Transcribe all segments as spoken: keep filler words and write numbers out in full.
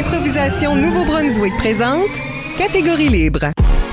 L'improvisation Nouveau-Brunswick présente Catégorie libre.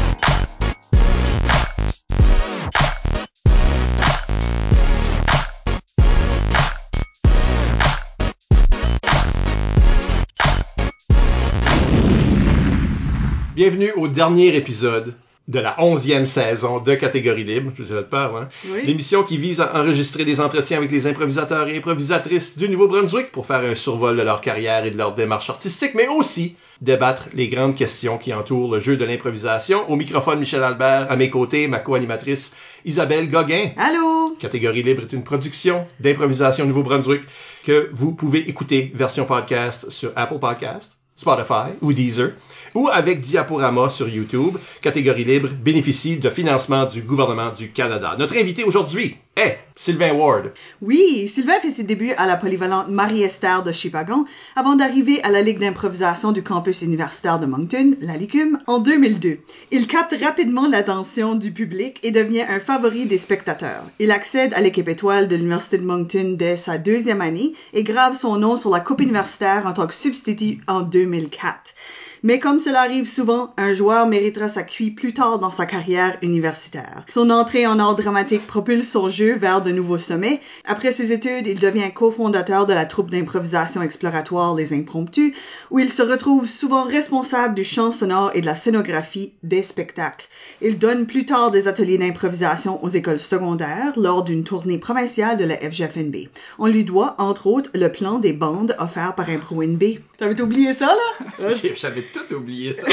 Bienvenue au dernier épisode de la onzième saison de Catégorie libre. Je vous ai fait peur, hein? Oui. L'émission qui vise à enregistrer des entretiens avec les improvisateurs et improvisatrices du Nouveau-Brunswick pour faire un survol de leur carrière et de leur démarche artistique, mais aussi débattre les grandes questions qui entourent le jeu de l'improvisation. Au microphone, Michel Albert. À mes côtés, ma co-animatrice Isabelle Gauguin. Allô! Catégorie libre est une production d'improvisation Nouveau-Brunswick que vous pouvez écouter version podcast sur Apple Podcasts, Spotify ou Deezer, ou avec Diaporama sur YouTube. Catégorie libre bénéficie de financement du gouvernement du Canada. Notre invité aujourd'hui est Sylvain Ward. Oui, Sylvain fait ses débuts à la polyvalente Marie-Esther de Shippagan avant d'arriver à la Ligue d'improvisation du campus universitaire de Moncton, la L I C U M, en deux mille deux. Il capte rapidement l'attention du public et devient un favori des spectateurs. Il accède à l'équipe étoile de l'Université de Moncton dès sa deuxième année et grave son nom sur la Coupe universitaire en tant que substitut en deux mille quatre. Mais comme cela arrive souvent, un joueur méritera sa cuille plus tard dans sa carrière universitaire. Son entrée en art dramatique propulse son jeu vers de nouveaux sommets. Après ses études, il devient cofondateur de la troupe d'improvisation exploratoire Les Impromptus, où il se retrouve souvent responsable du chant sonore et de la scénographie des spectacles. Il donne plus tard des ateliers d'improvisation aux écoles secondaires lors d'une tournée provinciale de la F G F N B. On lui doit, entre autres, le plan des bandes offert par Impro N B. T'avais oublié ça, là? J'avais tout oublié ça.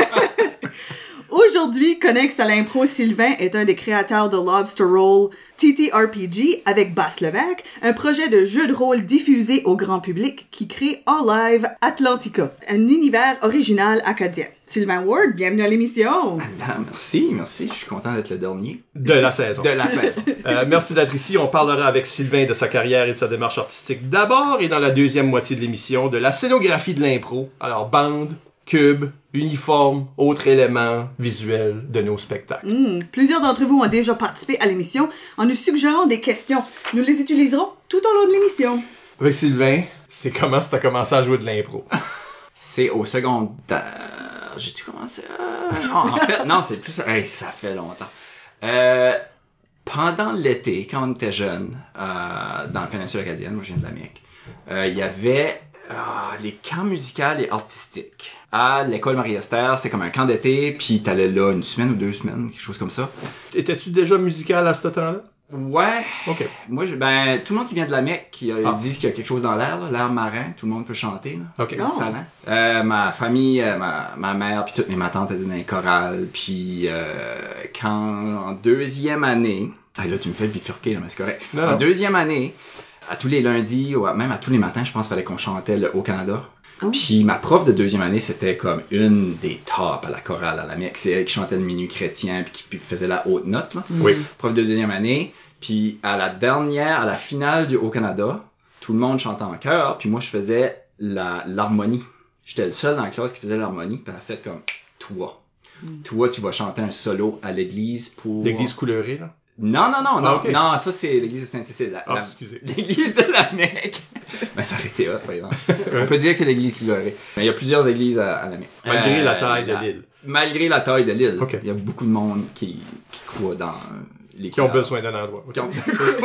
Aujourd'hui, Connex à l'impro, Sylvain est un des créateurs de Lobster Roll T T R P G avec Bass Levac, un projet de jeu de rôle diffusé au grand public qui crée en live Atlantica, un univers original acadien. Sylvain Ward, bienvenue à l'émission. Ah, merci, merci. Je suis content d'être le dernier. De la saison. De la saison. euh, merci d'être ici. On parlera avec Sylvain de sa carrière et de sa démarche artistique d'abord et dans la deuxième moitié de l'émission de la scénographie de l'impro. Alors, bande, cube, uniforme, autres éléments visuels de nos spectacles. Mmh. Plusieurs d'entre vous ont déjà participé à l'émission en nous suggérant des questions. Nous les utiliserons tout au long de l'émission. Avec Sylvain, c'est comment tu as commencé à jouer de l'impro? C'est au secondaire. J'ai-tu commencé à... Oh, en fait, non, c'est plus... Hey, ça fait longtemps. Euh, pendant l'été, quand on était jeune, euh, dans la péninsule acadienne, moi je viens de l'Amérique, euh, il y avait... Ah, les camps musicaux et artistiques. À l'école Marie-Esther, c'est comme un camp d'été, puis t'allais là une semaine ou deux semaines, quelque chose comme ça. Étais-tu déjà musical à ce temps-là? Ouais. OK. Moi, je, ben, tout le monde qui vient de la Mecque, qui euh, ah. disent qu'il y a quelque chose dans l'air, là, l'air marin, tout le monde peut chanter, là. OK. Oh. Salin. Euh, ma famille, euh, ma, ma mère, puis toutes mes ma tantes étaient dans les chorales, puis euh, quand, en deuxième année, ah là, tu me fais bifurquer, là, mais c'est correct. Non, en non. deuxième année, à tous les lundis, ou à, même à tous les matins, je pense qu'il fallait qu'on chantait le Haut-Canada. Oh. Puis ma prof de deuxième année, c'était comme une des tops à la chorale à la Mecque. C'est elle qui chantait le minuit chrétien puis qui puis faisait la haute note, là. Oui. Prof de deuxième année. Puis à la dernière, à la finale du Haut-Canada, tout le monde chantait en chœur. Puis moi, je faisais la l'harmonie. J'étais le seul dans la classe qui faisait l'harmonie. Puis elle a fait comme, toi. Mm. Toi, tu vas chanter un solo à l'église pour... L'église couleurée, là? Non, non, non, non, ah, okay. non, ça c'est l'église de Sainte-Cécile. La, ah, la, excusez. L'église de la Mecque. Ben, ça aurait été hot, par exemple. On peut dire que c'est l'église couleurée. Mais il y a plusieurs églises à, à la Mecque. Malgré euh, la taille de la, l'île. Malgré la taille de l'île. Okay. Il y a beaucoup de monde qui, qui croit dans les Qui ont besoin d'un endroit. Okay. Ont...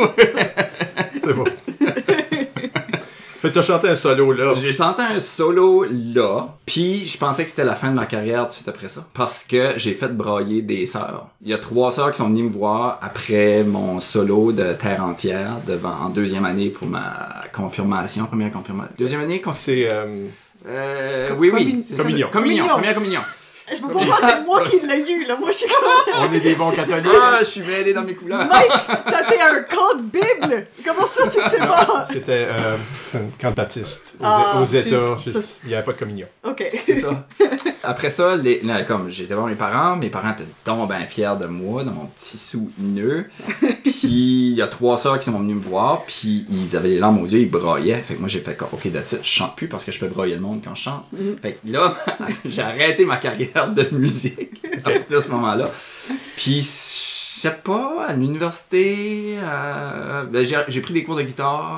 c'est bon. Fait que t'as chanté un solo là. J'ai chanté un solo là, puis je pensais que c'était la fin de ma carrière tout de suite après ça, parce que j'ai fait brailler des sœurs. Il y a trois sœurs qui sont venues me voir après mon solo de Terre entière devant en deuxième année pour ma confirmation, première confirmation. Deuxième année, con... c'est euh... Euh, oui, oui. C'est communion. communion. Communion. Première communion. Je peux pas voir, c'est moi qui l'ai eu, là. Moi, je suis comme... On est des bons catholiques. Ah, je suis mêlé dans mes couleurs. Mike, ça t'es un camp de Bible. Comment ça, tu sais pas? C'était, euh, c'était un camp de baptiste. Aux, ah, aux États, il n'y avait pas de communion. OK. C'est ça. Après ça, les, là, comme j'étais voir mes parents, mes parents étaient donc ben fiers de moi, de mon petit sou nœud. Puis il y a trois sœurs qui sont venues me voir, puis ils avaient les larmes aux yeux, ils braillaient. Fait que moi, j'ai fait OK, that's it, je chante plus parce que je fais brailler le monde quand je chante. Mm. Fait que là, j'ai arrêté ma carrière de musique à partir de ce moment-là. Puis, je sais pas, à l'université, euh, ben, j'ai, j'ai pris des cours de guitare.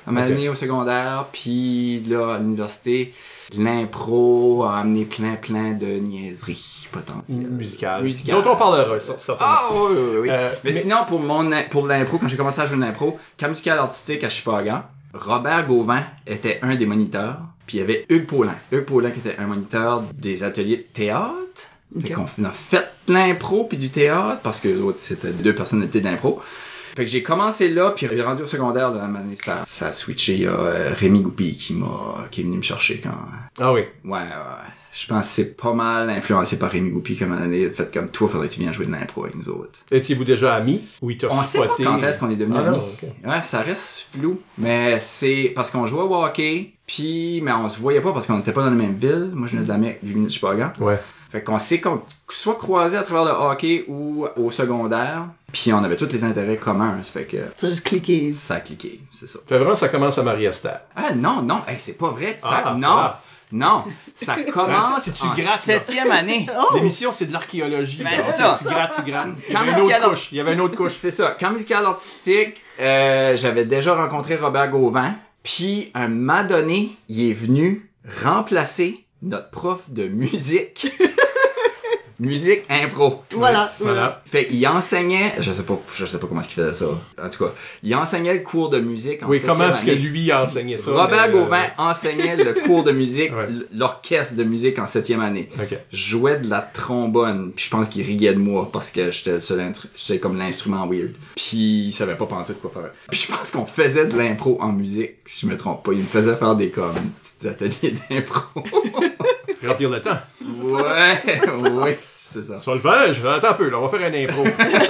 à un moment donné au secondaire, puis là, à l'université, l'impro a amené plein, plein de niaiseries potentielles. Musicales. Musicales. Dont on parlera, certainement. Ah oui, oui, oui. Euh, mais, mais sinon, pour mon pour l'impro, quand j'ai commencé à jouer de l'impro, camp musical artistique à Shippagan, Robert Gauvin était un des moniteurs, puis il y avait Hugues Paulin. Hugues Paulin qui était un moniteur des ateliers de théâtre. Fait okay. qu'on a fait l'impro puis du théâtre, parce que les autres, c'était deux personnalités de l'impro. Fait que j'ai commencé là, puis j'ai rendu au secondaire de la manière, ça, ça a switché. Il y a euh, Rémi Goupil qui m'a, qui est venu me chercher quand. Ah oui. Ouais, ouais. Je pense que c'est pas mal influencé par Rémi Goupil comme année. Fait comme toi, faudrait que tu viennes jouer de l'impro avec nous autres. Étiez-vous déjà amis? Ou il t'a On sait pas quand est-ce qu'on est devenus ah, amis. Non, okay. Ouais, ça reste flou. Mais c'est parce qu'on jouait au hockey, puis mais on se voyait pas parce qu'on était pas dans la même ville. Moi, je venais de la ville de Shippagan. Ouais. Fait qu'on s'est qu'on, soit croisés à travers le hockey ou au secondaire, puis on avait tous les intérêts communs, ça fait que... Ça a juste cliqué. Ça a cliqué, c'est ça. Fait vraiment, ça commence à Marie-Esther. Ah non, non, hey, c'est pas vrai. Ça, ah, non, ah. non, ça commence si tu en grattes, septième année. Oh! L'émission, c'est de l'archéologie. Ben, c'est ça. Tu grattes, tu grattes. Il y Quand avait une autre musical... couche. Il y avait une autre couche. C'est ça. Quand musical artistique, euh, j'avais déjà rencontré Robert Gauvin, puis un moment donné, il est venu remplacer notre prof de musique. Musique impro. Voilà. Ouais, voilà. Fait qu'il enseignait, je sais pas, je sais pas comment est-ce qu'il faisait ça. En tout cas, il enseignait le cours de musique en Oui, comment est-ce année. que lui enseignait ça? Robert mais, Gauvin euh... enseignait le cours de musique, ouais. l'orchestre de musique en septième année. Okay. Je jouais de la trombone, puis je pense qu'il riait de moi parce que j'étais le seul instru- j'étais comme l'instrument weird. Puis il savait pas pantoute quoi faire. Puis je pense qu'on faisait de l'impro en musique, si je me trompe pas. Il me faisait faire des comme petits ateliers d'impro. Remplir le temps. Ouais, ouais, c'est ça. Solfège, attends un peu, là, on va faire un impro.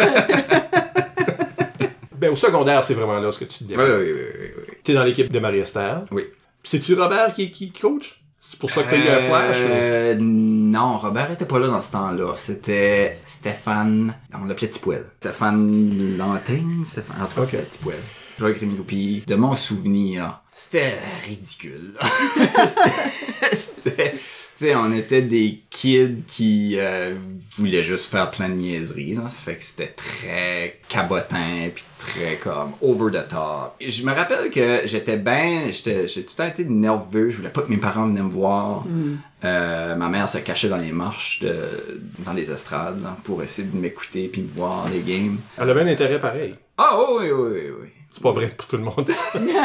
Ben, au secondaire, c'est vraiment là ce que tu te démarques. Oui, oui, oui, oui, oui. T'es dans l'équipe de Marie-Esther. Oui. C'est-tu Robert qui, qui coach? C'est pour ça qu'il y a eu un flash? Euh, ou... Non, Robert était pas là dans ce temps-là. C'était Stéphane, on l'appelait Tipouel. Stéphane Lantin, Stéphane, en tout cas, okay. Tipouel. Je jouais avec Rémi Goupil. De mon souvenir, c'était ridicule. c'était... c'était... Tu sais, on était des kids qui euh, voulaient juste faire plein de niaiseries, là. Ça fait que c'était très cabotin, puis très comme over the top. Et je me rappelle que j'étais ben, j'étais, j'ai tout le temps été nerveux. Je voulais pas que mes parents venaient me voir. Mm. Euh, ma mère se cachait dans les marches, de, dans les estrades, là, pour essayer de m'écouter puis me voir les games. Elle avait un intérêt pareil. Ah oh, oui, oui, oui, oui. C'est pas vrai pour tout le monde.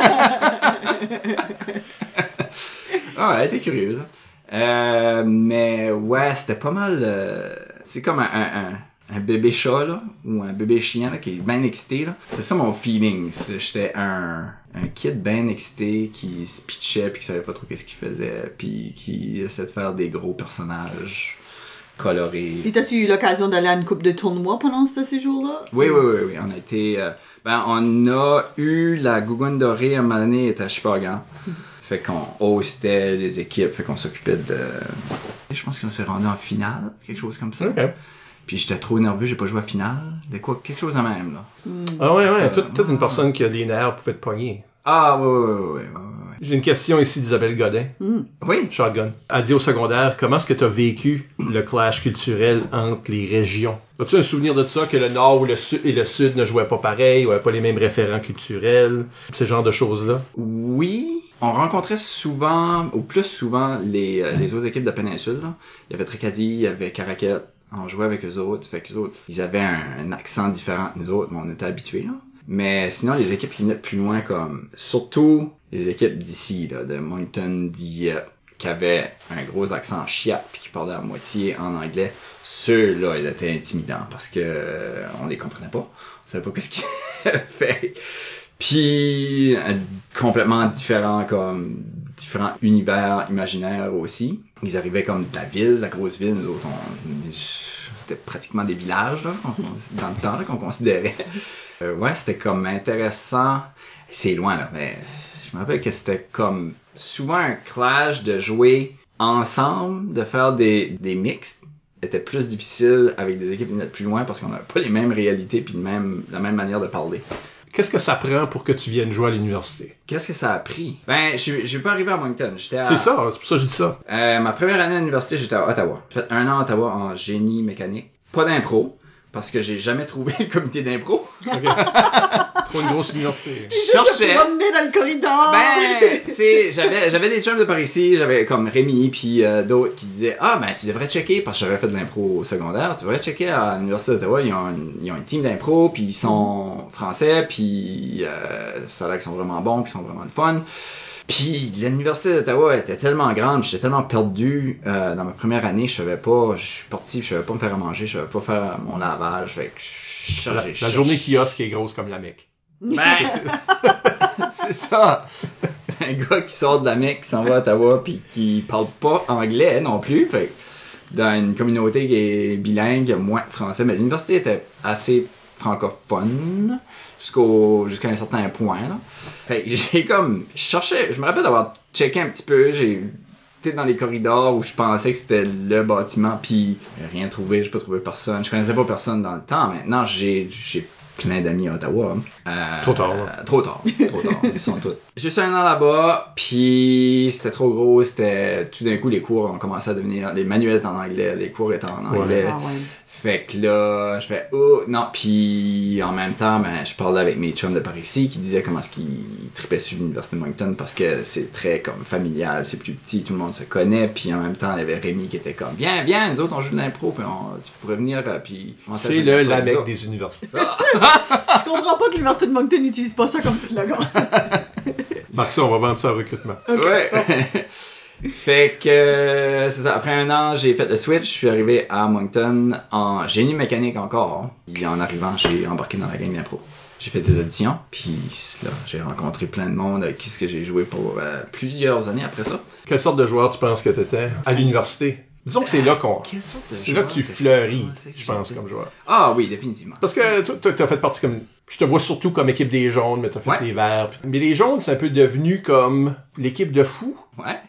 Ah, elle était curieuse. Euh, mais ouais, c'était pas mal... Euh, c'est comme un, un, un, un bébé chat, là, ou un bébé chien, là, qui est bien excité, là. C'est ça mon feeling. C'est, j'étais un, un kid bien excité qui se pitchait puis qui savait pas trop qu'est-ce qu'il faisait, puis qui essayait de faire des gros personnages colorés. Et t'as-tu eu l'occasion d'aller à une couple de tournois pendant ce séjour-là? Oui, oui, oui, oui. On a été... Euh, ben, on a eu la Gougoune dorée à un moment donné, elle était à Shippagan. Fait qu'on hostait les équipes, fait qu'on s'occupait de... Je pense qu'on s'est rendu en finale, quelque chose comme ça. Okay. Puis j'étais trop nerveux, j'ai pas joué à finale. De quoi, quelque chose de même, là. Mm. Ah ouais, ouais, toute, toute une personne qui a des nerfs pouvait te pogner. Ah ouais, ouais, ouais, ouais, ouais. J'ai une question ici d'Isabelle Godin. Mm. Oui. Shotgun. Elle dit au secondaire, comment est-ce que tu as vécu le clash culturel entre les régions? As-tu un souvenir de ça, que le Nord ou le Sud et le Sud ne jouaient pas pareil, ou n'avaient pas les mêmes référents culturels, ce genre de choses-là? Oui. On rencontrait souvent, ou plus souvent, les, euh, les autres équipes de la péninsule, là. Il y avait Tracadie, il y avait Caraquette. On jouait avec eux autres. Fait qu'eux autres, ils avaient un, un accent différent que nous autres, mais on était habitués, là. Mais sinon, les équipes qui venaient de plus loin, comme, surtout les équipes d'ici, là, de Moncton, Dieppe, qui avaient un gros accent chiap puis qui parlaient à moitié en anglais, ceux-là, ils étaient intimidants parce que euh, on les comprenait pas. On savait pas qu'est-ce qu'ils fait. Puis euh, complètement différents, comme différents univers imaginaires aussi. Ils arrivaient comme de la ville, de la grosse ville. Nous autres, on était pratiquement des villages là, on, dans le temps là, qu'on considérait. Euh, ouais, c'était comme intéressant. C'est loin là, mais je me rappelle que c'était comme souvent un clash de jouer ensemble, de faire des, des mixtes. Était plus difficile avec des équipes qui venaient de plus loin parce qu'on n'avait pas les mêmes réalités puis le même, la même manière de parler. Qu'est-ce que ça prend pour que tu viennes jouer à l'université? Qu'est-ce que ça a pris? Ben, je suis pas arrivé à Moncton. J'étais à... C'est ça, c'est pour ça que je dis ça. Euh, ma première année à l'université, j'étais à Ottawa. J'ai fait un an à Ottawa en génie mécanique. Pas d'impro, parce que j'ai jamais trouvé le comité d'impro. Okay. Trop une grosse université. Je cherchais. Je promener dans le corridor. Ben, tu sais, j'avais, j'avais des chums de par ici, j'avais comme Rémi puis euh, d'autres qui disaient « Ah, ben, tu devrais checker, parce que j'avais fait de l'impro au secondaire, tu devrais checker à l'Université d'Ottawa, ils ont une, ils ont une team d'impro, puis ils sont français, puis euh, ça a l'air qu'ils sont vraiment bons, puis ils sont vraiment le fun. » Puis l'Université d'Ottawa était tellement grande, j'étais tellement perdu euh, dans ma première année, je savais pas, je suis parti, je savais pas me faire à manger, je savais pas faire mon lavage, fait que je, La, la journée kiosque est grosse comme la Mecque. Ben, c'est ça. C'est un gars qui sort de la Mecque, qui s'en va à Ottawa, puis qui parle pas anglais non plus. Fait que dans une communauté qui est bilingue, il y a moins de français. Mais l'université était assez francophone jusqu'au jusqu'à un certain point. Là. Fait que j'ai comme... Je cherchais... Je me rappelle d'avoir checké un petit peu. J'ai été dans les corridors où je pensais que c'était le bâtiment, puis rien trouvé. J'ai pas trouvé personne. Je connaissais pas personne dans le temps. Maintenant, j'ai... j'ai plein d'amis à Ottawa. Euh, trop tard. Euh, trop tard. Trop tard. Ils sont tous. Juste un an là-bas, puis c'était trop gros. C'était tout d'un coup les cours ont commencé à devenir les manuels étaient en anglais, les cours étaient en anglais. Ah ouais. Fait que là, je fais oh non, puis en même temps, ben je parlais avec mes chums de par ici qui disaient comment est-ce qu'ils tripaient sur l'université de Moncton parce que c'est très comme familial, c'est plus petit, tout le monde se connaît, puis en même temps, il y avait Rémi qui était comme viens, viens, nous autres on joue de l'impro, puis on, tu pourrais venir, puis c'est le la Mecque des universités. Ça. Je comprends pas que l'Université de Moncton n'utilise pas ça comme slogan. Marc, ça, on va vendre ça en recrutement. Okay. Ouais. Fait que euh, c'est ça. Après un an, j'ai fait le switch. Je suis arrivé à Moncton en génie mécanique encore. Et en arrivant, j'ai embarqué dans la game d'impro. J'ai fait des auditions, puis là, j'ai rencontré plein de monde avec qui ce que j'ai joué pour euh, plusieurs années après ça. Quelle sorte de joueur tu penses que t'étais à l'université? Disons que c'est là qu'on... Quelle sorte de C'est là que tu fleuris, je pense, comme joueur. Ah oui, définitivement. Parce que toi, t'as fait partie comme... Je te vois surtout comme équipe des jaunes, mais t'as fait Ouais. les verts. Mais les jaunes, c'est un peu devenu comme l'équipe de fous. Ouais.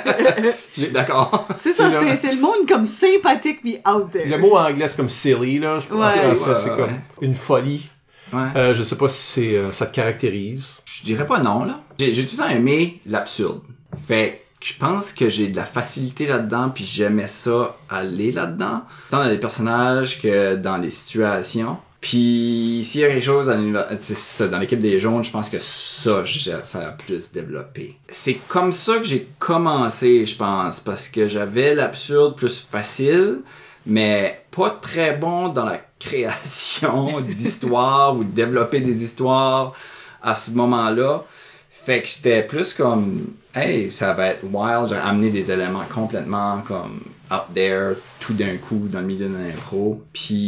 Je suis d'accord. C'est ça, C'est c'est, là. c'est le monde comme sympathique mais out there. Le mot anglais, c'est comme silly, là. Je pense Ouais. que c'est, Ouais, c'est ouais, comme ouais. une folie. Ouais. Euh, je sais pas si c'est, euh, ça te caractérise. Je dirais pas non, là. J'ai, j'ai tout le temps aimé l'absurde. Fait que je pense que j'ai de la facilité là-dedans, puis j'aimais ça aller là-dedans. Tant dans les personnages que dans les situations. Puis s'il y a quelque chose à l'univers- c'est ça, dans l'équipe des jaunes, je pense que ça, j'ai- ça a plus développé. C'est comme ça que j'ai commencé, je pense, parce que j'avais l'absurde plus facile, mais pas très bon dans la création d'histoires ou de développer des histoires à ce moment-là. Fait que j'étais plus comme, hey, ça va être wild, j'ai amené des éléments complètement comme up there, tout d'un coup, dans le milieu de l'impro.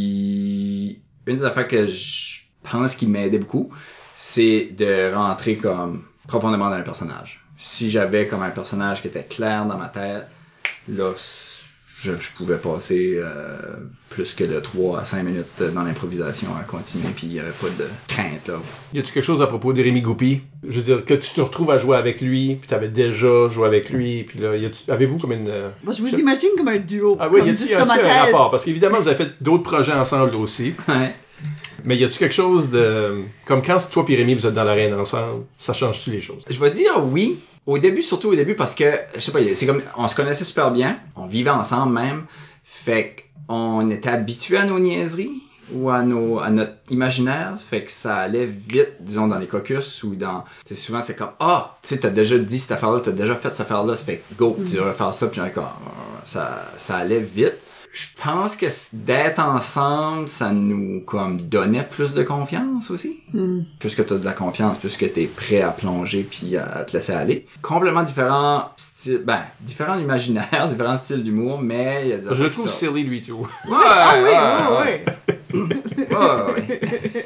Puis une des affaires que je pense qui m'aidait beaucoup, c'est de rentrer comme profondément dans un personnage. Si j'avais comme un personnage qui était clair dans ma tête, là, je, je pouvais passer euh, plus que de trois à cinq minutes dans l'improvisation à continuer, puis il n'y avait pas de crainte, là. Y a-tu quelque chose à propos d'Érémy Goupy? Je veux dire, que tu te retrouves à jouer avec lui, puis t'avais déjà joué avec lui, puis là, y a-tu, avez-vous comme une... euh, Moi, je vous imagine comme un duo. Ah oui, comme y a-tu, juste y dans a-tu ma un tête. rapport? Parce qu'évidemment, vous avez fait d'autres projets ensemble aussi. Ouais. Mais y a-tu quelque chose de... Comme quand toi et Rémi, vous êtes dans l'arène ensemble, ça change-tu les choses? Je vais dire oui. Au début, surtout au début, parce que, je sais pas, c'est comme, on se connaissait super bien, on vivait ensemble même, fait qu'on était habitués à nos niaiseries, ou à nos, à notre imaginaire, fait que ça allait vite, disons, dans les caucus, ou dans, tu sais, souvent c'est comme, ah, tu sais, t'as déjà dit cette affaire-là, t'as déjà fait cette affaire-là, ça fait que go, tu devrais faire ça, puis d'accord, ça, ça allait vite. Je pense que d'être ensemble, ça nous comme donnait plus de confiance aussi. Mm. Plus que t'as de la confiance, plus que t'es prêt à plonger puis à te laisser aller. Complètement différents styles, ben, différents imaginaires, différents styles d'humour, mais il y a des Je le affaires qui trouve sortent. silly, lui, tout. Ouais, Ah oui, ouais, oui, oui. ouais,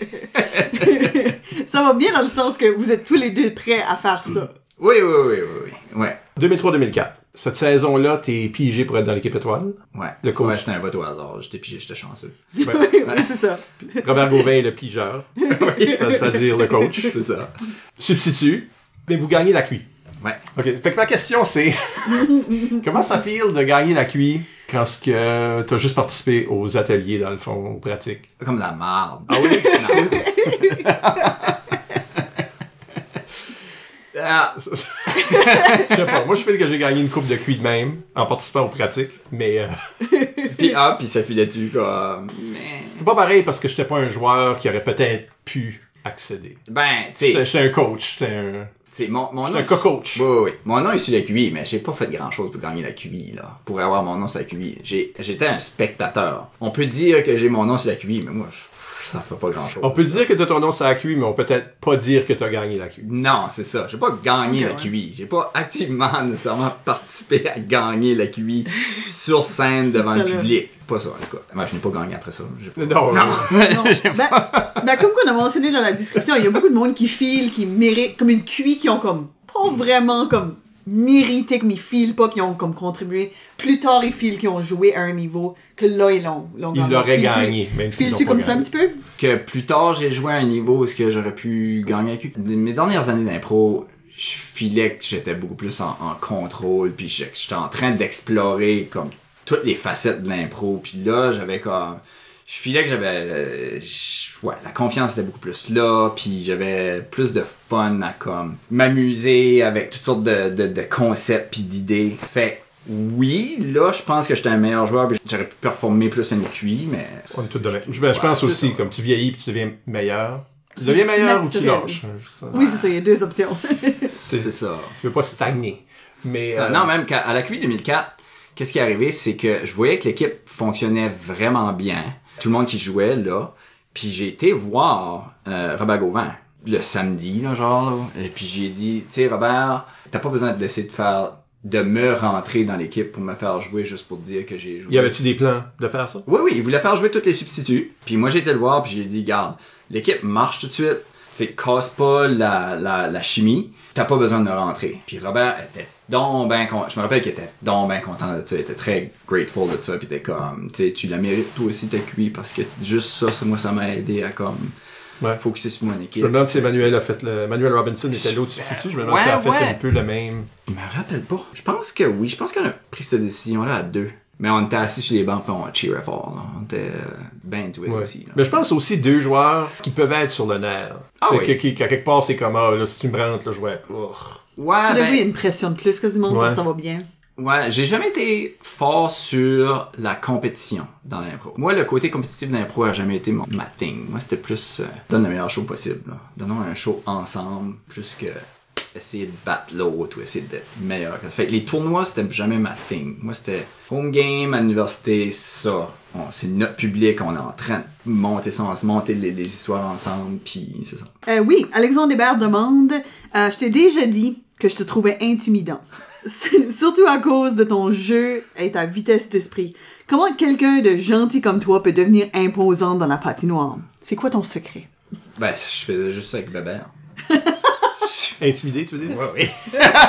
ouais. Ça va bien dans le sens que vous êtes tous les deux prêts à faire ça. Oui, oui, oui, oui, oui, ouais. deux mille trois deux mille quatre. Cette saison-là, t'es pigé pour être dans l'équipe étoile. Ouais. Le coach. Ouais, j'étais un vote au hasard. J'étais pigé, j'étais chanceux. Oui, oui, c'est ça. Robert Gauvin est le pigeur. C'est-à-dire le coach. C'est ça. Substitut. Mais vous gagnez la Q I. Ouais. OK. Fait que ma question, c'est... comment ça feel de gagner la Q I quand ce que t'as juste participé aux ateliers, dans le fond, aux pratiques? Comme de la marde. Ah oui? Ah. Je sais pas. Moi, je feel que j'ai gagné une coupe de Q I de même, en participant aux pratiques. Mais... Euh... Puis ah, puis ça filait dessus comme... Mais... C'est pas pareil parce que j'étais pas un joueur qui aurait peut-être pu accéder? Ben, tu sais... C'est un coach, c'est un... C'est mon, mon nom... un co-coach. Oui, oui, oui. Mon nom est sur la Q I, mais j'ai pas fait grand-chose pour gagner la Q I, là. Pour avoir mon nom sur la Q I. J'ai, j'étais un spectateur. On peut dire que j'ai mon nom sur la Q I, mais moi, je, ça fait pas grand-chose. On peut dire que t'as ton nom sur la Q I, mais on peut peut-être pas dire que t'as gagné la Q I. Non, c'est ça. J'ai pas gagné okay, la ouais. Q I. J'ai pas activement nécessairement participé à gagner la Q I sur scène devant ça, le là. public. Pas ça, en tout cas. Moi, je n'ai pas gagné après ça. J'ai pas... Non, non. Non. ben, ben, comme qu'on a mentionné dans la description, il y a beaucoup de monde qui file, qui mérite, comme une Q I, qui ont comme, pas vraiment comme mérité, comme ils filent pas, qui ont comme contribué. Plus tard, ils filent qui ont joué à un niveau que là, ils l'ont, l'ont Ils gagné. l'auraient Files-tu- gagné, même s'ils l'ont Files-tu pas comme ça un gagné. petit peu? Que plus tard, j'ai joué à un niveau où est-ce que j'aurais pu gagner la Q I. Mes dernières années d'impro, je filais que j'étais beaucoup plus en, en contrôle, puis j'étais en train d'explorer comme toutes les facettes de l'impro, puis là, j'avais comme... Je filais que j'avais... Euh, je- ouais, la confiance était beaucoup plus là, puis j'avais plus de fun à comme m'amuser avec toutes sortes de, de, de concepts puis d'idées. Fait oui, là, je pense que j'étais un meilleur joueur, puis j'aurais pu performer plus une Q I, mais... On est tous de même. Je, ben, je Ouais, pense c'est aussi, ça. comme tu vieillis puis tu deviens meilleur. Tu C'est deviens meilleur ou tu naturel. lâches. Oui, c'est ça, il y a deux options. C'est ça. Tu veux pas stagner. Mais, Ça, euh, non, même qu'à à la Q I deux mille quatre, qu'est-ce qui est arrivé, c'est que je voyais que l'équipe fonctionnait vraiment bien. Tout le monde qui jouait, là. Puis j'ai été voir euh, Robert Gauvin le samedi, là, genre. Là. Et puis j'ai dit, tu sais, Robert, t'as pas besoin d'essayer de faire... de me rentrer dans l'équipe pour me faire jouer juste pour te dire que j'ai joué. y avait-tu des plans de faire ça? Oui, oui, il voulait faire jouer tous les substituts. Puis moi, j'ai été le voir, puis j'ai dit, garde, l'équipe marche tout de suite. C'est casse pas la, la, la chimie. T'as pas besoin de me rentrer. Puis Robert était donc ben content. Je me rappelle qu'il était donc ben content de ça. Il était très grateful de ça. Puis il était comme, tu sais, tu la mérites toi aussi ta Q I parce que juste ça, ça moi, ça m'a aidé à comme... Ouais. focuser sur mon équipe. Je me demande si Emmanuel a fait le... Emmanuel Robinson était l'autre substitut. Je me demande Ouais, si elle a fait ouais. un peu le même. Je me rappelle pas. Je pense que oui. Je pense qu'on a pris cette décision-là à deux. Mais on était assis sur les bancs pis on cheerait fort. Là. On était euh, ben into it Ouais. aussi. Là. Mais je pense aussi deux joueurs qui peuvent être sur le nerf. Ah Fait oui. que, qui, qu'à quelque part, c'est comme, ah, là, si tu me rentres, là, je vais... Oh. Ouais, Tout d'un coup, il y a ben, une pression de plus quasiment Ouais. quand ça va bien. ouais, j'ai jamais été fort sur la compétition dans l'impro. Moi, le côté compétitif de l'impro a jamais été mon, ma thing. Moi, c'était plus, euh, donne le meilleur show possible. Là. Donnons un show ensemble, plus que essayer de battre l'autre ou essayer d'être meilleur. Fait que les tournois, c'était jamais ma thing. Moi, c'était home game à l'université, ça. On, c'est notre public, on est en train de monter ça, monter les, les histoires ensemble, puis c'est ça. Euh, oui, Alexandre Hébert demande, euh, je t'ai déjà dit que je te trouvais intimidant. Surtout à cause de ton jeu et ta vitesse d'esprit. Comment quelqu'un de gentil comme toi peut devenir imposant dans la patinoire? C'est quoi ton secret? Ben, je faisais juste ça avec Bébert. Intimidé, tu veux dire? Ouais, oui.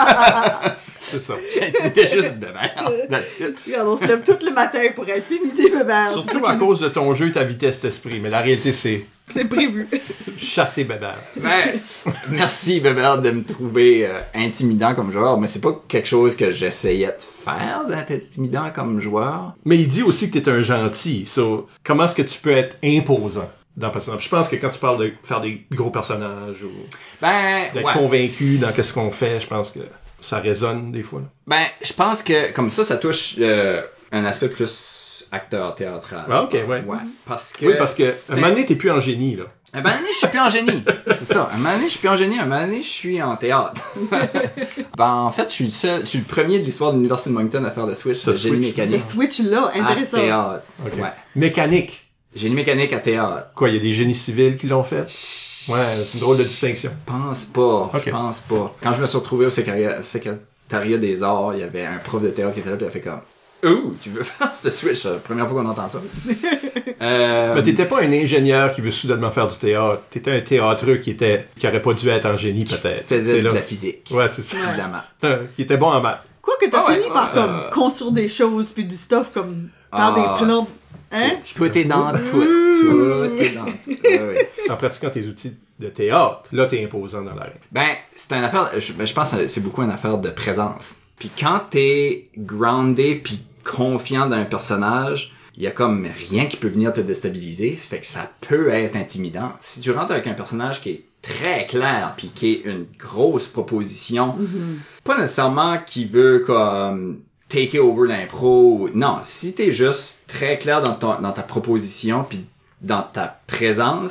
C'est ça. J'intimidais juste Bébert. That's it. Regarde, on se lève tout le matin pour intimider Bébert. Surtout à cause de ton jeu et ta vitesse d'esprit. Mais la réalité, c'est C'est prévu. chasser Bébert. Ben, merci Bébert de me trouver euh, intimidant comme joueur, mais c'est pas quelque chose que j'essayais de faire, d'être intimidant comme joueur. Mais il dit aussi que t'es un gentil. So, comment est-ce que tu peux être imposant dans le personnage? Je pense que quand tu parles de faire des gros personnages ou Ben, d'être ouais. convaincu dans qu'est-ce qu'on fait, je pense que ça résonne des fois. Là. Ben, je pense que comme ça, ça touche euh, un aspect plus acteur théâtral. Ah, ok, je pense. ouais. Ouais. Parce que. Oui, parce que c'est un moment donné, t'es plus en génie, là. Un moment donné, je suis plus en génie. C'est ça. Un moment donné, je suis plus en génie. Un moment donné, je suis en théâtre. Ben, en fait, je suis le seul, je suis le premier de l'histoire de l'Université de Moncton à faire le switch Ce de génie switch. mécanique Ce switch-là, à intéressant. théâtre. Ok. Ouais. Mécanique. Génie mécanique à théâtre. Quoi, il y a des génies civils qui l'ont fait? Ouais, c'est une drôle de distinction. Je pense pas. Ok. Je pense pas. Quand je me suis retrouvé au secrétariat, secrétariat des arts, il y avait un prof de théâtre qui était là, puis il a fait comme ouh, tu veux faire ce switch? C'est la première fois qu'on entend ça. euh, Mais t'étais pas un ingénieur qui veut soudainement faire du théâtre. T'étais un théâtreux qui était, qui aurait pas dû être en génie, peut-être. faisait C'est de là. la physique. Ouais, c'est ça. De la maths. Euh, qui était bon en maths. Quoi que t'as Ah ouais, fini par ouais, comme euh, construire des choses puis du stuff comme faire Ah. des plans. Hein? Tout est dans tout. Tout est dans tout. Ouais, ouais. En pratiquant tes outils de théâtre, là, t'es imposant dans la règle. Ben, c'est une affaire, je, ben, je pense que c'est beaucoup une affaire de présence. Puis quand t'es groundé puis confiant dans un personnage, il y a comme rien qui peut venir te déstabiliser, fait que ça peut être intimidant. Si tu rentres avec un personnage qui est très clair puis qui est une grosse proposition, mm-hmm. pas nécessairement qui veut comme take over l'impro, non, si t'es juste très clair dans, ton, dans ta proposition puis dans ta présence,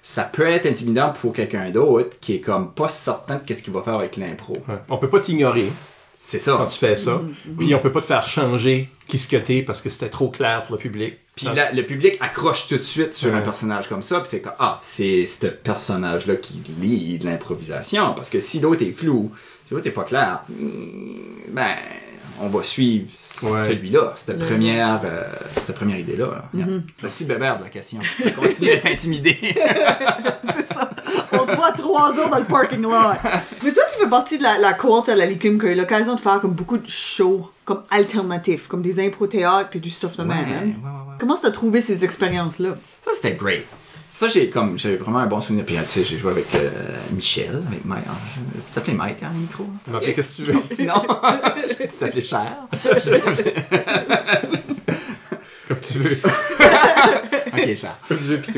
ça peut être intimidant pour quelqu'un d'autre qui est comme pas certain de qu'est-ce qu'il va faire avec l'impro. Ouais. On peut pas t'ignorer. C'est ça. Quand tu fais ça. Mm-hmm. Puis on peut pas te faire changer qui ce que t'es parce que c'était trop clair pour le public. Puis la, le public accroche tout de suite sur ouais. un personnage comme ça, puis c'est comme ah, c'est ce personnage-là qui lit de l'improvisation. Parce que si l'autre est flou, si l'autre est pas clair, ben on va suivre ouais. celui-là, cette le... première, euh, cette première idée-là. Là. Mm-hmm. Yeah. Merci Bébert de la question. Continue à t'intimider. C'est ça. On se voit trois heures dans le parking lot. Mais toi, tu fais partie de la, la cohorte à la Licume qui a eu l'occasion de faire comme beaucoup de shows comme alternatifs, comme des impro-théâtres puis du stuff de ouais, même. ouais, ouais, ouais. Comment tu as trouvé ces expériences-là? Ça, c'était great. Ça, j'ai comme j'avais vraiment un bon souvenir. Puis, tu sais, j'ai joué avec euh, Michel, avec Mike. Je vais t'appeler Mike, hein, le micro. Okay. Qu'est-ce que tu veux? Non, je peux t'appeler Cher. Je Comme tu veux. Ok, Cher. Comme tu veux, Pito.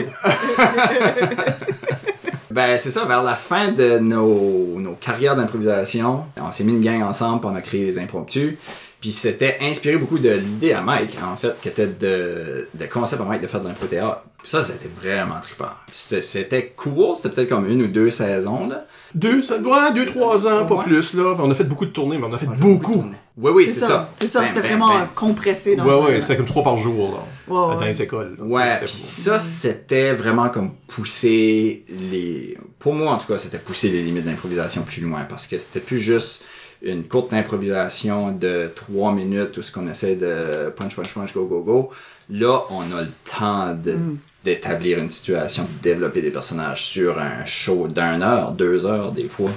Ben, c'est ça, vers la fin de nos, nos carrières d'improvisation, on s'est mis une gang ensemble, puis on a créé les Impromptus. Puis c'était inspiré beaucoup de l'idée à Mike, en fait, qui était de, de concept à Mike de faire de l'impro-théâtre. Puis ça, c'était vraiment trippant. C'était, c'était court, c'était peut-être comme une ou deux saisons, là. Deux, ça doit, deux, trois ans, pas ouais. plus, là. On a fait beaucoup de tournées, mais on a fait on beaucoup. beaucoup oui, oui, c'est, c'est ça. ça. C'est ça, ben, c'était ben, vraiment ben. compressé dans Ouais, le ouais, film. c'était comme trois par jour, là. Ouais, dans ouais. les écoles. Là. Ouais, puis ça, c'était vraiment comme pousser les... Pour moi, en tout cas, c'était pousser les limites d'improvisation plus loin, parce que c'était plus juste une courte improvisation de trois minutes où ce qu'on essaie de punch, punch, punch, go, go, go. Là, on a le temps de, mm. d'établir une situation, de développer des personnages sur un show d'une heure, deux heures, des fois.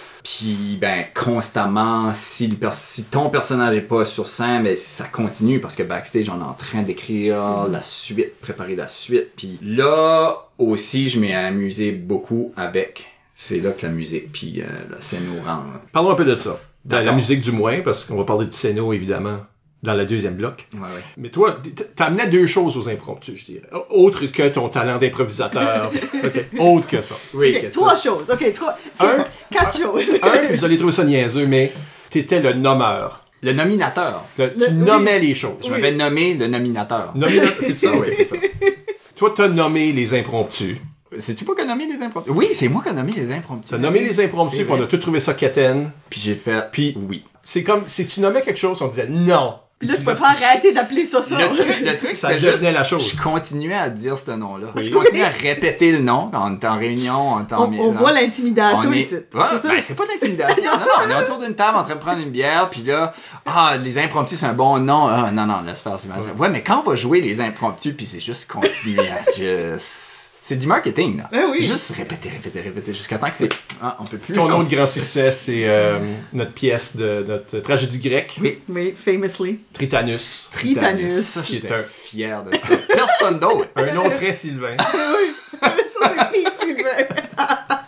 Puis, ben, constamment, si, le pers- si ton personnage est pas sur scène, ben, ça continue parce que backstage, on est en train d'écrire mm. la suite, préparer la suite. Puis là, aussi, je m'ai amusé beaucoup avec... C'est là que la musique puis euh, la scéno rentre. Parlons un peu de ça. Dans la musique du moins, parce qu'on va parler de scéno, évidemment, dans le deuxième bloc. Ouais, ouais. Mais toi, t'amenais deux choses aux impromptus, je dirais. Autre que ton talent d'improvisateur. Okay. Autre que ça. Oui, okay, trois ça, choses. OK, trois. Un, quatre un, choses. Un, vous allez trouver ça niaiseux, mais t'étais le nommeur. Le nominateur. Le, le, tu oui. nommais les choses. Je oui. m'avais nommé le nominateur. Nominateur, c'est ça? Oui, c'est ça. Toi, t'as nommé les impromptus. C'est-tu pas qui a nommé les impromptus? Oui, c'est moi qui a nommé les impromptus. T'as nommé les impromptus, puis on a tous trouvé ça quétaine. Puis j'ai fait, puis oui. C'est comme, si tu nommais quelque chose, on disait non. Puis là, tu peux pas arrêter d'appeler ça ça. Le truc, le truc ça c'était juste, la chose. Je continuais à dire ce nom-là. Oui. Je continuais à répéter le nom quand on était en réunion, on était en... On, on voit l'intimidation est... ici. Ouais, c'est, ben, c'est pas de l'intimidation. Non, non, on est autour d'une table en train de prendre une bière, puis là, ah, les impromptus, c'est un bon nom. Ah, non, non, laisse faire, c'est mal. Ouais. ouais, mais quand on va jouer les impromptus, puis c'est juste continuer à juste... C'est du marketing, là. Ben oui. Juste répéter, répéter, répéter, jusqu'à temps que c'est... Ah, on peut plus... Ton autre grand succès, c'est euh, notre pièce de notre tragédie grecque. Oui, oui, famously. Tritanus. Tritanus. Ça, j'étais un... fier de ça. Personne d'autre. Un nom très Sylvain. Oui, ça c'est Pete Sylvain.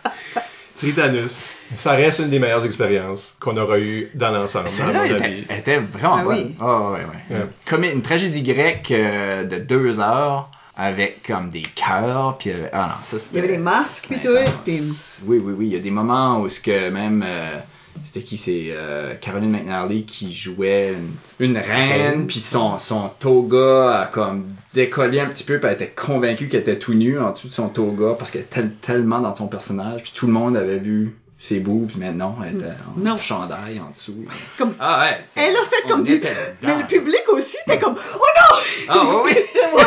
Tritanus. Ça reste une des meilleures expériences qu'on aura eues dans l'ensemble. Celle-là était, était vraiment ah, bonne. Oui. Oh, ouais, ouais. Ouais. Comme une tragédie grecque euh, de deux heures... avec comme des cœurs puis euh, ah non ça c'était il y avait des masques puis tout des... oui oui oui il y a des moments où ce que même euh, c'était qui c'est euh, Caroline McNally qui jouait une, une reine puis son son toga a comme décollé un petit peu puis elle était convaincue qu'elle était tout nue en dessous de son toga parce qu'elle était tellement dans son personnage puis tout le monde avait vu ses bouts, puis maintenant, elle était en non. chandail en dessous. Comme... Ah ouais. Elle a fait comme du... Mais le public aussi, était comme « Oh non! » Ah oui,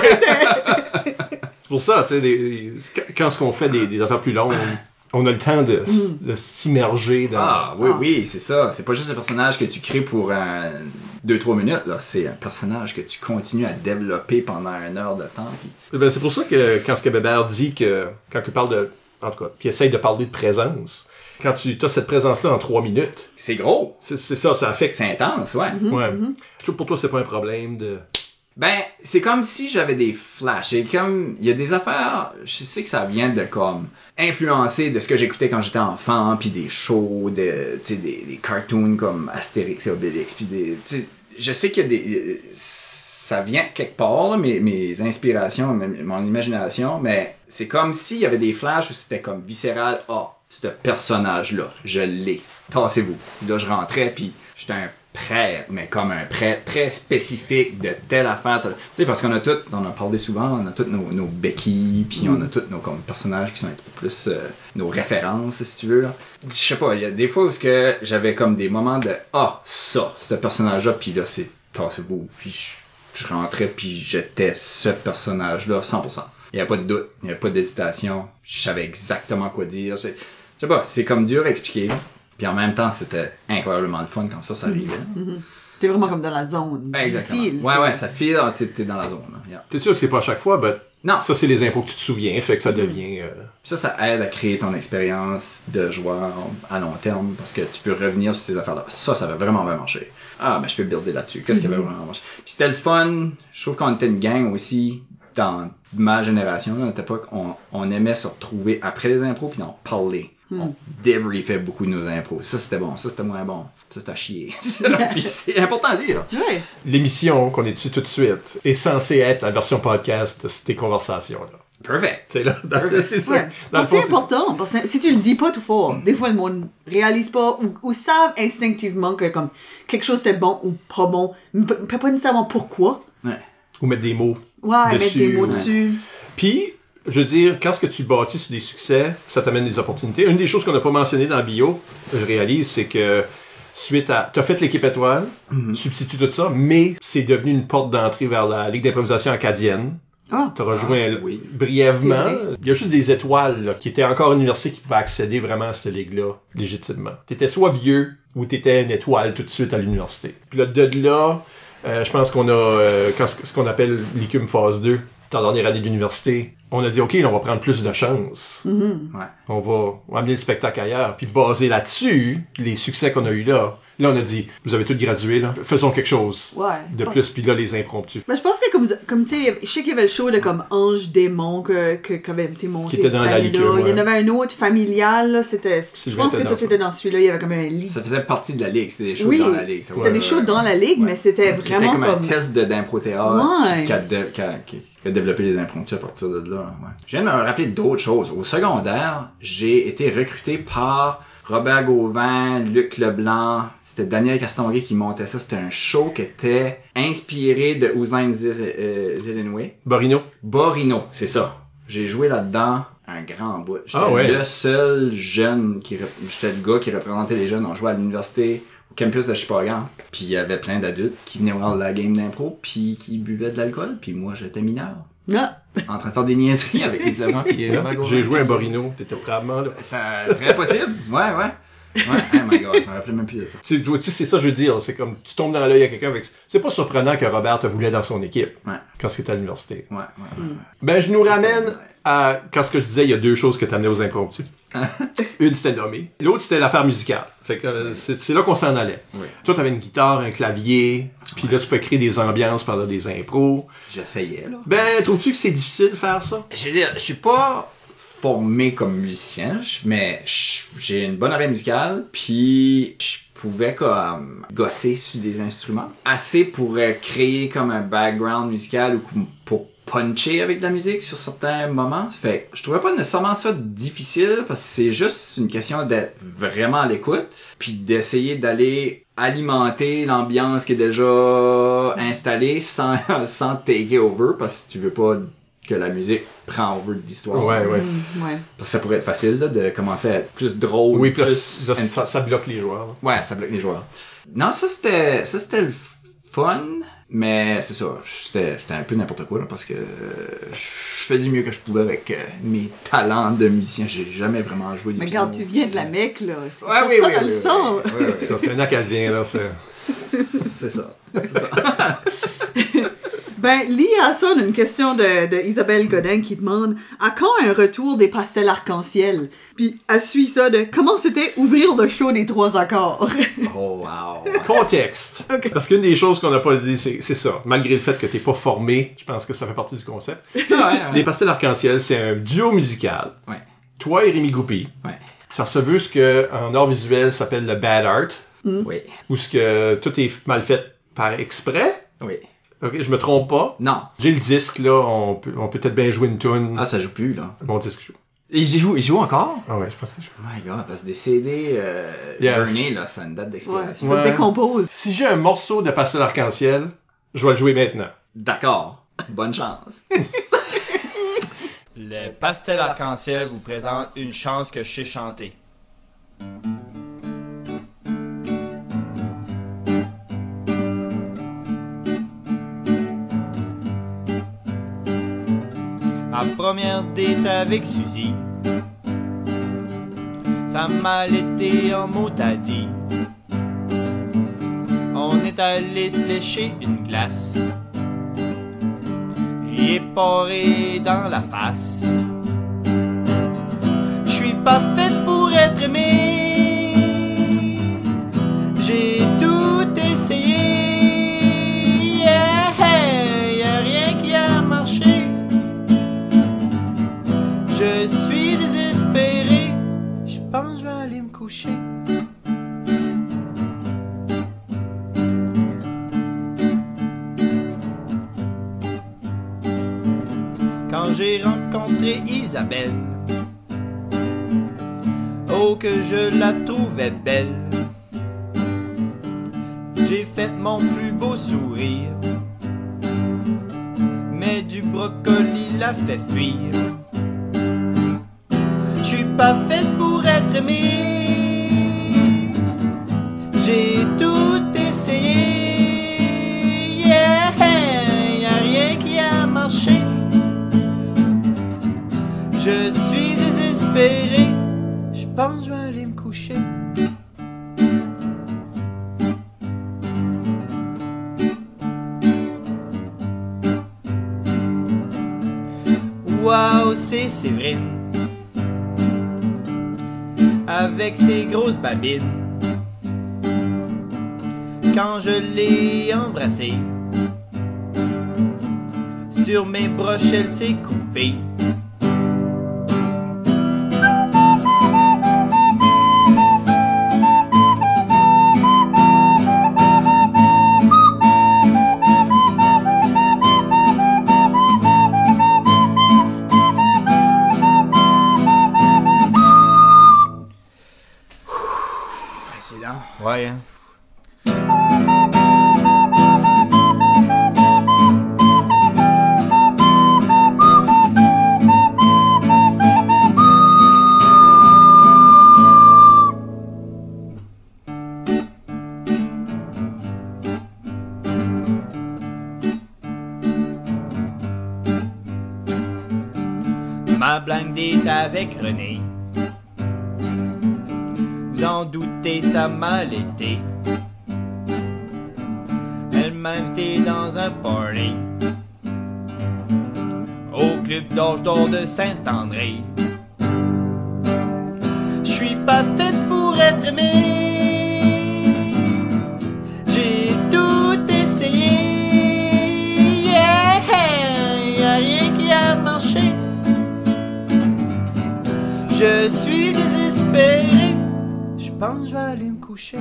oui! C'est pour ça, tu sais, des, des, quand on fait des, des affaires plus longues, on, on a le temps de, mm. de s'immerger dans... Ah oui, ah. oui, c'est ça. C'est pas juste un personnage que tu crées pour un, deux trois minutes, là. C'est un personnage que tu continues à développer pendant une heure de temps. Puis... Ben, c'est pour ça que quand Bébert dit que, quand il parle de... En tout cas, qu'il essaye de parler de présence... Quand tu as cette présence-là en trois minutes... C'est gros! C'est, c'est ça, ça affecte. C'est intense, ouais. Mm-hmm, ouais. Mm-hmm. Pour toi, c'est pas un problème de... Ben, c'est comme si j'avais des flashs. Et comme, il y a des affaires, je sais que ça vient de comme, influencer de ce que j'écoutais quand j'étais enfant, puis des shows, de, tu sais, des, des cartoons comme Astérix et Obélix, puis des, tu sais, je sais qu'il y a des... Ça vient quelque part, là, mes, mes inspirations, mon imagination, mais c'est comme s'il y avait des flashs où c'était comme viscéral. Ah, ce personnage-là, je l'ai. Tassez-vous. Là, je rentrais, puis j'étais un prêtre, mais comme un prêtre très spécifique de telle affaire. Tu sais, parce qu'on a toutes, on en a parlé souvent, on a toutes nos, nos béquilles, puis mm. on a tous nos comme, personnages qui sont un petit peu plus euh, nos références, si tu veux. Là. Je sais pas, il y a des fois où que j'avais comme des moments de « Ah, ça, ce personnage-là, puis là, c'est tassez-vous. » Puis je, je rentrais, puis j'étais ce personnage-là, cent pour cent. Il n'y avait pas de doute, il n'y avait pas d'hésitation. Je savais exactement quoi dire. C'est, je sais pas, c'est comme dur à expliquer. Puis en même temps, c'était incroyablement le fun quand ça, ça arrivait. Mm-hmm. T'es vraiment comme dans la zone. Exactement. Fil, ouais, ouais, ça file, t'es, t'es dans la zone. Yeah. T'es sûr que c'est pas à chaque fois, mais non. Ça, c'est les impôts que tu te souviens, fait que ça devient... Euh... Ça, ça aide à créer ton expérience de joueur à long terme, parce que tu peux revenir sur ces affaires-là. Ça, ça va vraiment bien marcher. Ah, ben je peux builder là-dessus. Qu'est-ce mm-hmm. qui va vraiment marcher? Puis c'était le fun. Je trouve qu'on était une gang aussi, dans ma génération, à notre époque, on, on aimait se retrouver après les impros, puis d'en parler. Mm. On débriefait beaucoup de nos impros. Ça, c'était bon. Ça, c'était moins bon. Ça, c'était à chier. Puis c'est important à dire. Ouais. L'émission qu'on est dessus tout de suite est censée être la version podcast de ces conversations-là. Perfect. C'est là. Dans, c'est ça. Ouais. Dans c'est important. Parce que si tu le dis pas tout fort, des fois, le monde réalise pas ou, ou savent instinctivement que comme quelque chose était bon ou pas bon, mais pas nécessairement pourquoi. Ouais. Ou mettre des mots Ouais, dessus. mettre des mots Ouais. dessus. Puis... Je veux dire, quand ce que tu bâtis sur des succès, ça t'amène des opportunités. Une des choses qu'on n'a pas mentionné dans la bio, je réalise, c'est que suite à... Tu as fait l'équipe étoile, mm-hmm. substitut tout ça, mais c'est devenu une porte d'entrée vers la Ligue d'improvisation acadienne. Ah. Tu as rejoint ah, oui. brièvement. Il y a juste des étoiles là, qui étaient encore à l'université qui pouvaient accéder vraiment à cette ligue-là, légitimement. Tu étais soit vieux ou tu étais une étoile tout de suite à l'université. Puis là, de là, euh, je pense qu'on a euh, quand, ce qu'on appelle l'écume phase deux, ta dernière année d'université, on a dit, OK, là, on va prendre plus de chance. Mm-hmm. Ouais. On va on va amener le spectacle ailleurs. Puis basé là-dessus, les succès qu'on a eu là, là, on a dit, vous avez tous gradué, là, faisons quelque chose ouais. de plus. Puis là, les impromptus. Mais je pense que comme, comme tu sais, je sais qu'il y avait le show de comme Ange Démon que, que, qu'avait été monté. Qui était dans la ligue. Ouais. Il y en avait un autre familial, là, c'était, je pense que tout était dans celui-là, il y avait comme un lit. Ça faisait partie de la ligue, c'était des shows oui, dans la ligue. Ça, c'était ouais, des ouais, shows ouais, dans la ligue, ouais. mais c'était vraiment c'était comme, comme un test de, d'impro-théâtre ouais. qui, qui, a de, qui, a, qui a développé les impromptus à partir de là. Ouais. Je viens de me rappeler d'autres choses. Au secondaire, j'ai été recruté par Robert Gauvin, Luc Leblanc, c'était Daniel Castonguay qui montait ça. C'était un show qui était inspiré de Whose Line Is It Anyway? Borino. Borino, c'est ça. J'ai joué là-dedans un grand bout. J'étais ah ouais. le seul jeune qui... J'étais le gars qui représentait les jeunes. On jouait à l'université, au campus de Shippagan. Puis il y avait plein d'adultes qui venaient voir la game d'impro, puis qui buvaient de l'alcool. Puis moi, j'étais mineur. Ah. En train de faire des niaiseries avec Luc Leblanc puis Robert Gauvin. J'ai joué un Borino. T'étais probablement là. C'est très possible. Ouais, ouais. Ouais, oh my god, je me rappelais même plus de ça. C'est, tu sais, c'est ça, je veux dire. C'est comme, tu tombes dans l'œil à quelqu'un avec, c'est pas surprenant que Robert te voulait dans son équipe. Ouais. Quand c'était à l'université. Ouais, ouais, ouais. Mm. Ben, je nous ramène à, quand ce que je disais, il y a deux choses que t'amenais aux impromptus. Une, c'était nommé. L'autre, c'était l'affaire musicale. Fait que, euh, c'est, c'est là qu'on s'en allait. Oui. Toi, t'avais une guitare, un clavier, puis ouais. là, tu peux créer des ambiances pendant des impros. J'essayais, là. Ben, trouves-tu que c'est difficile de faire ça? Je veux dire, je suis pas formé comme musicien, mais j'ai une bonne oreille musicale, puis je pouvais comme gosser sur des instruments assez pour euh, créer comme un background musical ou pour puncher avec de la musique sur certains moments. Fait que je trouvais pas nécessairement ça difficile parce que c'est juste une question d'être vraiment à l'écoute puis d'essayer d'aller alimenter l'ambiance qui est déjà installée sans sans take over parce que tu veux pas que la musique prend over de l'histoire. Ouais, ouais. Mmh, ouais. Parce que ça pourrait être facile là, de commencer à être plus drôle. Oui, plus, plus ça, ça, ça bloque les joueurs. Là. Ouais, ça bloque les joueurs. Non, ça c'était ça c'était le fun, mais c'est ça, c'était, c'était un peu n'importe quoi là, parce que je fais du mieux que je pouvais avec euh, mes talents de musicien. J'ai jamais vraiment joué du mais piano. Mais quand tu viens de la Mecque, là, c'est ouais, pas oui, ça oui, dans oui, le oui, son. Oui, oui, oui, oui. C'est un Acadien, là. C'est, c'est ça. C'est ça. Ben, lié à ça, on a une question de, de Isabelle Godin qui demande « À quand un retour des pastels arc-en-ciel? » Puis, elle suit ça de « Comment c'était ouvrir le show des trois accords? » Oh, wow. Contexte. Okay. Parce qu'une des choses qu'on n'a pas dit, c'est, c'est ça. Malgré le fait que t'es pas formé, je pense que ça fait partie du concept. Ah ouais, ouais. Les pastels arc-en-ciel, c'est un duo musical. Ouais. Toi et Rémi Goupy. Ouais. Ça se veut ce que, en art visuel, s'appelle le bad art. Mm. Oui. Où ce que tout est mal fait par exprès. Oui. Ok, je me trompe pas. Non. J'ai le disque, là, on peut, on peut peut-être bien jouer une tune. Ah, ça joue plus, là. Mon disque joue. Il joue, il joue encore? Ah ouais, je pense que je Oh my god, parce que des C D euh, Yes. burnés, là, ça a une date d'expiration. Ouais, ça décompose. Si j'ai un morceau de pastel arc-en-ciel, je vais le jouer maintenant. D'accord. Bonne chance. Le pastel arc-en-ciel vous présente une chance que je sais chanter. Ma première date avec Suzy, ça a mal été en mot à dit. On est allé se lécher une glace, j'y ai paré dans la face. Je suis pas faite pour être aimée, j'ai tout essayé, yeah, y'a rien qui a marché. Je suis désespéré, je pense que je vais aller me coucher. Quand j'ai rencontré Isabelle, oh que je la trouvais belle, j'ai fait mon plus beau sourire, mais du brocoli l'a fait fuir. Je suis pas faite pour être aimée, j'ai tout essayé, yeah, y'a rien qui a marché. Je suis désespéré, je pense que je vais aller me coucher. Waouh, c'est Séverine, avec ses grosses babines. Quand je l'ai embrassée, sur mes broches elle s'est coupée. C'est long. Ouais, hein. Ma blind date avec René, vous en doutez, ça m'a l'été. Elle m'a invité dans un party au club d'âge d'or de Saint-André. Je suis pas faite pour être aimée, j'ai tout essayé, yeah, y'a rien qui a marché. Je suis désespéré, je pense que je vais aller me coucher.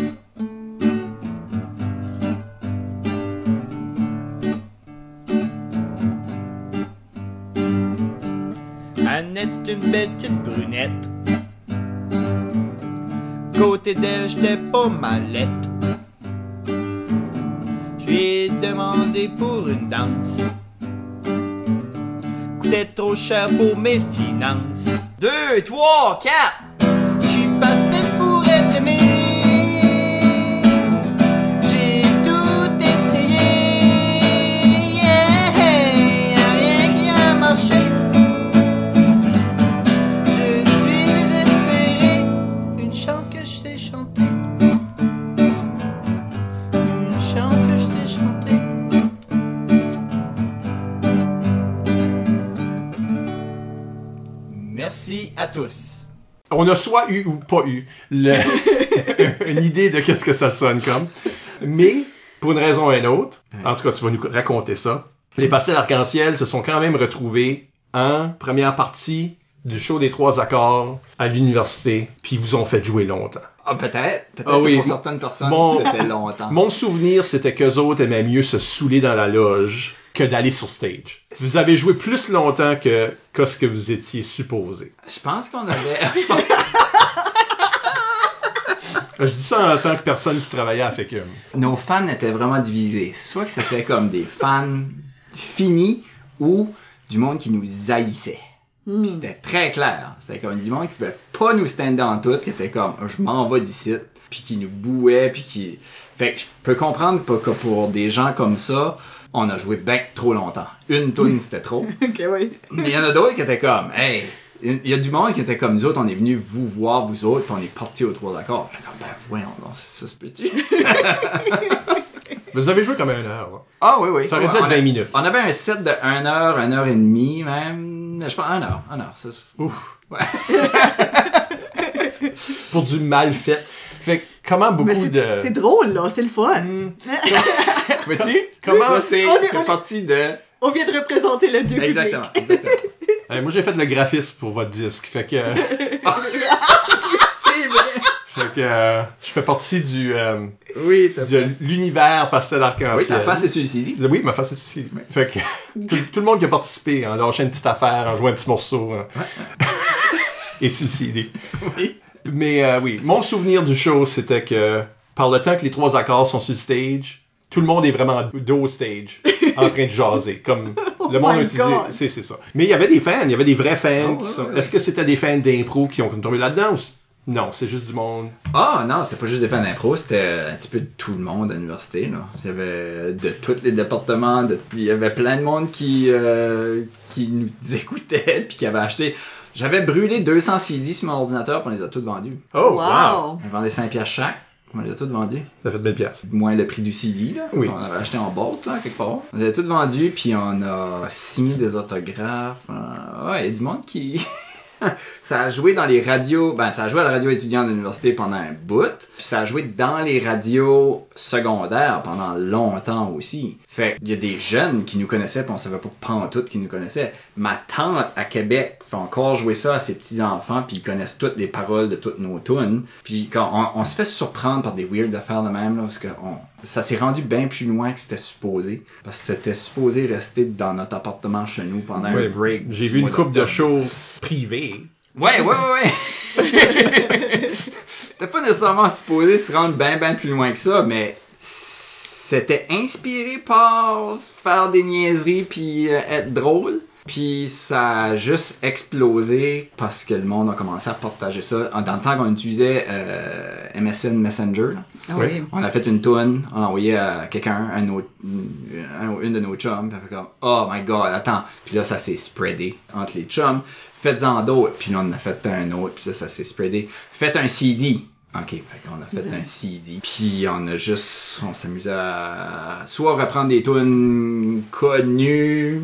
Annette, c'est une belle petite brunette, côté d'elle, j'étais pas mallette. Je lui ai demandé pour une danse, coûtait trop cher pour mes finances. Deux, trois, quatre. Je suis pas faite pour être aimée, j'ai tout essayé, yeah, y'a rien qui a marché. Je suis désespéré, une chance que je sais chanter, une chance que je sais chanter. Merci à tous. On a soit eu ou pas eu le... une idée de qu'est-ce que ça sonne comme. Mais, pour une raison ou une autre, en tout cas, tu vas nous raconter ça, les pastels arc-en-ciel se sont quand même retrouvés en première partie du show des trois accords à l'université, puis ils vous ont fait jouer longtemps. Ah, peut-être. Peut-être Ah que oui, pour mon- certaines personnes, mon- c'était longtemps. Mon souvenir, c'était qu'eux autres aimaient mieux se saouler dans la loge que d'aller sur stage. Vous avez joué plus longtemps que, que ce que vous étiez supposé. Je pense qu'on avait... je pense que... Je dis ça en tant que personne qui travaillait à F E C U M. Nos fans étaient vraiment divisés. Soit que c'était comme des fans finis ou du monde qui nous haïssait. Mm. Puis c'était très clair. C'était comme du monde qui pouvait pas nous stander en tout, qui était comme je m'en vais d'ici, puis qui nous bouait, puis qui... Fait que je peux comprendre que pour des gens comme ça, on a joué bien trop longtemps. Une toune, c'était trop. Ok, oui. Mais il y en a d'autres qui étaient comme hey, il y a du monde qui était comme nous autres, on est venus vous voir, vous autres, puis on est partis aux trois accords. J'étais comme, ben voyons, non, ça se peut-tu? Vous avez joué comme une heure, là. Ah oui, oui. Ça aurait dû ouais, être vingt minutes. On avait un set de une heure, une heure et demie, même. Je pense, une heure, une heure. Ça, ouf. Ouais. Pour du mal fait. Fait que, comment beaucoup Mais c'est, de... c'est drôle, là, c'est le fun. Mm. Vois-tu? Comment ça, c'est, on est, c'est on parti de... On vient de représenter le deux Exactement, public. exactement. Hey, moi, j'ai fait le graphisme pour votre disque. Fait que... Euh... C'est vrai. Fait que euh, je fais partie du, euh, oui, t'as de l'univers pastel arc-en-ciel. Oui, ta face est sur le C D. Oui, ma face est sur le C D. Oui. Fait que tout, tout le monde qui a participé, en lâchant une petite affaire, en jouant un petit morceau, hein, ouais. et sur le C D. Oui. Mais euh, oui, mon souvenir du show, c'était que par le temps que les trois accords sont sur le stage, tout le monde est vraiment dos stage, en train de jaser. Comme oh le monde a my utilisé. God. C'est, c'est ça. Mais il y avait des fans, il y avait des vrais fans. Oh, qui sont... ouais, ouais. Est-ce que c'était des fans d'impro qui ont tombé là-dedans ou... Non, c'est juste du monde. Ah oh, non, c'était pas juste des fans d'impro, c'était un petit peu de tout le monde à l'université. Là. Il y avait de tous les départements, de... il y avait plein de monde qui, euh, qui nous écoutait puis qui avait acheté. J'avais brûlé deux cents C D sur mon ordinateur puis on les a tous vendus. Oh, wow! wow. On vendait cinq piastres chaque. On les a tous vendus. Ça fait mille piastres. Moins le prix du C D, là. Oui. On avait acheté en boîte, là, quelque part. On les a tous vendus, puis on a signé des autographes. Euh, ouais, il y a du monde qui... ça a joué dans les radios... Ben, ça a joué à la radio étudiante de l'université pendant un bout. Puis ça a joué dans les radios secondaires pendant longtemps aussi. Fait qu'il y a des jeunes qui nous connaissaient, puis on savait pas pantoute qui nous connaissaient. Ma tante à Québec fait encore jouer ça à ses petits-enfants, puis ils connaissent toutes les paroles de toutes nos tunes. Puis quand on, on se fait surprendre par des weird affaires de même, là, parce que on, ça s'est rendu bien plus loin que c'était supposé. Parce que c'était supposé rester dans notre appartement chez nous pendant Oui, un break. J'ai vu une couple de shows privés. Ouais, ouais, ouais, ouais. C'était pas nécessairement supposé se rendre bien, bien plus loin que ça, mais c'était inspiré par faire des niaiseries puis euh, être drôle. Puis ça a juste explosé parce que le monde a commencé à partager ça. Dans le temps qu'on utilisait euh, M S N Messenger, là. Ah oui. On a fait une toune, on l'a envoyé à quelqu'un, un autre, un, une de nos chums, puis on fait comme « Oh my God, attends! » Puis là, ça s'est spreadé entre les chums. Faites-en d'autres. Puis là, on en a fait un autre, puis là, ça s'est spreadé. Faites un C D. OK, fait qu'on a fait mm-hmm. un C D. Puis on a juste... On s'amusait à soit reprendre des tunes connues,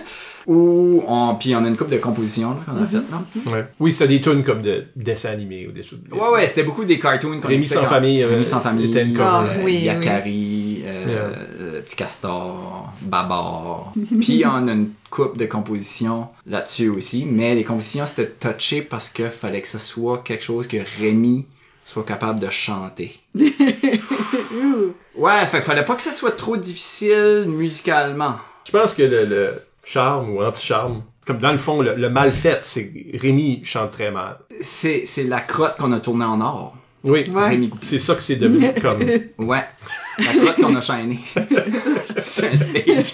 ou on... Puis on a une couple de compositions là, qu'on a mm-hmm. faites, non? Ouais. Oui, c'était des tunes comme de dessins animés ou des choses. Ouais, ouais, c'était beaucoup des cartoons. Rémi sans famille. Rémi sans famille. Était une cover. Ah, oui, Yakari, oui. euh, yeah. euh, Petit Castor, Babar. Puis on a une couple de compositions là-dessus aussi. Mais les compositions, c'était touché parce que fallait que ce soit quelque chose que Rémi soit capable de chanter. Ouais, fait fallait pas que ça soit trop difficile musicalement. Je pense que le, le charme ou anti-charme, comme dans le fond, le, le mal fait, c'est Rémi chante très mal. C'est, c'est la crotte qu'on a tournée en or. Oui, ouais. Rémi, c'est ça que c'est devenu comme... Ouais, la crotte qu'on a chaînée sur un stage.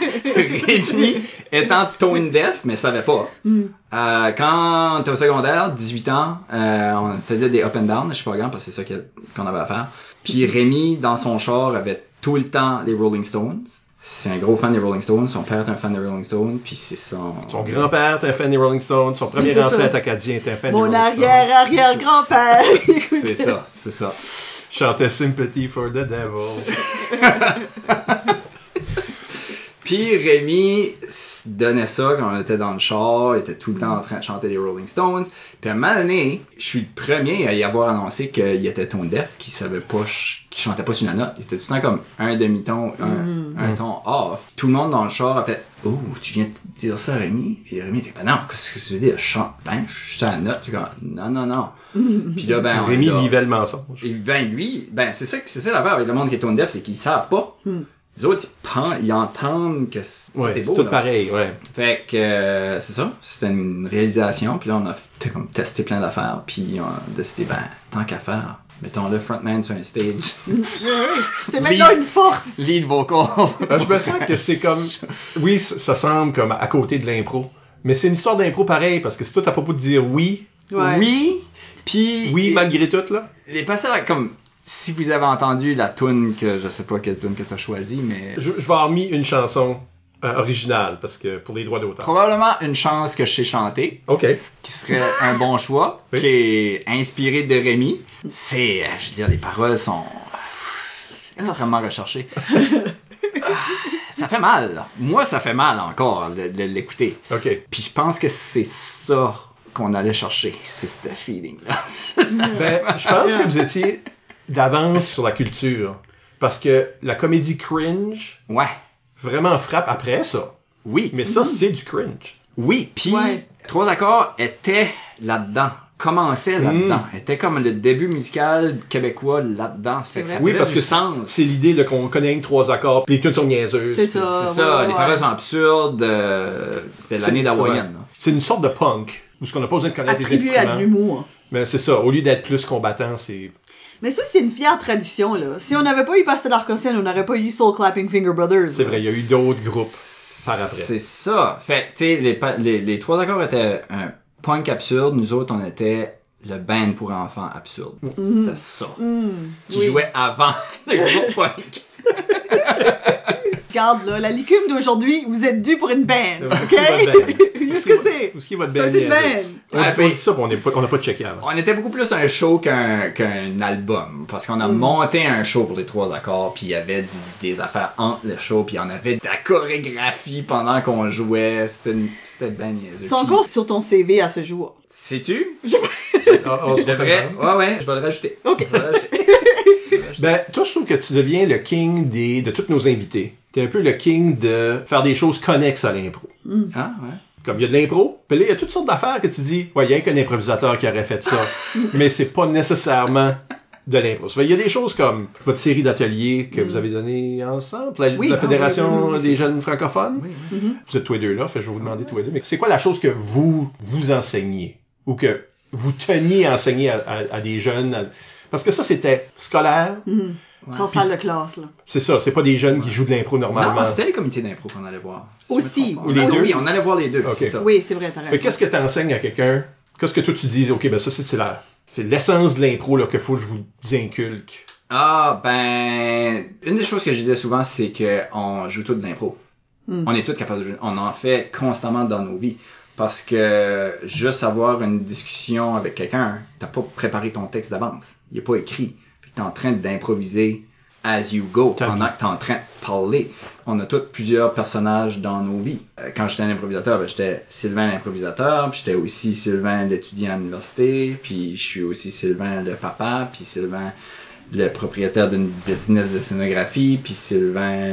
Rémi étant tone deaf, mais savait pas. Mm. Euh, quand t'es au secondaire, dix-huit ans, euh, on faisait des up and down, je suis pas grand parce que c'est ça qu'on avait à faire. Puis Rémi, dans son char, avait tout le temps les Rolling Stones. C'est un gros fan des Rolling Stones. Son père est un fan des Rolling Stones. Puis c'est son... Son grand-père est un fan des Rolling Stones. Son premier c'est ancêtre ça. Acadien est un fan Mon des Rolling Stones. Mon arrière-arrière-grand-père. C'est ça, c'est ça. Chantait Sympathy for the Devil. Puis Rémi donnait ça quand on était dans le char, il était tout le temps en train de chanter les Rolling Stones. Puis à un moment donné, je suis le premier à y avoir annoncé qu'il était tone deaf, qu'il savait pas, qu'il chantait pas sur la note. Il était tout le temps comme un demi-ton, un, mm. un ton off. Tout le monde dans le char a fait « Oh, tu viens de dire ça à Rémi? » Puis Rémi était « Ben non, qu'est-ce que tu veux dire? Je chante, ben, je suis sur la note. » comme « Non, non, non. » Puis là, ben... Rémi là, vivait le mensonge. Et ben lui, ben c'est ça, c'est ça l'affaire avec le monde qui est tone deaf, c'est qu'ils savent pas. Mm. Les autres, ils, pen- ils entendent que c'est, Ouais, tout est c'est beau. tout là. pareil, ouais. Fait que euh, c'est ça, c'était une réalisation, puis là on a fait, comme, testé plein d'affaires, puis on a décidé, ben, tant qu'à faire, mettons le frontman sur un stage. C'est maintenant une force! Lead vocal. Euh, je me sens que c'est comme... Oui, ça, ça semble comme à côté de l'impro. Mais c'est une histoire d'impro pareil, parce que c'est tout à propos de dire oui. Ouais. Oui, puis... Oui, malgré tout, là. Les passages, comme... Si vous avez entendu la tune que... Je sais pas quelle tune que t'as choisie, mais... Je, je vais avoir mis une chanson euh, originale, parce que pour les droits d'auteur. Probablement une chance que je sais chanter, OK. qui serait un bon choix, Oui. qui est inspiré de Rémi. C'est... euh, Je veux dire, les paroles sont... euh, extrêmement recherchées. Ah, ça fait mal. Là. Moi, ça fait mal encore de, de l'écouter. OK. Puis je pense que c'est ça qu'on allait chercher, c'est ce feeling-là. Ben, je pense que vous étiez d'avance sur la culture. Parce que la comédie cringe Ouais. vraiment frappe après ça. Oui. Mais ça, c'est du cringe. Oui, puis Ouais. Trois accords était là-dedans, commençait là-dedans, Mm. était comme le début musical québécois là-dedans. Fait que ça Oui, faisait parce du que c'est, sens. c'est l'idée là, qu'on connaît une trois accords, puis les tunes sont niaiseuses. C'est ça. C'est ça, ouais, les ouais. paroles sont absurdes. euh, c'était l'année C'est- d'Hawaïen. ouais. là. C'est une sorte de punk, où ce qu'on n'a pas besoin de connaître les Attribué à instruments. de l'humour. Mais c'est ça, au lieu d'être plus combattant, c'est... Mais ça, c'est une fière tradition, là. Si on n'avait pas eu Pastel Arc-en-Ciel, on n'aurait pas eu Soul Clapping Finger Brothers. C'est là. vrai, il y a eu d'autres groupes par après. C'est ça. Fait tu sais, les, pa- les, les trois accords étaient un punk absurde, nous autres, on était le band pour enfants absurde. C'était ça. Qui oui. jouait avant le groupe punk. Regarde, là, la licume d'aujourd'hui, vous êtes dû pour une band, Où OK? est-ce qu'il est votre band? Qu'est-ce que c'est? Où est-ce qu'il est votre C'est band une niaiseuse? band. On, Ouais, dit, puis- on dit ça, puis on n'est pas- on n'a pas checké avant. On était beaucoup plus un show qu'un qu'un album. Parce qu'on a monté un show pour les trois accords, puis il y avait du- des affaires entre le show, puis on avait de la chorégraphie pendant qu'on jouait. C'était une- c'était bien niaiseux. C'est Puis, encore sur ton C V à ce jour. sais-tu? On- on se Je devrais... retrouve. Ouais, ouais, je vais le rajouter. Ok. Je vais le rajouter. Ben, toi, je trouve que tu deviens le king des, de tous nos invités. T'es un peu le king de faire des choses connexes à l'impro. Ah, ouais. Comme il y a de l'impro, puis là, il y a toutes sortes d'affaires que tu dis, ouais, il y a qu'un improvisateur qui aurait fait ça. Mais c'est pas nécessairement de l'impro. Ça fait, il y a des choses comme votre série d'ateliers que vous avez donné ensemble, la, Oui, la ah, Fédération oui, oui, oui, des jeunes francophones. Vous êtes tous les deux là, fait, je vais vous demander tous les deux. Mais c'est quoi la chose que vous, vous enseignez? Ou que vous teniez à enseigner à, à- à des jeunes? à- Parce que ça, c'était scolaire. Sans Puis salle c'est- de classe, là. C'est ça, c'est pas des jeunes qui jouent de l'impro normalement. Non, c'était les comités d'impro qu'on allait voir. Si Aussi. je me trompe pas. Ou les Ah, deux? Oui, on allait voir les deux, Ok. c'est ça. Oui, c'est vrai, t'as raison. Fait qu'est-ce que t'enseignes à quelqu'un? Qu'est-ce que toi tu dis? Ok, ben ça, c'est, c'est la, c'est l'essence de l'impro, là, qu'il faut que je vous inculque. Ah, ben, une des choses que je disais souvent, c'est que on joue tout de l'impro. On est tous capables de jouer. On en fait constamment dans nos vies. Parce que juste avoir une discussion avec quelqu'un, t'as pas préparé ton texte d'avance. Il est pas écrit. Fait que t'es en train d'improviser as you go, T'as pendant vu. que t'es en train de parler. On a tous plusieurs personnages dans nos vies. Euh, Quand j'étais un improvisateur, ben, j'étais Sylvain l'improvisateur, puis j'étais aussi Sylvain l'étudiant à l'université, puis je suis aussi Sylvain le papa, puis Sylvain le propriétaire d'une business de scénographie, puis Sylvain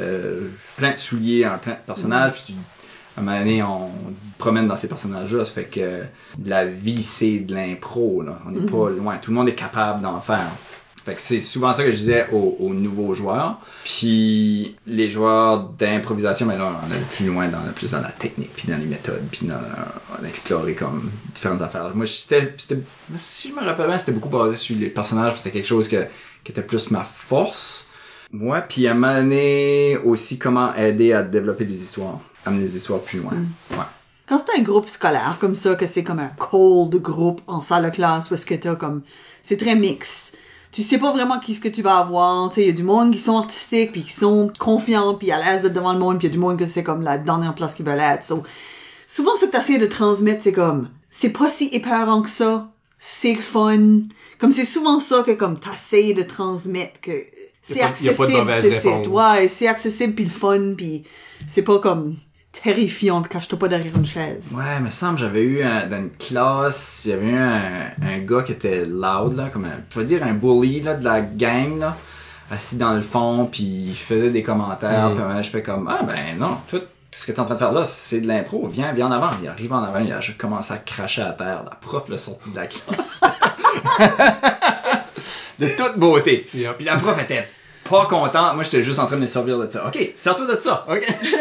le plein de souliers en plein de personnages, puis tu- à un moment donné, on promène dans ces personnages-là, ça fait que la vie, c'est de l'impro, là. On n'est pas loin. Tout le monde est capable d'en faire. Fait que c'est souvent ça que je disais aux, aux nouveaux joueurs. Puis les joueurs d'improvisation, mais là, on allait plus loin, dans, plus dans la technique, puis dans les méthodes, puis dans, on a exploré comme différentes affaires. Moi, c'était, c'était, si je me rappelle bien, c'était beaucoup basé sur les personnages, puis c'était quelque chose que, qui était plus ma force. Moi, puis à un moment donné, aussi comment aider à développer des histoires, amener des histoires plus loin. Ouais. Quand c'est un groupe scolaire comme ça, que c'est comme un cold groupe en salle de classe, où est-ce que t'as comme... C'est très mix. Tu sais pas vraiment qui ce que tu vas avoir. Tu sais, il y a du monde qui sont artistiques, puis qui sont confiants, puis à l'aise d'être devant le monde, puis il y a du monde que c'est comme la dernière place qu'ils veulent être. So, souvent, ce que t'essayes de transmettre, c'est comme... C'est pas si épeurant que ça. C'est fun. Comme c'est souvent ça que comme t'essayes de transmettre, que c'est Y a pas- y a pas de accessible. mauvaise c'est, c'est, réponse. ouais, c'est accessible, puis le fun, puis c'est pas comme... terrifiant, puis cache-toi pas derrière une chaise. Ouais, me semble, j'avais eu un, dans une classe, il y avait eu un, un gars qui était loud, là, comme un, je vais dire un bully, là, de la gang, là, assis dans le fond, puis il faisait des commentaires, Mm. puis euh, je fais comme, ah, ben non, tout ce que t'es en train de faire là, c'est de l'impro, viens, viens en avant. Il arrive en avant, il a juste commencé à cracher à terre, la prof l'a sorti de la classe. De toute beauté. Yep. Puis la prof était pas content. Moi, j'étais juste en train de me servir de ça. OK, sers-toi de ça. OK.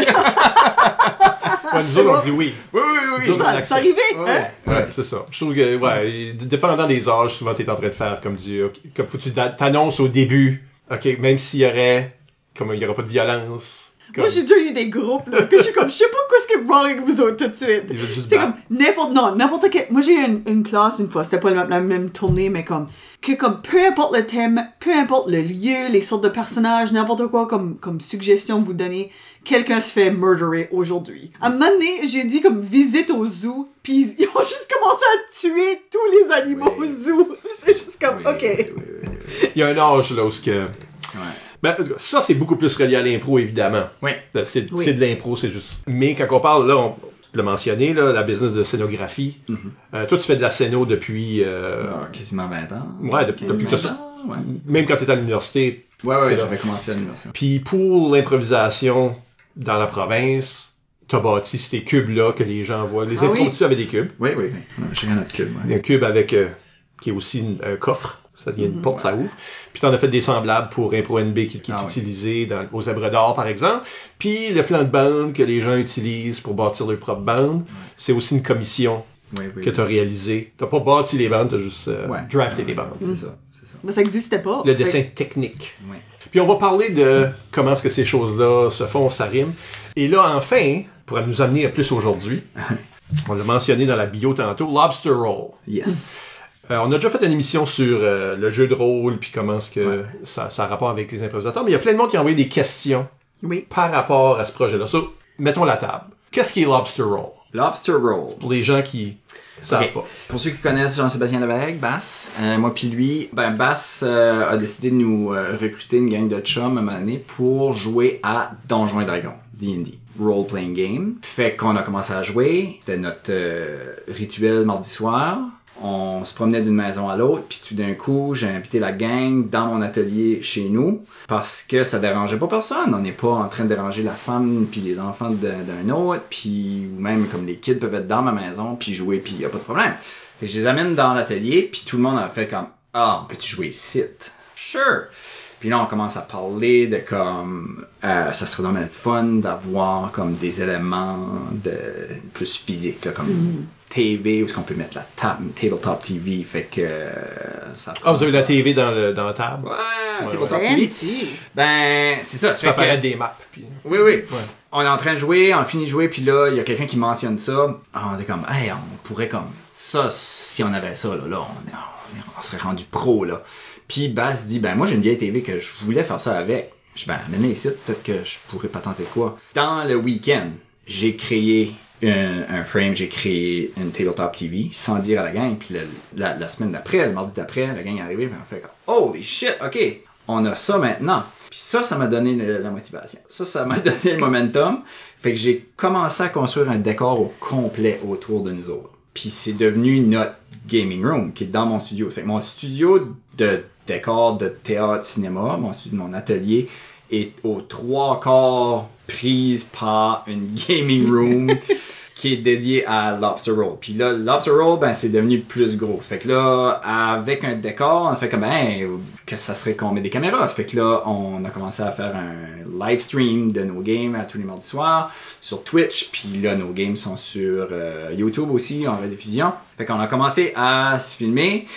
Ouais, nous autres, on dit oui. Oui, oui, oui. Nous autres, on Ça, c'est accepte. arrivé, Ouais. hein? Ouais, c'est ça. Je trouve que, ouais, dépendant des âges, souvent, t'es en train de faire comme du, okay, comme faut que tu t'annonces au début, OK, même s'il y aurait, comme il y aura pas de violence. Comme... Moi, j'ai déjà eu des groupes, là, que je suis comme, je sais pas quoi ce qui est wrong avec vous autres tout de suite. Ils veulent juste C'est battre. comme, n'importe, non, n'importe quel, moi, j'ai eu une, une classe une fois, c'était pas la, la même tournée, mais comme, que comme, peu importe le thème, peu importe le lieu, les sortes de personnages, n'importe quoi comme, comme suggestion vous donnez, quelqu'un se fait murderer aujourd'hui. À un moment donné, j'ai dit comme, visite au zoo, pis ils ont juste commencé à tuer tous les animaux Oui. au zoo. C'est juste comme, Oui, ok. oui, oui, oui, oui. Il y a un âge, là, où ce que... Ouais. Ben, ça, c'est beaucoup plus relié à l'impro, évidemment. Oui. C'est, Oui. c'est de l'impro, c'est juste. Mais quand on parle, là, on l'a mentionné, là, la business de scénographie. Mm-hmm. Euh, toi, tu fais de la scéno depuis... Euh, Ah, quasiment vingt ans. Ouais, depuis, depuis que vingt t'as- ans, ouais. même quand t'étais à l'université. Ouais, ouais, c'est ouais, là. j'avais commencé à l'université. Puis pour l'improvisation dans la province, t'as bâti ces cubes-là que les gens voient. Les Ah impros, oui. tu avais des cubes. Oui, oui, oui. On avait chacun notre cube, ouais. Un cube avec... euh, qui est aussi une- un coffre. Ça devient une porte, ça ouvre. Puis t'en as fait des semblables pour Impro N B qui, qui Ah est oui. utilisé dans, aux Zèbres d'Or, par exemple. Puis le plan de bande que les gens utilisent pour bâtir leur propre bande, c'est aussi une commission Oui, oui, que oui. t'as réalisée. T'as pas bâti les bandes, t'as juste euh, Ouais. drafté Ouais, les ouais, bandes. C'est ça, c'est ça. Mais ça existait pas. Le Fait- dessin technique. Ouais. Puis on va parler de comment est-ce que ces choses-là se font, ça rime. Et là, enfin, pour nous amener à plus aujourd'hui, on l'a mentionné dans la bio tantôt, Lobster Roll. Yes. Euh, on a déjà fait une émission sur euh, le jeu de rôle, puis comment est-ce que Ouais. ça, ça a rapport avec les improvisateurs. Mais il y a plein de monde qui a envoyé des questions Oui. par rapport à ce projet-là. So, mettons la table. Qu'est-ce qui est Lobster Roll? Lobster Roll. Pour les gens qui savent Ok. pas. Pour ceux qui connaissent Jean-Sébastien Lévesque, Bass, euh, moi puis lui, ben Bass euh, a décidé de nous euh, recruter une gang de chums à un moment donné pour jouer à Donjons et Dragons, D and D. Role-playing game. Fait qu'on a commencé à jouer. C'était notre euh, rituel mardi soir. On se promenait d'une maison à l'autre, puis tout d'un coup, j'ai invité la gang dans mon atelier chez nous, parce que ça dérangeait pas personne. On n'est pas en train de déranger la femme puis les enfants de- d'un autre, puis ou même comme les kids peuvent être dans ma maison, puis jouer, puis y a pas de problème. Fait que je les amène dans l'atelier, puis tout le monde a fait comme « Ah, on peut-tu jouer ici? » Sure! Puis là, on commence à parler de comme... Euh, ça serait vraiment le fun d'avoir comme des éléments de plus physiques, là, comme une T V, où est-ce qu'on peut mettre la table, une tabletop T V, fait que... euh, ça Ah, vous avez la T V dans, le, dans la table? Ouais, un Ouais, tabletop ouais. T V. Fancy. Ben, c'est ça. Tu fait fais que- apparaître des maps. Puis... Oui, oui. On est en train de jouer, on finit de jouer, puis là, il y a quelqu'un qui mentionne ça. Ah, on est comme, hey, on pourrait comme ça, si on avait ça, là, là on, est- on, est- on serait rendu pro, là. Puis Bass dit, ben moi, j'ai une vieille T V que je voulais faire ça avec. Je dis, ben, amenez ici, peut-être que je pourrais patenter quoi. Dans le week-end, j'ai créé un, un frame, j'ai créé une tabletop T V, sans dire à la gang. Puis le- la, la semaine d'après, le mardi d'après, la gang est arrivée, puis on fait comme, holy shit, ok, on a ça maintenant. Puis ça, ça m'a donné le- la motivation. Ça, ça m'a donné le momentum. Fait que j'ai commencé à construire un décor au complet autour de nous autres. Puis c'est devenu notre gaming room qui est dans mon studio. Fait que mon studio de décor de théâtre, cinéma, mon, studio, mon atelier est aux trois quarts prise par une gaming room qui est dédiée à Lobster Roll. Puis là, Lobster Roll, ben, c'est devenu plus gros. Fait que là, avec un décor, on fait comme, ben, qu'est-ce que ça serait qu'on met des caméras? Fait que là, on a commencé à faire un live stream de nos games à tous les mardis soirs sur Twitch. Puis là, nos games sont sur euh, YouTube aussi, en rediffusion. Fait qu'on a commencé à se filmer.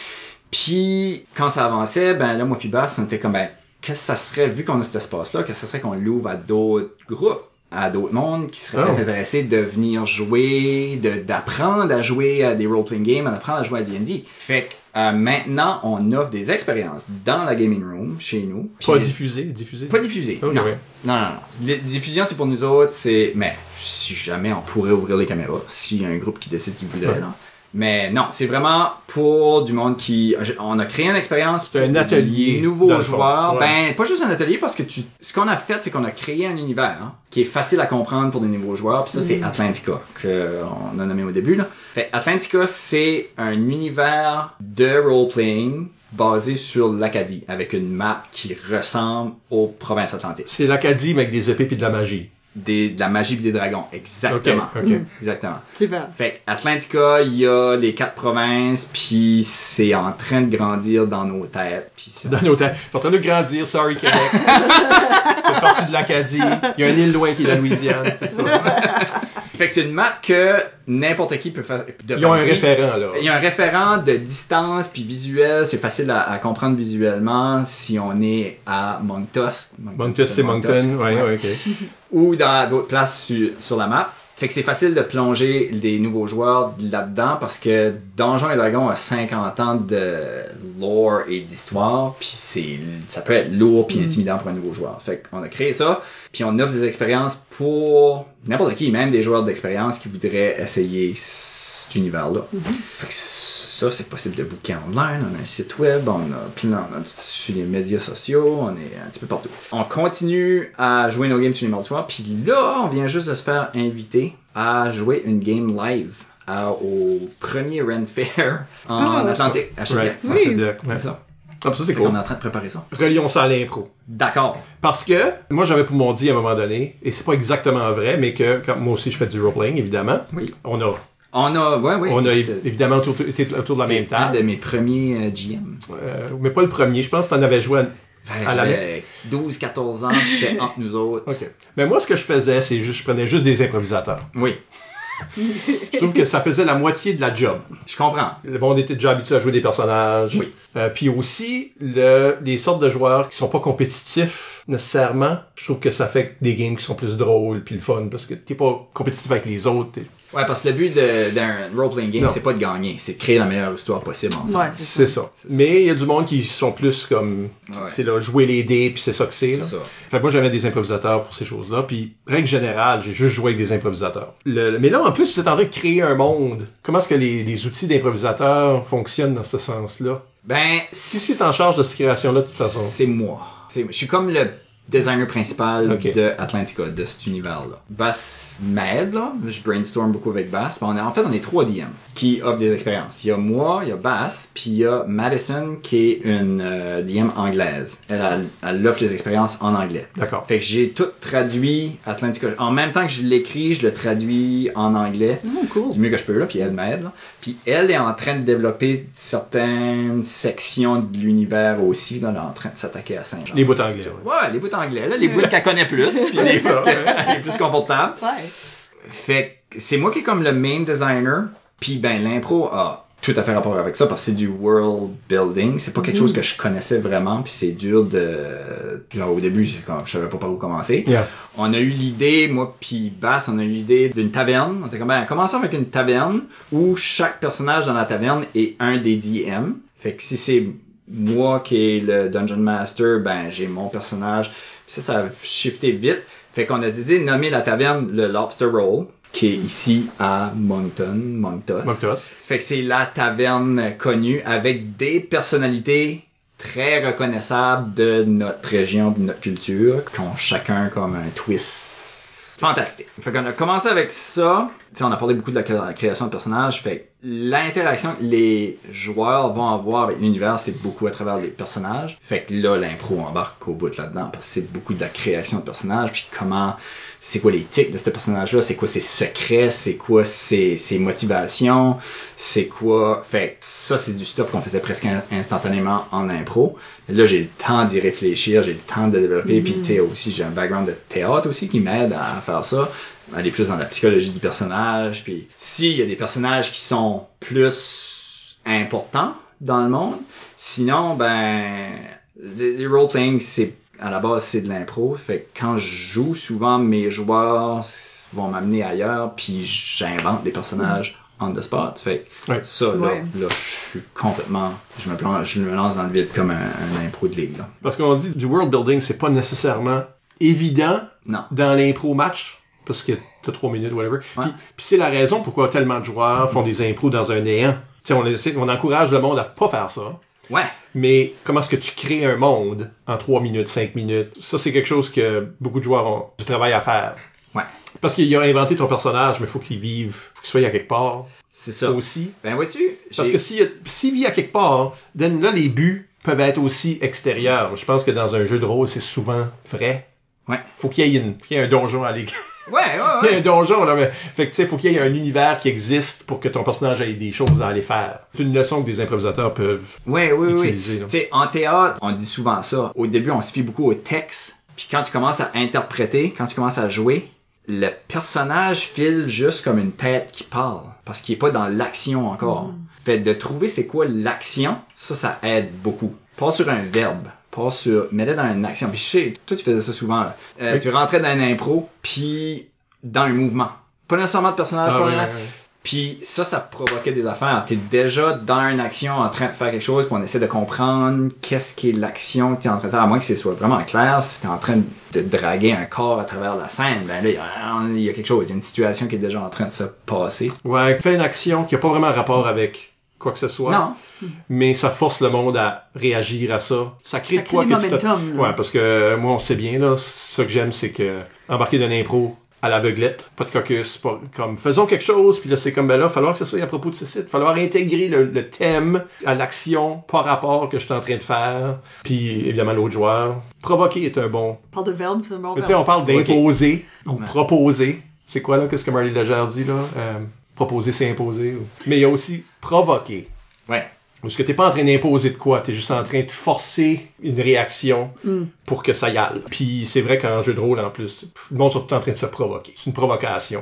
Puis, quand ça avançait, ben là, moi puis Bass, on était comme, ben, qu'est-ce que ça serait, vu qu'on a cet espace-là, qu'est-ce que ça serait qu'on l'ouvre à d'autres groupes, à d'autres mondes qui seraient Oh. peut-être intéressés de venir jouer, de, d'apprendre à jouer à des role-playing games, d'apprendre à jouer à D and D. Fait que euh, maintenant, on offre des expériences dans la gaming room, chez nous. Pas Puis- diffusé, diffusé. Pas diffusé. Ok, non. ouais. non, non, non. Les diffusions, c'est pour nous autres, c'est... Mais si jamais on pourrait ouvrir les caméras, s'il y a un groupe qui décide qu'il voudrait, Ouais. là. Mais non, c'est vraiment pour du monde qui... On a créé une expérience pour C'est un atelier, des nouveaux dans le fond. joueurs. Ouais. Ben, pas juste un atelier, parce que tu... ce qu'on a fait, c'est qu'on a créé un univers hein, qui est facile à comprendre pour des nouveaux joueurs. Puis ça, c'est Atlantica, qu'on a nommé au début. Là. Fait Atlantica, c'est un univers de role-playing basé sur l'Acadie, avec une map qui ressemble aux provinces atlantiques. C'est l'Acadie, mais avec des épées et de la magie. des, de la magie pis des dragons. Exactement. Ok, ok. Exactement. Super. Fait Atlantica, il y a les quatre provinces, puis c'est en train de grandir dans nos têtes. Puis c'est... Dans nos têtes. C'est en train de grandir, sorry Québec. C'est partie de l'Acadie. Il y a un île loin qui est la Louisiane, c'est ça. Fait que c'est une map que n'importe qui peut faire. Ils ont un référent, là. Il y a un référent de distance puis visuel. C'est facile à, à comprendre visuellement si on est à Monctos. Monctos, c'est Moncton. Ouais, ouais, ok. Ou dans d'autres places sur, sur la map. Fait que c'est facile de plonger des nouveaux joueurs là-dedans parce que Donjons et Dragons a cinquante ans de lore et d'histoire, puis c'est ça peut être lourd puis intimidant pour un nouveau joueur. Fait qu'on a créé ça, puis on offre des expériences pour n'importe qui, même des joueurs d'expérience qui voudraient essayer cet univers-là. Mm-hmm. Fait que ça, c'est possible de booker online, on a un site web, on a plein, on a sur les médias sociaux, on est un petit peu partout. On continue à jouer nos games tous les mardis soirs, puis là, on vient juste de se faire inviter à jouer une game live à, au premier Ren Fair en oh, Atlantique, à Chaudière. Right. Oui. Ouais. C'est ça. Ah, ça, c'est cool. On est en train de préparer ça. Relions ça à l'impro. D'accord. Parce que, moi, j'avais pour mon dit à un moment donné, et c'est pas exactement vrai, mais que, quand moi aussi, je fais du role-playing, évidemment. Oui. On a On a, ouais, ouais. On a évi- évidemment autour, été autour de la même C'est un table. de mes premiers euh, G M. Euh, mais pas le premier. Je pense que t'en avais joué à, à la même. J'avais douze quatorze ans, puis c'était entre nous autres. OK. Mais moi, ce que je faisais, c'est juste, je prenais juste des improvisateurs. Oui, Je trouve que ça faisait la moitié de la job. je comprends. Le monde était déjà habitué à jouer des personnages. Oui. Euh, puis aussi, le, les sortes de joueurs qui sont pas compétitifs nécessairement, je trouve que ça fait des games qui sont plus drôles puis le fun parce que t'es pas compétitif avec les autres. T'es... Ouais, parce que le but de, d'un role-playing game, Non. c'est pas de gagner, c'est de créer la meilleure histoire possible ensemble. Ouais, C'est ça. C'est ça. Mais il y a du monde qui sont plus comme, Ouais. c'est là, jouer les dés puis c'est ça que c'est. C'est là. ça. Fait que moi, j'avais des improvisateurs pour ces choses-là. Puis, règle générale, j'ai juste joué avec des improvisateurs. Le, mais là, en plus, vous êtes en train de créer un monde. Comment est-ce que les, les outils d'improvisateurs fonctionnent dans ce sens-là? Ben, Qui est en charge de cette création-là, de toute façon? C'est moi. C'est, je suis comme le designer principal Ok. de Atlantica, de cet univers-là. Bass m'aide, là. Je brainstorm beaucoup avec Bass. On est, en fait, on est trois D M qui offrent des expériences. Il y a moi, il y a Bass, puis il y a Madison qui est une euh, D M anglaise. Elle, elle, elle offre les expériences en anglais. D'accord. Fait que j'ai tout traduit Atlantica. En même temps que je l'écris, je le traduis en anglais. Oh, cool. Du mieux que je peux, là, puis elle m'aide. Là. Puis elle est en train de développer certaines sections de l'univers aussi. Là, elle est en train de s'attaquer à Saint-Jean. Les bouts anglais. Ouais. Ouais, les bouts anglais, là, les bouts qu'elle connaît plus, puis les ça, ouais. elle est plus confortable. Ouais. Fait que c'est moi qui est comme le main designer, puis ben l'impro a tout à fait rapport avec ça parce que c'est du world building, c'est pas quelque chose que je connaissais vraiment, puis c'est dur de genre au début, c'est comme je savais pas par où commencer. Yeah. On a eu l'idée, moi puis Bass, on a eu l'idée d'une taverne. On était comme ben commençons avec une taverne où chaque personnage dans la taverne est un des D M. Fait que si c'est moi qui est le Dungeon Master, ben j'ai mon personnage. Puis ça, ça a shifté vite. Fait qu'on a décidé de nommer la taverne le Lobster Roll, qui est ici à Moncton, Monctos. Monctos. Fait que c'est la taverne connue avec des personnalités très reconnaissables de notre région, de notre culture, qui ont chacun comme un twist fantastique. Fait qu'on a commencé avec ça. T'sais, on a parlé beaucoup de la, cré- la création de personnages. Fait que l'interaction que les joueurs vont avoir avec l'univers, c'est beaucoup à travers les personnages. Fait que là, l'impro embarque au bout là-dedans parce que c'est beaucoup de la création de personnages. Puis comment, c'est quoi les tics de ce personnage-là, c'est quoi ses secrets, c'est quoi ses, ses motivations, c'est quoi... Fait que ça, c'est du stuff qu'on faisait presque in- instantanément en impro. Mais là, j'ai le temps d'y réfléchir, j'ai le temps de développer. Mm-hmm. Puis tu sais, aussi, j'ai un background de théâtre aussi qui m'aide à faire ça. Aller plus dans la psychologie du personnage, puis s'il y a des personnages qui sont plus importants dans le monde, sinon, ben, les role-playing, c'est, à la base, c'est de l'impro, fait que quand je joue, souvent, mes joueurs vont m'amener ailleurs, puis j'invente des personnages on the spot, fait que Ouais. ça, là, Ouais. là, je suis complètement, je me plonge, je me lance dans le vide comme un, un impro de ligue, là. Parce qu'on dit du world building, c'est pas nécessairement évident Non. dans l'impro match. Parce que t'as trois minutes, whatever. Ouais. Puis, puis c'est la raison pourquoi tellement de joueurs font des impros dans un néant. Tu sais, on, essaie- on encourage le monde à pas faire ça. Ouais. Mais comment est-ce que tu crées un monde en trois minutes, cinq minutes? Ça, c'est quelque chose que beaucoup de joueurs ont du travail à faire. Ouais. Parce qu'il a inventé ton personnage, mais il faut qu'il vive, faut qu'il soit à quelque part C'est ça. aussi. Ben, vois-tu? Parce j'ai- que s'il, s'il vit à quelque part, then là, les buts peuvent être aussi extérieurs. Je pense que dans un jeu de rôle, c'est souvent vrai. Ouais. Faut qu'il y ait, une, qu'il y ait un donjon à l'église. Ouais, ouais, ouais. Il y a un donjon, là, mais. Fait que, tu sais, faut qu'il y ait un univers qui existe pour que ton personnage ait des choses à aller faire. C'est une leçon que des improvisateurs peuvent ouais, oui, utiliser. Oui, tu sais, en théâtre, on dit souvent ça. Au début, on se fie beaucoup au texte. Puis quand tu commences à interpréter, quand tu commences à jouer, le personnage file juste comme une tête qui parle. Parce qu'il est pas dans l'action encore. Mm. Fait de trouver c'est quoi l'action, ça, ça aide beaucoup. Pas sur un verbe. Pas sur... Mets-le dans une action. Puis je sais, toi, tu faisais ça souvent, là. Euh, oui. Tu rentrais dans un impro, puis dans un mouvement. Pas nécessairement de personnage, ah, pas oui, oui, oui. Puis ça, ça provoquait des affaires. T'es déjà dans une action en train de faire quelque chose, puis on essaie de comprendre qu'est-ce qu'est l'action que t'es en train de faire. À moins que ce soit vraiment clair, si t'es en train de draguer un corps à travers la scène, ben là, il y, y a quelque chose. Il y a une situation qui est déjà en train de se passer. Ouais, fais une action qui a pas vraiment rapport avec quoi que ce soit. Non. Mais ça force le monde à réagir à ça. Ça crée ça de quoi crée que du tu momentum, te... Ouais, parce que moi, on sait bien, là, ce que j'aime, c'est que embarquer d'un impro à l'aveuglette, pas de focus, pas comme faisons quelque chose, puis là c'est comme ben là, il va falloir que ce soit à propos de ce site, il va falloir intégrer le, le thème à l'action par rapport que je suis en train de faire, puis évidemment l'autre joueur. Provoquer est un bon. On parle de verbe, c'est un bon verbe. Tu sais, on parle d'imposer ou ouais. proposer. C'est quoi là, qu'est-ce que Marley Legere dit là? Euh, proposer, c'est imposer. Ou... Mais il y a aussi provoquer. Ouais. Parce que t'es pas en train d'imposer de quoi, t'es juste en train de forcer une réaction mm. pour que ça y aille. Puis c'est vrai qu'en jeu de rôle, en plus, le monde est tout en train de se provoquer. C'est une provocation.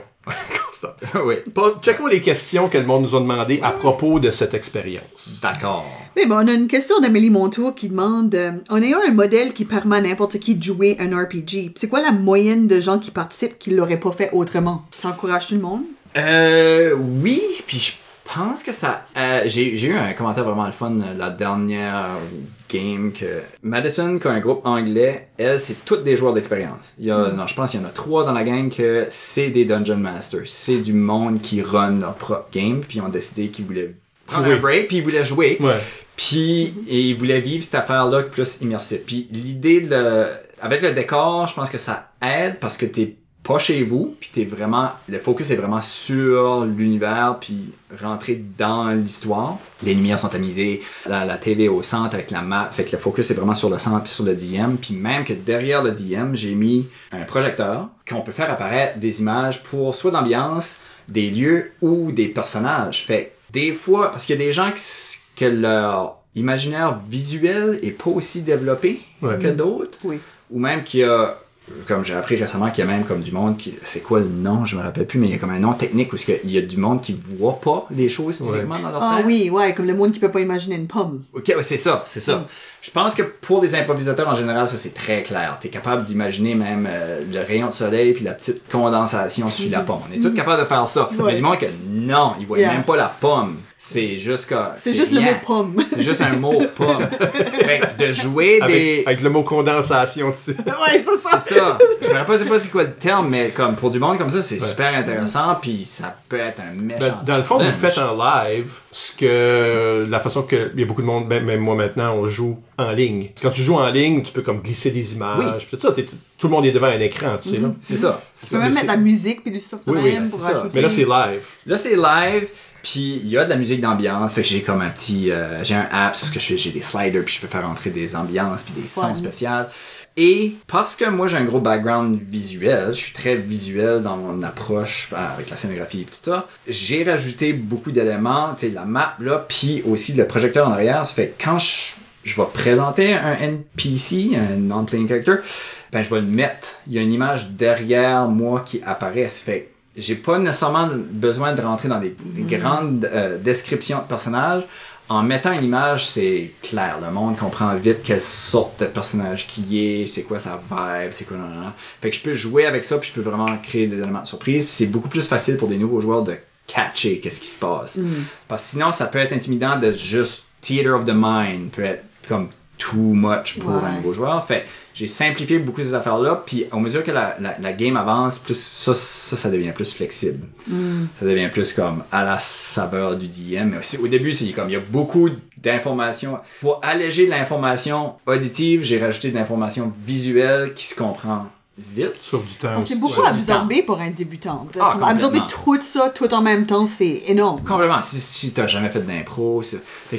oui. Checkons les questions que le monde nous a demandées à propos de cette expérience. D'accord. Oui, ben on a une question d'Amélie Montour qui demande euh, en ayant un modèle qui permet à n'importe qui de jouer un R P G, c'est quoi la moyenne de gens qui participent qui l'auraient pas fait autrement? Ça encourage tout le monde? Euh, oui, puis je Je pense que ça... Euh, j'ai, j'ai eu un commentaire vraiment le fun euh, la dernière game que... Madison, qui a un groupe anglais, elle, c'est toutes des joueurs d'expérience. Il y a, mm. Non, je pense qu'il y en a trois dans la gang que c'est des Dungeon Masters. C'est du monde qui run leur propre game, puis ils ont décidé qu'ils voulaient prendre oui. un break, puis ils voulaient jouer. Ouais. Puis et ils voulaient vivre cette affaire-là plus immersive. Puis l'idée de le... Avec le décor, je pense que ça aide parce que t'es pas chez vous, puis t'es vraiment... Le focus est vraiment sur l'univers, puis rentrer dans l'histoire. Les lumières sont tamisées, la, la T V au centre avec la map, fait que le focus est vraiment sur le centre puis sur le D M, puis même que derrière le D M, j'ai mis un projecteur qu'on peut faire apparaître des images pour soit d'ambiance, des lieux ou des personnages. Fait des fois, parce qu'il y a des gens qui, que leur imaginaire visuel est pas aussi développé ouais. que d'autres, oui. ou même qu'il y a... Comme j'ai appris récemment qu'il y a même comme du monde qui... C'est quoi le nom? Je me rappelle plus, mais il y a comme un nom technique où il y a du monde qui voit pas les choses physiquement ouais. dans leur tête. Ah oui, ouais, comme le monde qui peut pas imaginer une pomme. Ok, ouais, c'est ça, c'est ça. Mm. Je pense que pour les improvisateurs en général, ça c'est très clair. T'es capable d'imaginer même euh, le rayon de soleil puis la petite condensation sur mm-hmm. la pomme. On est tous mm-hmm. capables de faire ça. Ouais. Mais du monde que non, ils voient yeah. même pas la pomme. C'est juste que... C'est, c'est juste rien. Le mot pomme. C'est juste un mot pomme. Fait que de jouer avec, des... Avec le mot condensation dessus. Ouais, c'est ça. C'est ça. Je me rappelle pas c'est quoi le terme, mais comme pour du monde comme ça, c'est ouais. super intéressant, puis ça peut être un méchant. Ben, dans le fond, vous faites en live, ce que la façon que il y a beaucoup de monde, même, même moi maintenant, on joue en ligne. Quand tu joues en ligne, tu peux comme glisser des images. Oui. Tout ça, t'es, tout le monde est devant un écran, tu sais là. Mm-hmm. C'est ça. C'est tu peux même mettre la musique puis du soft oui, même oui, pour ça. ajouter. Mais là c'est live. Là c'est live. Puis il y a de la musique d'ambiance, fait que j'ai comme un petit, euh, j'ai un app sur ce que je fais, j'ai des sliders puis je peux faire entrer des ambiances puis des sons ouais. spéciaux. Et parce que moi j'ai un gros background visuel, je suis très visuel dans mon approche avec la scénographie et tout ça, j'ai rajouté beaucoup d'éléments, tu sais la map là, puis aussi le projecteur en arrière, ça fait que quand je, je vais présenter un N P C, un non-playing character, ben je vais le mettre, il y a une image derrière moi qui apparaît, ça fait j'ai pas nécessairement besoin de rentrer dans des, des mmh. grandes euh, descriptions de personnages. En mettant une image, c'est clair. Le monde comprend vite quelle sorte de personnage qui est, c'est quoi sa vibe, c'est quoi... Nan, nan. Fait que je peux jouer avec ça, puis je peux vraiment créer des éléments de surprise. Puis c'est beaucoup plus facile pour des nouveaux joueurs de catcher qu'est-ce qui se passe. Mmh. Parce que sinon, ça peut être intimidant de juste theater of the mind, peut être comme too much pour ouais. un nouveau joueur. Fait j'ai simplifié beaucoup ces affaires-là, puis au mesure que la, la, la game avance, plus ça, ça, ça devient plus flexible. Mm. Ça devient plus comme à la saveur du D M. Mais aussi, au début, c'est comme il y a beaucoup d'informations. Pour alléger l'information auditive, j'ai rajouté de l'information visuelle qui se comprend vite. Sauve du temps. On c'est beaucoup ouais, absorbé pour un débutant. Ah, absorber tout ça tout en même temps, c'est énorme. Complètement. Si, si t'as jamais fait d'impro, c'est... Fait que ça.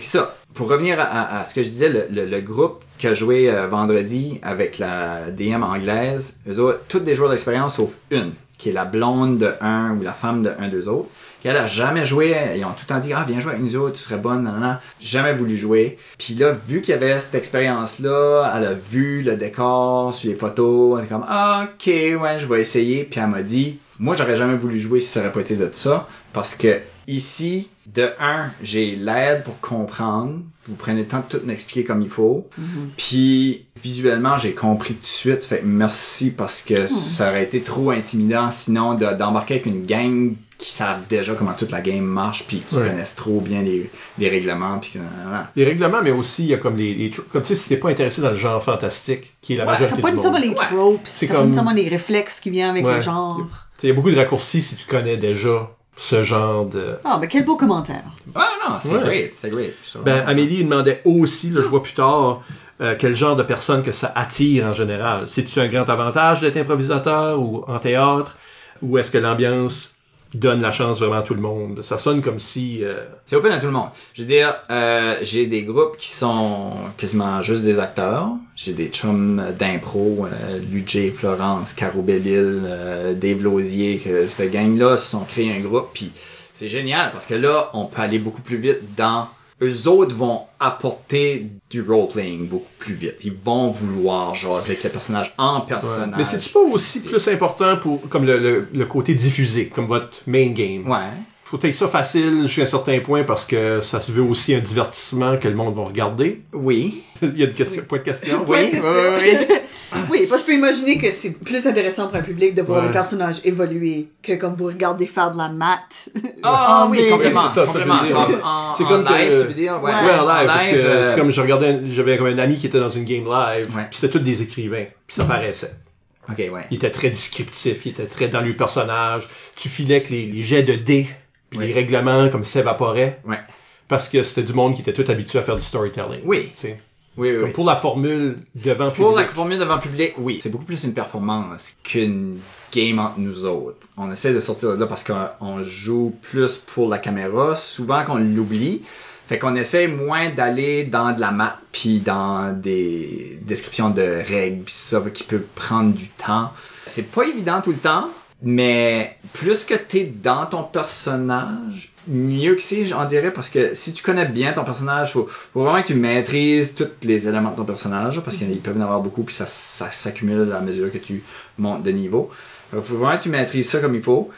Pour revenir à, à, à ce que je disais, le, le, le groupe qui a joué euh, vendredi avec la D M anglaise, eux autres, toutes des joueurs d'expérience sauf une, qui est la blonde de un ou la femme de un d'eux autres, qu'elle a jamais joué, ils ont tout le temps dit « Ah, viens jouer avec nous autres, tu serais bonne, non, non, non. » Jamais voulu jouer. Puis là, vu qu'il y avait cette expérience-là, elle a vu le décor sur les photos, elle est comme « Ah, ok, ouais, je vais essayer. » Puis elle m'a dit « Moi, j'aurais jamais voulu jouer si ça aurait pas été de ça, parce que ici, de un, j'ai l'aide pour comprendre. Vous prenez le temps de tout m'expliquer comme il faut. Mm-hmm. Puis, visuellement, j'ai compris tout de suite. Fait que merci parce que mm. ça aurait été trop intimidant sinon de, d'embarquer avec une gang qui savent déjà comment toute la game marche puis qui ouais. connaissent trop bien les, les règlements. Puis, les règlements, mais aussi, il y a comme les... les comme tu sais, si t'es pas intéressé dans le genre fantastique, qui est la ouais, majorité du monde. T'as pas nécessairement les tropes, c'est t'as comme... pas nécessairement les réflexes qui viennent avec ouais. le genre. Il y a beaucoup de raccourcis si tu connais déjà ce genre de... Ah, ben quel beau commentaire. Ah non, c'est ouais. great, c'est great. Ben, Amélie demandait aussi, là, je vois plus tard, euh, quel genre de personne que ça attire en général. C'est-tu un grand avantage d'être improvisateur ou en théâtre, ou est-ce que l'ambiance donne la chance vraiment à tout le monde? Ça sonne comme si... Euh... C'est open à tout le monde. Je veux dire, euh, j'ai des groupes qui sont quasiment juste des acteurs. J'ai des chums d'impro, euh, Lujay, Florence, Caro Bellil, euh, Dave Lausier, que cette gang-là se sont créés un groupe, puis c'est génial, parce que là, on peut aller beaucoup plus vite dans... Eux autres vont apporter du role-playing beaucoup plus vite. Ils vont vouloir jaser avec le personnage en personnage. Ouais. Mais c'est-tu pas aussi plus important pour comme le, le, le côté diffusé, comme votre main game? Ouais. Faut être ça facile jusqu'à un certain point parce que ça se veut aussi un divertissement que le monde va regarder. Oui. Il y a une question, point de question. Oui, oui, oui. Oui, parce que je peux imaginer que c'est plus intéressant pour un public de voir ouais. des personnages évoluer que comme vous regardez faire de la maths. Ah oh, oui, oui, complètement. c'est ça, complètement. ça, je veux dire. En, en, c'est en comme live, que, tu veux dire? Ouais, ouais, ouais en live, en parce live, que euh... c'est comme je regardais, j'avais comme un ami qui était dans une game live, ouais. puis c'était tous des écrivains, puis ça paraissait. Ok, ouais. Il était très descriptif, il était très dans le personnage. Tu filais que les, les jets de dés, puis ouais. les règlements comme s'évaporaient. Ouais. Parce que c'était du monde qui était tout habitué à faire du storytelling. Oui. Tu sais. Oui, oui, Comme oui. pour la formule devant pour public. la formule devant public, oui. C'est beaucoup plus une performance qu'une game entre nous autres. On essaie de sortir de là parce qu'on joue plus pour la caméra, souvent qu'on l'oublie. Fait qu'on essaie moins d'aller dans de la maths puis dans des descriptions de règles pis ça qui peut prendre du temps. C'est pas évident tout le temps, mais plus que t'es dans ton personnage, mieux que c'est, j'en dirais, parce que si tu connais bien ton personnage, faut, faut vraiment que tu maîtrises tous les éléments de ton personnage, parce qu'il peut y en avoir beaucoup puis ça, ça s'accumule à mesure que tu montes de niveau. Il faut vraiment que tu maîtrises ça comme il faut.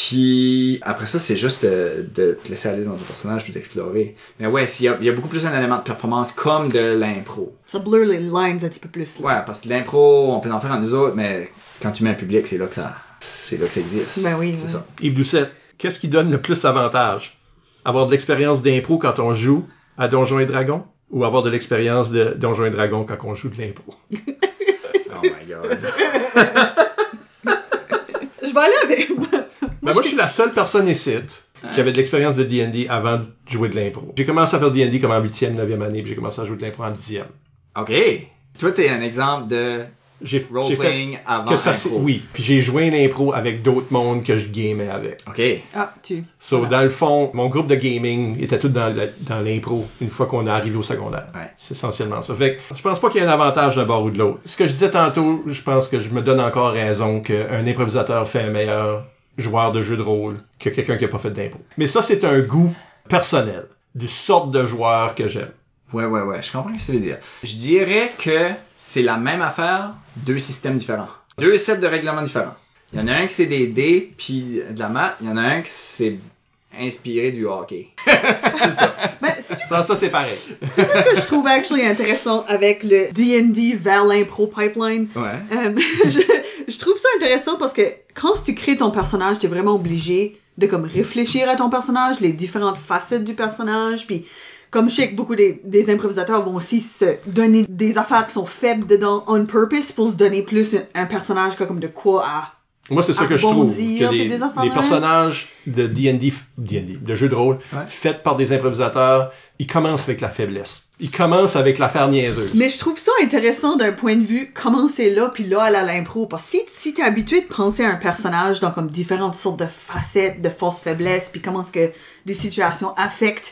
Puis après ça, c'est juste de, de te laisser aller dans ton personnage puis d'explorer. Mais ouais, il y a, y a beaucoup plus un élément de performance comme de l'impro. Ça blur les lines un petit peu plus. Là. Ouais, parce que l'impro, on peut en faire à nous autres, mais quand tu mets un public, c'est là que ça, c'est là que ça existe. Ben oui. C'est ouais. ça. Yves Doucet, qu'est-ce qui donne le plus d'avantage? Avoir de l'expérience d'impro quand on joue à Donjons et Dragons ou avoir de l'expérience de Donjons et Dragons quand on joue de l'impro? Oh my god. Je vais aller avec... Ben moi, je suis la seule personne ici qui avait de l'expérience de D and D avant de jouer de l'impro. J'ai commencé à faire D and D comme en huitième, neuvième année, puis j'ai commencé à jouer de l'impro en dixième. OK. Toi, t'es un exemple de j'ai, role-playing j'ai fait avant que ça, l'impro. Oui, puis j'ai joué l'impro avec d'autres mondes que je gamais avec. OK. Ah, tu... So, voilà. dans le fond, mon groupe de gaming était tout dans, la, dans l'impro une fois qu'on est arrivé au secondaire. Ouais. C'est essentiellement ça. Fait que je pense pas qu'il y ait un avantage d'un bord ou de l'autre. Ce que je disais tantôt, je pense que je me donne encore raison qu'un improvisateur fait un meilleur joueur de jeu de rôle que quelqu'un qui a pas fait d'impro. Mais ça, c'est un goût personnel du sorte de joueur que j'aime. Ouais, ouais, ouais. Je comprends ce que tu veux dire. Je dirais que c'est la même affaire, deux systèmes différents. Deux sets de règlements différents. Il y en a un qui c'est des dés puis de la maths. Il y en a un qui c'est inspiré du hockey. C'est ça. Ben, c'est ça, ça, c'est pareil. C'est ce que je trouve actually intéressant avec le D and D vers l'impro pipeline. Ouais. Euh, je, je trouve ça intéressant parce que quand tu crées ton personnage, t'es vraiment obligé de comme réfléchir à ton personnage, les différentes facettes du personnage, puis comme je sais que beaucoup des, des improvisateurs vont aussi se donner des affaires qui sont faibles dedans on purpose pour se donner plus un, un personnage comme de quoi à Moi, c'est ça que je trouve. Que les, les personnages de D and D, D and D, de jeux de rôle, ouais. faits par des improvisateurs, ils commencent avec la faiblesse. Ils commencent avec l'affaire niaiseuse. Mais je trouve ça intéressant d'un point de vue commencer là, puis là, aller à l'impro. Parce que si, si t'es habitué de penser à un personnage dans comme différentes sortes de facettes, de forces, faiblesses, puis comment est-ce que des situations affectent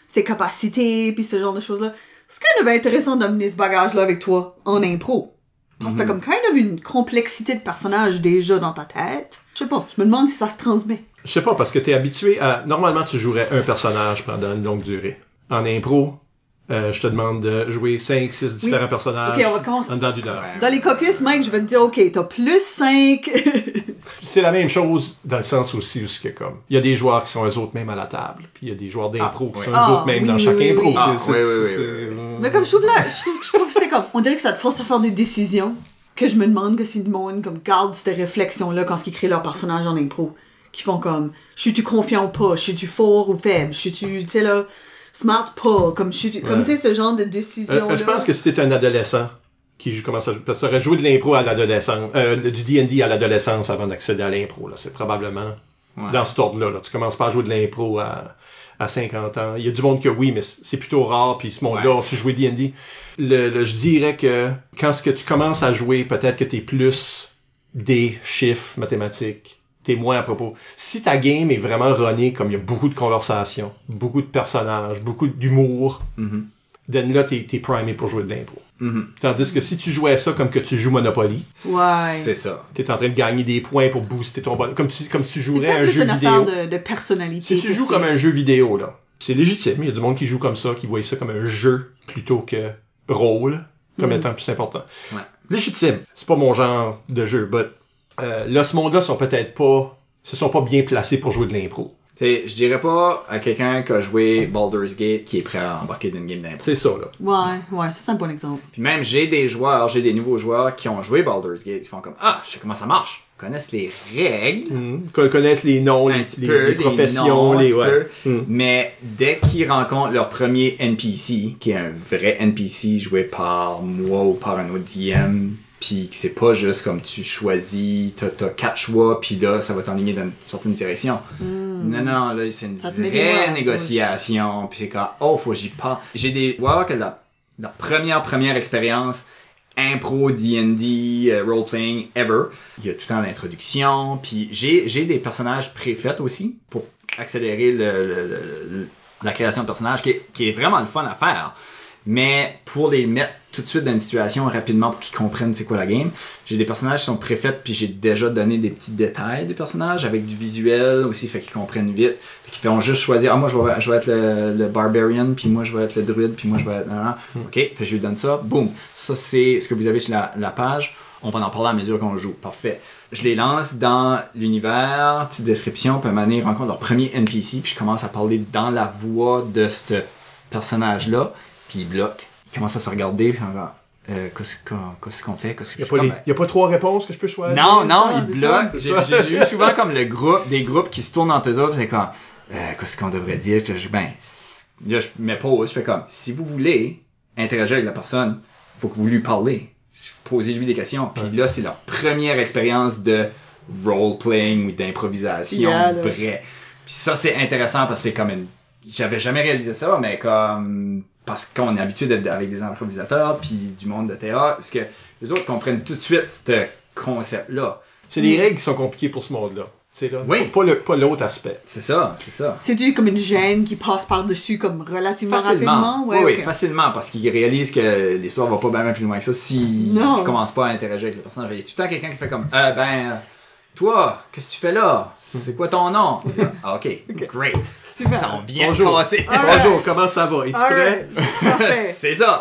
ses capacités, puis ce genre de choses-là. C'est quand même intéressant d'amener ce bagage-là avec toi en impro. Parce que t'as comme kind of une complexité de personnage déjà dans ta tête. Je sais pas, je me demande si ça se transmet. Je sais pas, parce que t'es habitué à... Normalement, tu jouerais un personnage pendant une longue durée. En impro, euh, je te demande de jouer cinq, six différents oui. personnages okay, on va commencer. en dedans d'une heure. Dans les caucus, Mike, je vais te dire, OK, t'as plus cinq. C'est la même chose dans le sens aussi où c'est que comme... Il y a des joueurs qui sont eux autres même à la table, puis il y a des joueurs d'impro ah, qui oui. sont eux ah, autres même oui, dans oui, chaque oui, impro. oui. Ah, c'est, oui, oui, c'est, oui, c'est, oui. Mais comme je trouve là, je trouve, je trouve que c'est comme, on dirait que ça te force à faire des décisions que je me demande que si le monde comme garde cette réflexion-là quand ils créent leur personnage en impro. Qui font comme, je suis-tu confiant ou pas? Je suis-tu fort ou faible? Je suis-tu, tu sais là, smart pas? Comme, je suis comme tu sais, ce genre de décision-là. Euh, je pense que si t'es un adolescent qui joue, commence à jouer, parce que t'aurais joué de l'impro à l'adolescence, euh, du D and D à l'adolescence avant d'accéder à l'impro, là. C'est probablement Ouais. dans cet ordre-là, là. Tu commences pas à jouer de l'impro à, à cinquante ans. Il y a du monde que oui, mais c'est plutôt rare, puis ce monde-là, Ouais. tu jouais D and D. Le, le, je dirais que quand ce que tu commences à jouer, peut-être que t'es plus des chiffres mathématiques. T'es moins à propos. Si ta game est vraiment runnée, comme il y a beaucoup de conversations, beaucoup de personnages, beaucoup d'humour, Mm-hmm. then là, t'es, t'es primé pour jouer de l'impro. Mm-hmm. Tandis que si tu jouais ça comme que tu joues Monopoly, Ouais. C'est ça. t'es en train de gagner des points pour booster ton bonheur. Comme tu, comme si tu C'est jouerais peut-être un plus jeu une vidéo. affaire de, de personnalité. Si tu que joues c'est- comme un jeu vidéo, là, c'est légitime. Il y a du monde qui joue comme ça, qui voit ça comme un jeu plutôt que rôle, comme Mm. étant plus important. Ouais. Légitime. C'est pas mon genre de jeu, but euh, là, ce monde-là sont peut-être pas se sont pas bien placés pour jouer de l'impro. T'sais, je dirais pas à quelqu'un qui a joué Baldur's Gate qui est prêt à embarquer dans une game d'impro. C'est ça, là. Ouais, ouais, c'est un bon exemple. Puis même, j'ai des joueurs, j'ai des nouveaux joueurs qui ont joué Baldur's Gate, qui font comme, ah, je sais comment ça marche. Ils connaissent les règles. Mm. Qu'on connaisse les noms, Un les, petit les, peu, les professions, noms, un les... petit Ouais. peu. Mm. Mais dès qu'ils rencontrent leur premier N P C, qui est un vrai N P C joué par moi ou par un autre D M, puis que c'est pas juste comme tu choisis, t'as, t'as quatre choix, puis là, ça va t'enligner dans une certaine direction. Mm. Non, non, là, c'est une Ça te met des vraie mots à la négociation, puis c'est comme, oh, faut que j'y pense. J'ai des joueurs que la, la première, première expérience impro, D and D, uh, role-playing, ever. Il y a tout le temps l'introduction, puis j'ai, j'ai des personnages préfaits aussi, pour accélérer le, le, le, le- la création de personnages, qui est, qui est vraiment le fun à faire. Mais pour les mettre tout de suite dans une situation rapidement pour qu'ils comprennent c'est quoi la game, j'ai des personnages qui sont préfaits, puis j'ai déjà donné des petits détails des personnages avec du visuel aussi, fait qu'ils comprennent vite, fait qu'ils font juste choisir, ah moi je vais, je vais être le, le barbarian, puis moi je vais être le druide, puis moi je vais être... Non, non. Ok, fait que je lui donne ça, boum, ça c'est ce que vous avez sur la, la page, on va en parler à mesure qu'on joue, parfait. Je les lance dans l'univers, petite description, puis à un moment donné, ils rencontrent leur premier N P C, puis je commence à parler dans la voix de ce personnage-là, puis ils bloquent. Ils commencent à se regarder, puis on va, euh, qu'est-ce qu'on, qu'est-ce qu'on fait? Qu'est-ce que Il y a je pas fais? les, Comme, y a pas trois réponses que je peux choisir. non, non, ça, ils c'est bloquent. ça, J'ai, c'est ça. j'ai eu souvent comme le groupe, des groupes qui se tournent entre eux autres, c'est comme, euh, qu'est-ce qu'on devrait dire? Je, je- ben, c'est- là, je me pose, je fais comme, si vous voulez interagir avec la personne, faut que vous lui parlez. Posez-lui des questions. Puis là, c'est leur première expérience de role-playing ou d'improvisation Yeah, là. vraie. Puis ça, c'est intéressant parce que c'est comme une... J'avais jamais réalisé ça, mais comme... Parce qu'on est habitué d'être avec des improvisateurs puis du monde de théâtre, parce que les autres comprennent tout de suite ce concept-là. C'est les règles qui sont compliquées pour ce monde-là. C'est là. Oui. Pas, le, pas l'autre aspect. C'est ça, c'est ça. C'est dû comme une gêne qui passe par-dessus comme relativement rapidement. Facilement. Ouais, oui, ok. oui, facilement, parce qu'ils réalisent que l'histoire va pas bien plus loin que ça si Non. je commence pas à interagir avec le personnage. Il y a tout le temps quelqu'un qui fait comme, euh, ben, euh, toi, qu'est-ce que tu fais là? C'est quoi ton nom? Ah, ok, great. Super. Ça vient Bonjour. de passer. Alright. Bonjour, comment ça va? Es-tu prêt? Alright. Parfait. C'est ça.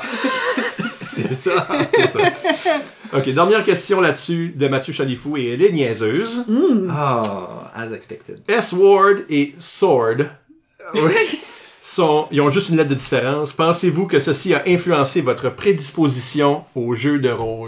C'est ça. C'est ça. OK, dernière question là-dessus de Mathieu Chalifou et elle est niaiseuse. Oh, as expected. S-Ward et Sword Oui. sont, ils ont juste une lettre de différence. Pensez-vous que ceci a influencé votre prédisposition au jeu de rôle?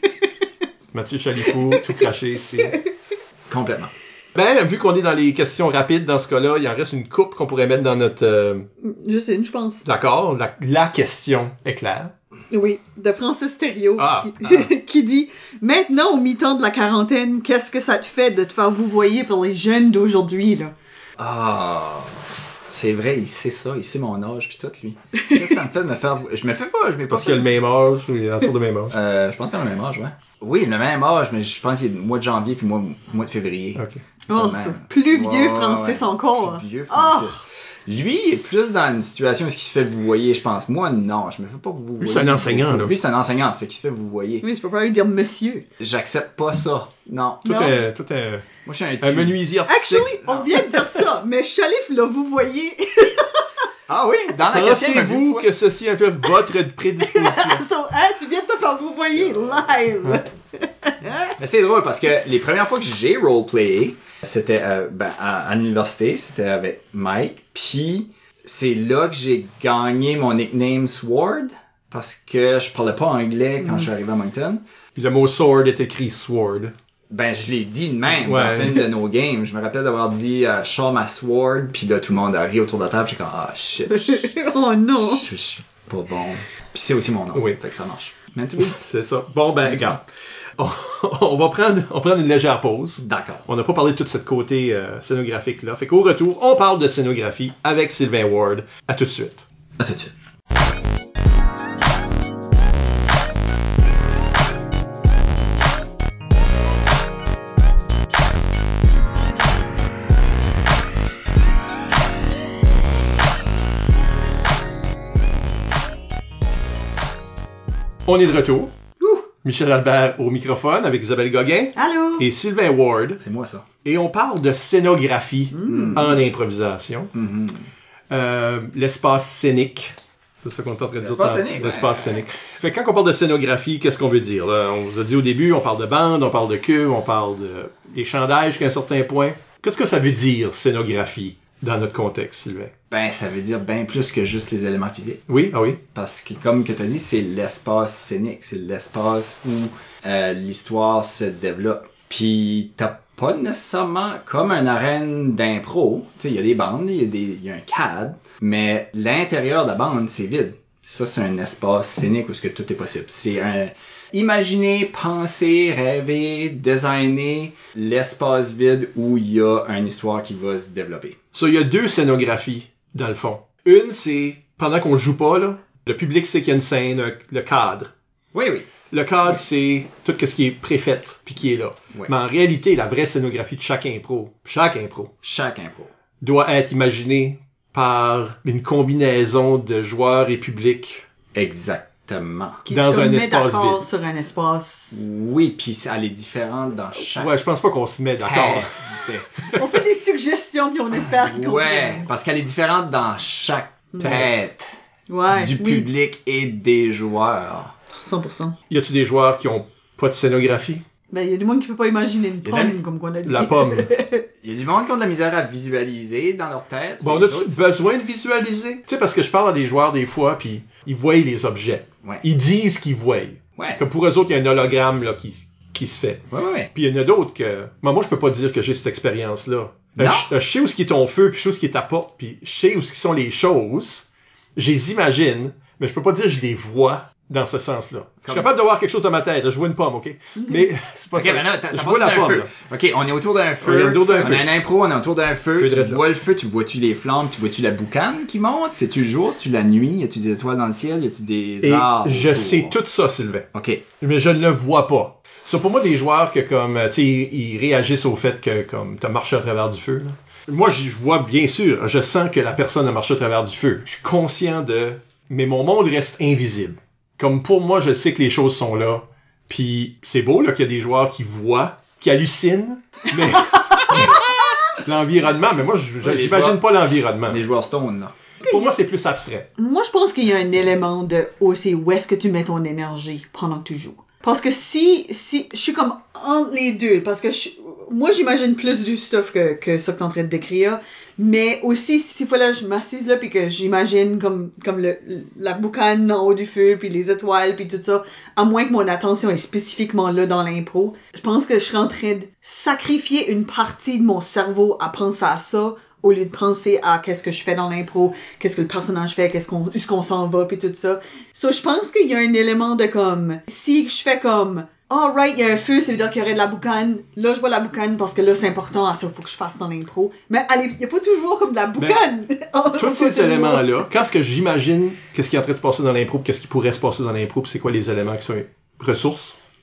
Mathieu Chalifou, tout craché ici. Complètement. Ben, vu qu'on est dans les questions rapides dans ce cas-là, il en reste une coupe qu'on pourrait mettre dans notre... euh, Juste une, je pense. D'accord, la, la question est claire. Oui, de Francis Thériault, Ah, qui, qui dit « Maintenant, au mi-temps de la quarantaine, qu'est-ce que ça te fait de te faire vouvoyer pour les jeunes d'aujourd'hui, là? Ah, c'est vrai, il sait ça, il sait mon âge puis tout, lui. Là, ça me fait de me faire... Je me fais pas, je m'ai pas Parce qu'il a le même âge, ou il est autour de même âge. Euh, je pense qu'on a le même âge, ouais. Oui, le même âge, mais je pense qu'il est mois de janvier puis mois, mois de février. OK. Oh, c'est plus vieux ouais, Francis ouais, encore. Plus vieux Francis. Oh. Lui, il est plus dans une situation où il se fait vous voyez, je pense. Moi, non, je me fais pas vous voyez. Lui, c'est un enseignant, là. Lui, c'est un enseignant, ça fait qu'il se fait vous voyez. Oui, je peux pas lui dire monsieur. J'accepte pas ça. Non. Tout non. est, tout est, Moi, je suis un, un menuisier artistique. Actually, on vient de dire ça, mais Chalif, là, vous voyez. Ah oui, dans la question. Pensez-vous que ceci a fait votre prédisposition? so, hein, tu viens de te faire vous voyez live. Mais c'est drôle parce que les premières fois que j'ai roleplayé, c'était euh, ben, à, à l'université, c'était avec Mike, puis c'est là que j'ai gagné mon nickname Sword parce que je parlais pas anglais quand mm. je suis arrivé à Moncton. Puis le mot sword est écrit sword. Ben je l'ai dit de même ouais. dans une de nos games. Je me rappelle d'avoir dit euh, show my sword, puis là tout le monde a ri autour de la table. J'ai comme ah shit. Oh non. Je suis pas bon. Puis c'est aussi mon nom. Oui. Fait que ça marche. Même tout. C'est ça. Bon ben regarde. On, on va prendre, on prend une légère pause. D'accord. On n'a pas parlé de tout cette côté euh, scénographique là. Fait qu'au retour, on parle de scénographie avec Sylvain Ward. À tout de suite. À tout de suite. On est de retour. Ouh. Michel Albert au microphone avec Isabelle Gauguin. Allô. Et Sylvain Ward. C'est moi ça. Et on parle de scénographie mm. en improvisation. Mm-hmm. Euh, l'espace scénique. C'est ça qu'on est en train de dire. L'espace scénique. L'espace ouais. scénique. Fait que quand on parle de scénographie, qu'est-ce qu'on veut dire? Là, on vous a dit au début, on parle de bande, on parle de cube, on parle de échandage jusqu'à un certain point. Qu'est-ce que ça veut dire, scénographie, dans notre contexte, Sylvain? Ben, ça veut dire bien plus que juste les éléments physiques. Oui, ah oui. Parce que, comme que tu as dit, c'est l'espace scénique. C'est l'espace où euh, l'histoire se développe. Puis, t'as pas nécessairement comme une arène d'impro. Tu sais, il y a des bandes, il y a des, il y a un cadre. Mais l'intérieur de la bande, c'est vide. Ça, c'est un espace scénique où ce que tout est possible. C'est un... Imaginer, penser, rêver, designer l'espace vide où il y a une histoire qui va se développer. Ça, il y a deux scénographies, dans le fond. Une, c'est, pendant qu'on joue pas, là, le public sait qu'il y a une scène, un, le cadre. Oui, oui. Le cadre, oui. c'est tout ce qui est préfait, puis qui est là. Oui. Mais en réalité, la vraie scénographie de chaque impro, chaque impro, chaque impro, doit être imaginée par une combinaison de joueurs et public. Exactement. Qui dans se un met espace d'accord vide. sur un espace. Oui, puis elle est différente dans chaque... Ouais, je pense pas qu'on se met d'accord. On fait des suggestions puis on espère qu'ils Ouais, comprennent. parce qu'elle est différente dans chaque tête ouais, du oui. public et des joueurs. cent pour cent. Y a-tu des joueurs qui ont pas de scénographie? Ben, il y a du monde qui peut pas imaginer une Les pomme, amis. comme qu'on a dit. La pomme. Il y a du monde qui ont de la misère à visualiser dans leur tête. Bon, on a-tu autres... besoin de visualiser? Tu sais, parce que je parle à des joueurs des fois, puis ils voient les objets. Ouais. Ils disent qu'ils voient. Ouais. Comme pour eux autres, il y a un hologramme là, qui, qui se fait. Ouais, ouais, ouais. Puis il y en a d'autres que... Moi, moi, je peux pas dire que j'ai cette expérience-là. Non. Euh, je, je sais où ce qui est ton feu, puis je sais où ce qui est ta porte, puis je sais où ce qui sont les choses. Je les imagine, mais je peux pas dire que je les vois dans ce sens-là. Comme... Je suis capable de voir quelque chose dans ma tête. Là. Je vois une pomme, OK? Mm-hmm. Mais c'est pas okay, ça. Ben là, t'as, je t'as vois la pomme. Feu. OK, on est autour d'un feu. On, autour d'un on feu. a un impro, on est autour d'un feu. feu tu de vois le feu, tu vois-tu les flammes, tu vois-tu la boucane qui monte? C'est-tu le jour, c'est-tu la nuit? Y a-tu des étoiles dans le ciel? Y a-tu des Et arbres? je autour? sais tout ça, Sylvain. OK. Mais je ne le vois pas. C'est pour moi des joueurs que, comme, tu sais, ils, ils réagissent au fait que, comme, t'as marché à travers du feu, là. Moi, je vois, bien sûr, je sens que la personne a marché à travers du feu. Je suis conscient de... Mais mon monde reste invisible. Comme pour moi, je sais que les choses sont là. Puis c'est beau là qu'il y a des joueurs qui voient, qui hallucinent, mais l'environnement, mais moi je, ouais, j'imagine joueurs, pas l'environnement. Les joueurs stone là. Pour moi, c'est plus abstrait. Moi, je pense qu'il y a un élément de aussi où est-ce que tu mets ton énergie pendant que tu joues. Parce que si si je suis comme entre les deux, parce que je, moi j'imagine plus du stuff que que ça que t'es en train de décrire. Mais aussi, s'il faut là, je m'assise là, puis que j'imagine comme comme le la boucane en haut du feu, puis les étoiles, puis tout ça, à moins que mon attention est spécifiquement là dans l'impro, je pense que je serais en train de sacrifier une partie de mon cerveau à penser à ça, au lieu de penser à qu'est-ce que je fais dans l'impro, qu'est-ce que le personnage fait, qu'est-ce qu'on, où est-ce qu'on s'en va, puis tout ça. So, je pense qu'il y a un élément de comme, si je fais comme, oh right, il y a un feu, ça veut dire qu'il y aurait de la boucane. Là, je vois la boucane parce que là, c'est important, à ça, faut que je fasse dans l'impro. Mais allez, il y a pas toujours comme de la boucane. Ben, tous ces éléments-là, quand ce que j'imagine, qu'est-ce qui est en train de se passer dans l'impro, qu'est-ce qui pourrait se passer dans l'impro, c'est quoi les éléments qui sont ressources,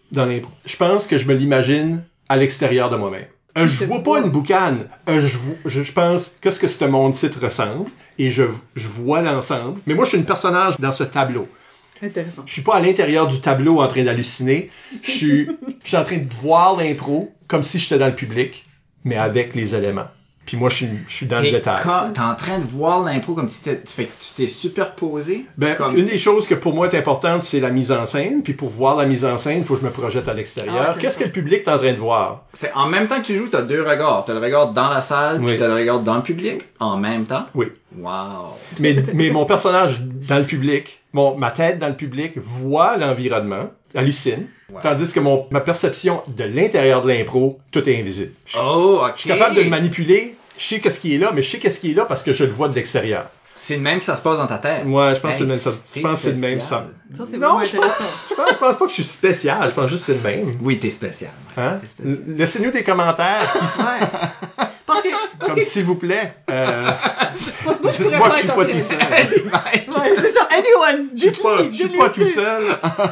dans l'impro. Je pense que je me l'imagine à l'extérieur de moi-même. Euh, je vois pas une boucane. Euh, je, je, je pense qu'est-ce que ce monde-ci ressemble et je, je vois l'ensemble. Mais moi, je suis une personnage dans ce tableau. Intéressant. Je suis pas à l'intérieur du tableau en train d'halluciner. Je suis, je suis en train de voir l'impro comme si j'étais dans le public, mais avec les éléments. Puis moi, je suis, je suis dans T'es le détail. ca- T'es en train de voir l'impro comme si t'es, fait que tu t'es superposé. Ben, comme... une des choses que pour moi est importante, c'est la mise en scène. Puis pour voir la mise en scène, il faut que je me projette à l'extérieur. Ah, Qu'est-ce que le public est en train de voir? Fait, en même temps que tu joues, t'as deux regards. T'as le regard dans la salle, Oui. puis t'as le regard dans le public. En même temps. Oui. Wow. Mais, mais mon personnage dans le public, mon, ma tête dans le public voit l'environnement, hallucine. Ouais. Tandis que mon, ma perception de l'intérieur de l'impro, tout est invisible. Je, Oh, ok. je suis capable de le manipuler. Je sais qu'est-ce qui est là, mais je sais qu'est-ce qui est là parce que je le vois de l'extérieur. C'est le même que ça se passe dans ta tête. Ouais, je pense Hey, que c'est le même, ça, c'est je pense que c'est le même, spécial. ça. Ça, c'est Non, vraiment je pense, intéressant. je pense, je pense pas que je suis spécial, je pense juste que c'est le même. Oui, t'es spécial. Hein? T'es spécial. L- Laissez-nous des commentaires qui sont, Ouais. Parce que, parce comme que, s'il vous plaît. Euh, parce que moi, je pourrais dites-moi pas que je être suis en pas train tout de... seul. Ouais, c'est ça. Anyone, Je suis pas, dites-lui, je suis dites-lui pas tout dessus. seul.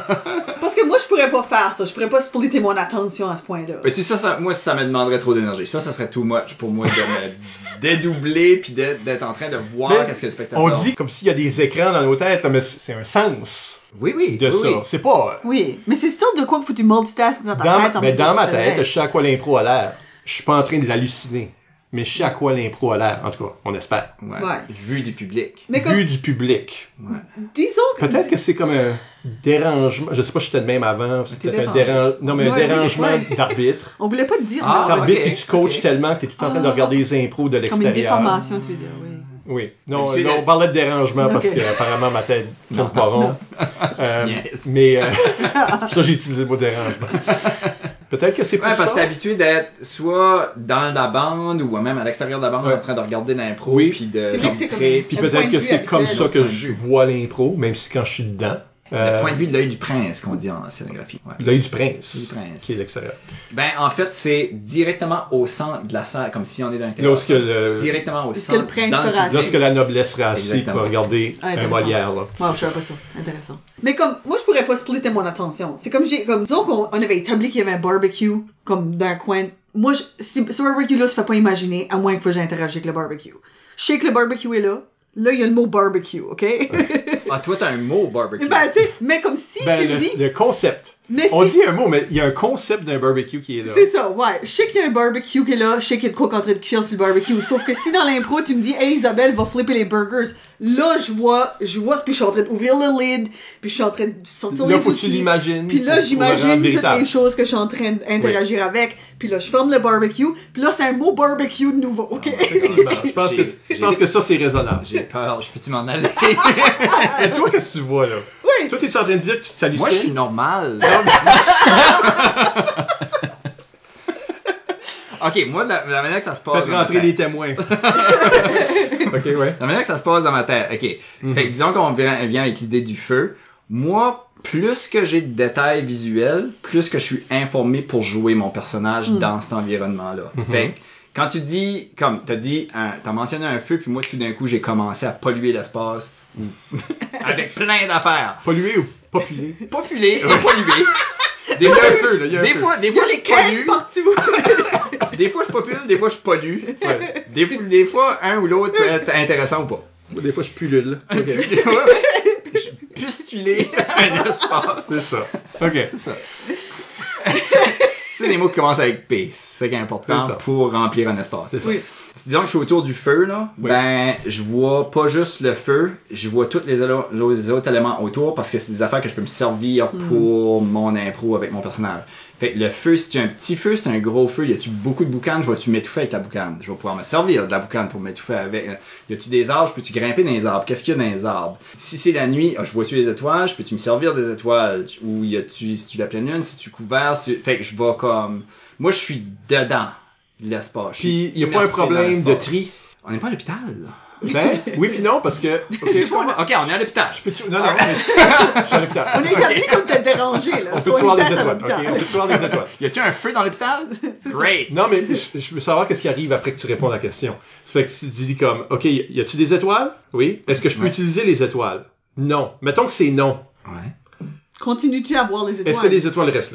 Parce que moi, je pourrais pas faire ça. Je pourrais pas splitter mon attention à ce point-là. Mais tu sais, ça, ça, moi, ça me demanderait trop d'énergie. Ça, ça serait too much pour moi de me dédoubler puis d'être, d'être en train de voir Mais qu'est-ce que le spectateur... on dit comme s'il y a des écrans dans nos têtes, là, mais c'est c'est un sens Oui, oui. de oui, ça. oui. C'est pas... Oui, mais c'est still de quoi qu'il faut que tu multitask dans ta Dans, tête. ma, en mais même temps dans que ma tu fais le tête, je reste. sais à quoi l'impro a l'air. Je suis pas en train de l'halluciner. Mais je sais à quoi l'impro a l'air. En tout cas, on espère. Ouais. Ouais. Vu du public. Mais comme, Vu du public. Ouais. disons que... Peut-être que c'est comme un dérangement. Je sais pas si j'étais de même avant. C'est T'es peut-être un dérangé. dérange... Non, mais un Ouais, dérangement ouais. d'arbitre. On voulait pas te dire, Ah, mais T'arbitres ok, puis tu coaches ok. tellement que t'es tout en train de Ah. regarder les impros de comme une l'extérieur. déformation, tu veux dire, oui. Oui. Non, D'habitude, là, on parlait de dérangement parce Ok. que apparemment ma tête tourne pas rond. Euh, Yes. mais euh, c'est pour ça que j'ai utilisé le mot dérangement. Peut-être que c'est pour Ouais, parce que ça. t'es habitué d'être soit dans la bande ou même à l'extérieur de la bande Ouais. en train de regarder l'impro Oui. puis de C'est vrai que c'est comme montrer, un- puis Puis un point peut-être de que vue c'est comme habituel, ça que point de je vue. vois l'impro, même si quand je suis dedans. le Euh, point de vue de l'œil du prince qu'on dit en scénographie. Ouais. L'œil du prince, Du prince. qui est l'extérieur. Ben en fait c'est directement au centre de la salle comme si on est dans l'intérieur. Lorsque le, Directement au que centre. le prince dans le sera public. lorsque la noblesse sera assise Exactement. pour regarder Ah, un intéressant. Molière, là. Wow, je savais pas ça. Intéressant. Mais comme, moi, je pourrais pas splitter mon attention. C'est comme j'ai, comme, disons qu'on on avait établi qu'il y avait un barbecue, comme, d'un coin. Moi, je, si, ce barbecue-là se fait pas imaginer, à moins que j'interagisse avec le barbecue. Je sais que le barbecue est là. Là, il y a le mot barbecue, ok? Ah toi t'as un mot barbecue. ben, tu sais, mais comme si Ben, tu me le, dis, le concept. mais On si, dit un mot, mais il y a un concept d'un barbecue qui est là. c'est ça, ouais. Je sais qu'il y a un barbecue qui est là, je sais qu'il y a de quoi qui est en train de cuire sur le barbecue. Sauf que si dans l'impro, tu me dis, hey Isabelle, va flipper les burgers, là, je vois, je vois, puis je suis en train d'ouvrir le lid, puis je suis en train de sortir Là, les faut que tu outils. l'imagines Puis là, pour- pour le j'imagine rendre toutes véritable. les choses que je suis en train d'interagir avec. Puis là, je ferme le barbecue, puis là, c'est un mot barbecue de nouveau, ok? Effectivement. Je pense, que, je pense que ça, c'est raisonnable. J'ai peur, je peux-tu m'en aller? Mais toi, qu'est-ce que tu vois, là? Oui. Toi, t'es-tu en train de dire que tu t'hallucines? Moi je suis normal. Ok, moi la, la manière que ça se passe. Faites dans ma rentrer tête- les témoins. OK, ouais. La manière que ça se passe dans ma tête, ok. Fait que disons qu'on vient, vient avec l'idée du feu. Moi, plus que j'ai de détails visuels, plus que je suis informé pour jouer mon personnage dans cet environnement-là. Fait que quand tu dis, comme t'as dit, un- t'as mentionné un feu, puis moi tout d'un coup j'ai commencé à polluer l'espace avec plein d'affaires. Pollué ou populé? Populé et pollué. Des Il y a fois, un feu, là, il y a un des feu. fois, des Il y fois a je des cannes pollue. partout. Des fois je popule, des fois je pollue. Ouais. Des, fois- des fois, un ou l'autre peut être intéressant ou pas. Des fois, je pullule. OK. Ouais, ouais. Pustuler un espace. C'est ça. OK. C'est ça. C'est des mots qui commencent avec P. C'est ça qui est important C'est ça. pour remplir un espace. C'est ça. Oui. Si disons que je suis autour du feu, là, Oui. ben, je vois pas juste le feu, je vois tous les, élo- les autres éléments autour parce que c'est des affaires que je peux me servir pour mon impro avec mon personnage. Fait que le feu, si tu as un petit feu, c'est un gros feu, y a-tu beaucoup de boucanes, je vais-tu m'étouffer avec la boucane? Je vais pouvoir me servir de la boucane pour m'étouffer avec. Y a-tu des arbres, je peux-tu grimper dans les arbres? Qu'est-ce qu'il y a dans les arbres? Si c'est la nuit, ah, je vois-tu les étoiles, je peux-tu me servir des étoiles? Ou y a-tu, si tu la pleine lune, si tu couvert, si... fait que je vais comme, moi je suis dedans l'espace. Je suis Puis, il n'y a pas un immersé dans problème de l'espace. tri. On n'est pas à l'hôpital, là. Ben, oui puis non, parce que... OK, J'ai pas- Ok, on est à l'hôpital. Peux-tu- Non, non, mais- je suis à l'hôpital. On est établi comme t'es dérangé, là. On Soit peut-tu voir une des tête à étoiles? OK, l'hôpital. on peut-tu voir des étoiles? Y a-tu un feu dans l'hôpital? Great. Non, mais je, je veux savoir qu'est-ce qui arrive après que tu réponds à la question. Ça fait que tu dis comme, OK, y a-tu des étoiles? Oui. Est-ce que je peux Ouais. utiliser les étoiles? Non. Mettons que c'est non. Ouais. Continues-tu à voir les étoiles? Est-ce que les étoiles restent là?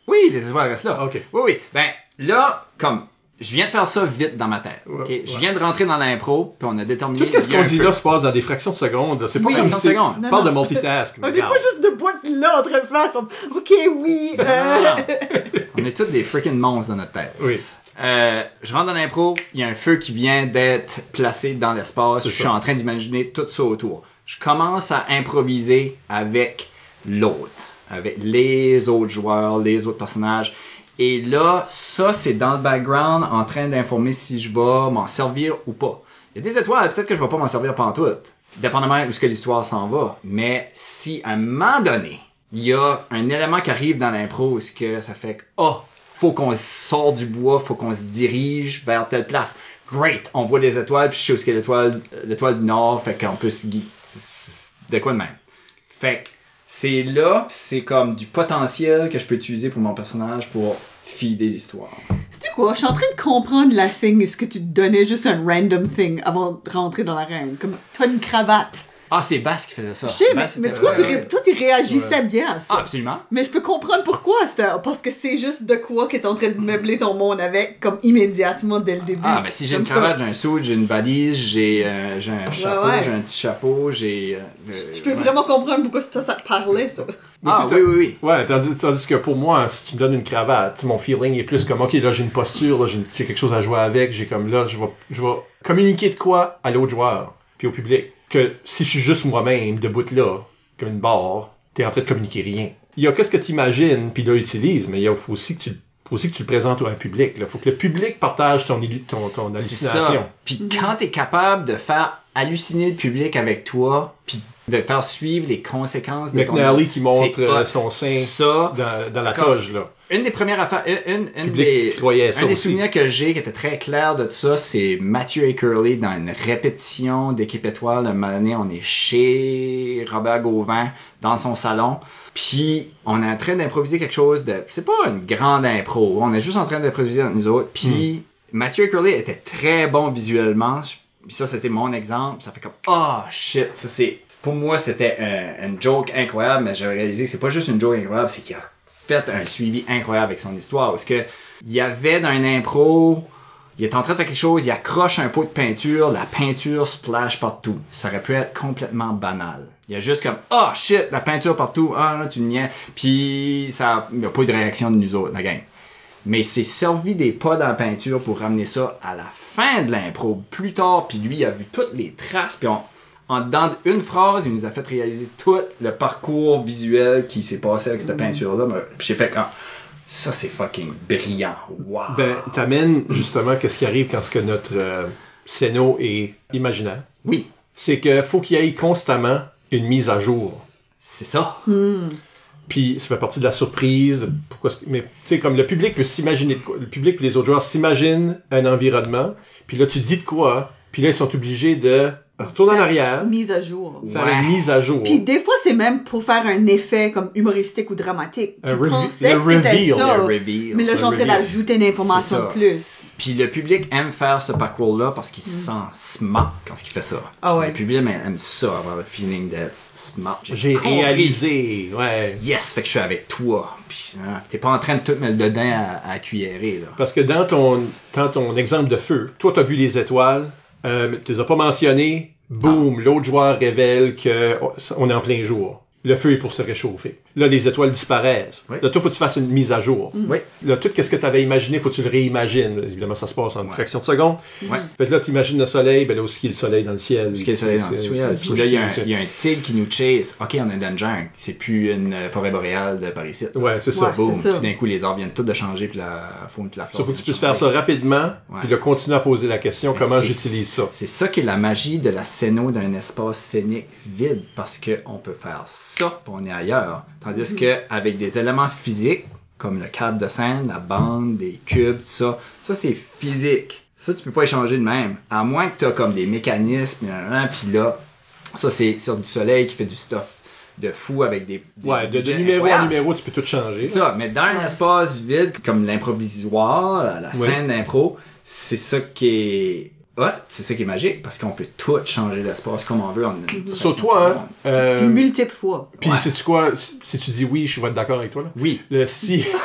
Oui, les étoiles restent là. OK. Oui, oui. Ben, là, comme, je viens de faire ça vite dans ma tête. Ouais, OK? ouais. Je viens de rentrer dans l'impro, puis on a déterminé... Tout ce il y a qu'on un dit feu. là se passe dans des fractions de secondes. là. C'est pas Oui, comme fractions de si... secondes. On Non, parle non. de multitask. mais On n'est pas regarde. juste debout là en train de faire comme OK, oui. Non, euh, non, non. On est tous des freaking monstres dans notre tête. Oui. Euh, je rentre dans l'impro, il y a un feu qui vient d'être placé dans l'espace, C'est je suis ça. en train d'imaginer tout ça autour. Je commence à improviser avec l'autre, avec les autres joueurs, les autres personnages. Et là, ça, c'est dans le background, en train d'informer si je vais m'en servir ou pas. Il y a des étoiles, peut-être que je vais pas m'en servir pantoute, dépendamment où ce que l'histoire s'en va. Mais si, à un moment donné, il y a un élément qui arrive dans l'impro où ce que ça fait que, oh, faut qu'on sorte du bois, faut qu'on se dirige vers telle place. Great! On voit les étoiles, puis je sais où est-ce qu'il y a l'étoile, l'étoile du Nord, fait qu'on peut se guider. De quoi de même? Fait que c'est là, c'est comme du potentiel que je peux utiliser pour mon personnage pour feeder l'histoire. Sais-tu quoi? Je suis en train de comprendre la thing, ce que tu te donnais juste un random thing avant de rentrer dans l'arène. Comme, toi, une cravate. Ah, c'est Bass qui faisait ça. Je sais, mais, Bass, mais c'était- toi, ouais, tu, ouais. ré- toi, tu réagissais Ouais. bien à ça. Ah, absolument. Mais je peux comprendre pourquoi, c'est un- parce que c'est juste de quoi que t'es en train de meubler ton monde avec, comme immédiatement dès le début. Ah, ben si j'ai une Comme ça. cravate, j'ai un suit, j'ai une valise, j'ai euh, j'ai un chapeau, ouais. j'ai un petit chapeau, j'ai... euh, Je peux ouais. vraiment comprendre pourquoi ça, ça te parlait, ça. Mais Ah, tu- oui, oui, oui. Ouais, tandis, tandis que pour moi, si tu me donnes une cravate, mon feeling est plus comme, OK, là, j'ai une posture, là, j'ai, une- j'ai quelque chose à jouer avec, j'ai comme, là, je vais, je vais communiquer de quoi à l'autre joueur, puis au public. Que si je suis juste moi-même, debout là, comme une barre, t'es en train de communiquer rien. Il y a qu'est-ce que tu imagines, puis là, utilise, mais il y a, faut aussi que tu, faut aussi que tu le présentes à un public, là. Faut que le public partage ton, illu- ton, ton C'est hallucination. ça. Puis quand t'es capable de faire halluciner le public avec toi, puis de faire suivre les conséquences de ton... McNally qui montre c'est euh, hot. son sein Ça, dans, dans la Comme- toge, là. une des premières affaires, une, une, une public des, croyait ça un des aussi. souvenirs que j'ai qui était très clair de ça, c'est Mathieu et Curly dans une répétition d'équipe étoile. Un moment donné, on est chez Robert Gauvin dans son salon. Puis on est en train d'improviser quelque chose de, c'est pas une grande impro, on est juste en train d'improviser entre nous autres. Puis Mathieu et Curly étaient très bons visuellement. Puis ça, c'était mon exemple. Ça fait comme, oh shit, ça c'est, pour moi, c'était un, une joke incroyable, mais j'ai réalisé que c'est pas juste une joke incroyable, c'est qu'il a fait un suivi incroyable avec son histoire. Parce que il y avait dans une impro, il est en train de faire quelque chose, il accroche un pot de peinture, la peinture splash partout. Ça aurait pu être complètement banal. Il y a juste comme, oh shit, la peinture partout, ah non, tu le niais. Puis ça, il n'y a pas eu de réaction de nous autres, la gang. Mais il s'est servi des pas dans la peinture pour ramener ça à la fin de l'impro, plus tard, puis lui, il a vu toutes les traces, puis on, en dedans d'une phrase, il nous a fait réaliser tout le parcours visuel qui s'est passé avec cette peinture-là. Puis j'ai fait, ah, ça c'est fucking brillant, wow! Ben, t'amènes justement qu'est-ce qui arrive quand ce que notre euh, scéno est imaginaire. Oui, C'est que faut qu'il y ait constamment une mise à jour. c'est ça. Puis ça fait partie de la surprise. De pourquoi ce- mais tu sais, comme le public peut s'imaginer de quoi, le public et les autres joueurs s'imaginent un environnement. Puis là, tu dis de quoi. Puis là, ils sont obligés de retourner en arrière, Mise à jour. faire Ouais. une mise à jour. Puis des fois, c'est même pour faire un effet comme humoristique ou dramatique. Un Tu revi- pensais le que c'était reveal, ça, le reveal, mais là, le je suis en train reveal. d'ajouter une information C'est de ça. plus. Puis le public aime faire ce parcours-là parce qu'il se sent smart quand il fait ça. Ah Puis ouais. Le public aime ça, avoir le feeling d'être smart. J'ai compris. réalisé, ouais. Yes, fait que je suis avec toi. Puis hein, t'es pas en train de tout mettre dedans à, à cuillère, là. Parce que dans ton, dans ton exemple de feu, toi, t'as vu les étoiles, euh, tu les as pas mentionnées, boum, l'autre joueur révèle que oh, on est en plein jour. Le feu est pour se réchauffer. Là, les étoiles disparaissent. Oui. Là, toi, faut que tu fasses une mise à jour. Oui. Là, tout ce que tu avais imaginé, faut que tu le réimagines. Évidemment, ça se passe en une fraction de seconde. Ouais. Fait que là, tu imagines le soleil, ben là, aussi, le soleil dans le ciel. Parce qu'il y a le soleil dans le C'est- ciel. c'est- Puis là, il y, a un- c'est- il y a un tigre qui nous chase. OK, on est dans le jungle. C'est plus une euh, forêt boréale de Paris-Site. Ouais, c'est ça. Ouais. Boum. c'est ça. Tout d'un coup, les arbres viennent tous de changer, puis la faune, puis la flore. Sauf que tu vient de puisses faire ça changer. rapidement, Ouais. puis là, continuer à poser la question, Mais comment c'est- j'utilise ça. C'est ça qui est la magie de la scéno d'un espace scénique vide, parce que on peut faire ça, puis on est ailleurs. Tandis que avec des éléments physiques, comme le cadre de scène, la bande, les cubes, tout ça, ça c'est physique. Ça, tu peux pas échanger de même. À moins que tu as comme des mécanismes, puis là, ça c'est sur du soleil qui fait du stuff de fou avec des... des Ouais, de, de budgets numéro en incroyables. numéro, tu peux tout changer. C'est ça, mais dans un espace vide comme l'improvisoire, la, la Oui. scène d'impro, c'est ça qui est hot, c'est ça qui est magique, parce qu'on peut tout changer l'espace comme on veut en une fraction Sur de toi, seconde. hein, euh, Une multiple fois. puis Ouais. sais-tu quoi, si si tu dis oui, je vais être d'accord avec toi, là. Oui. Le si,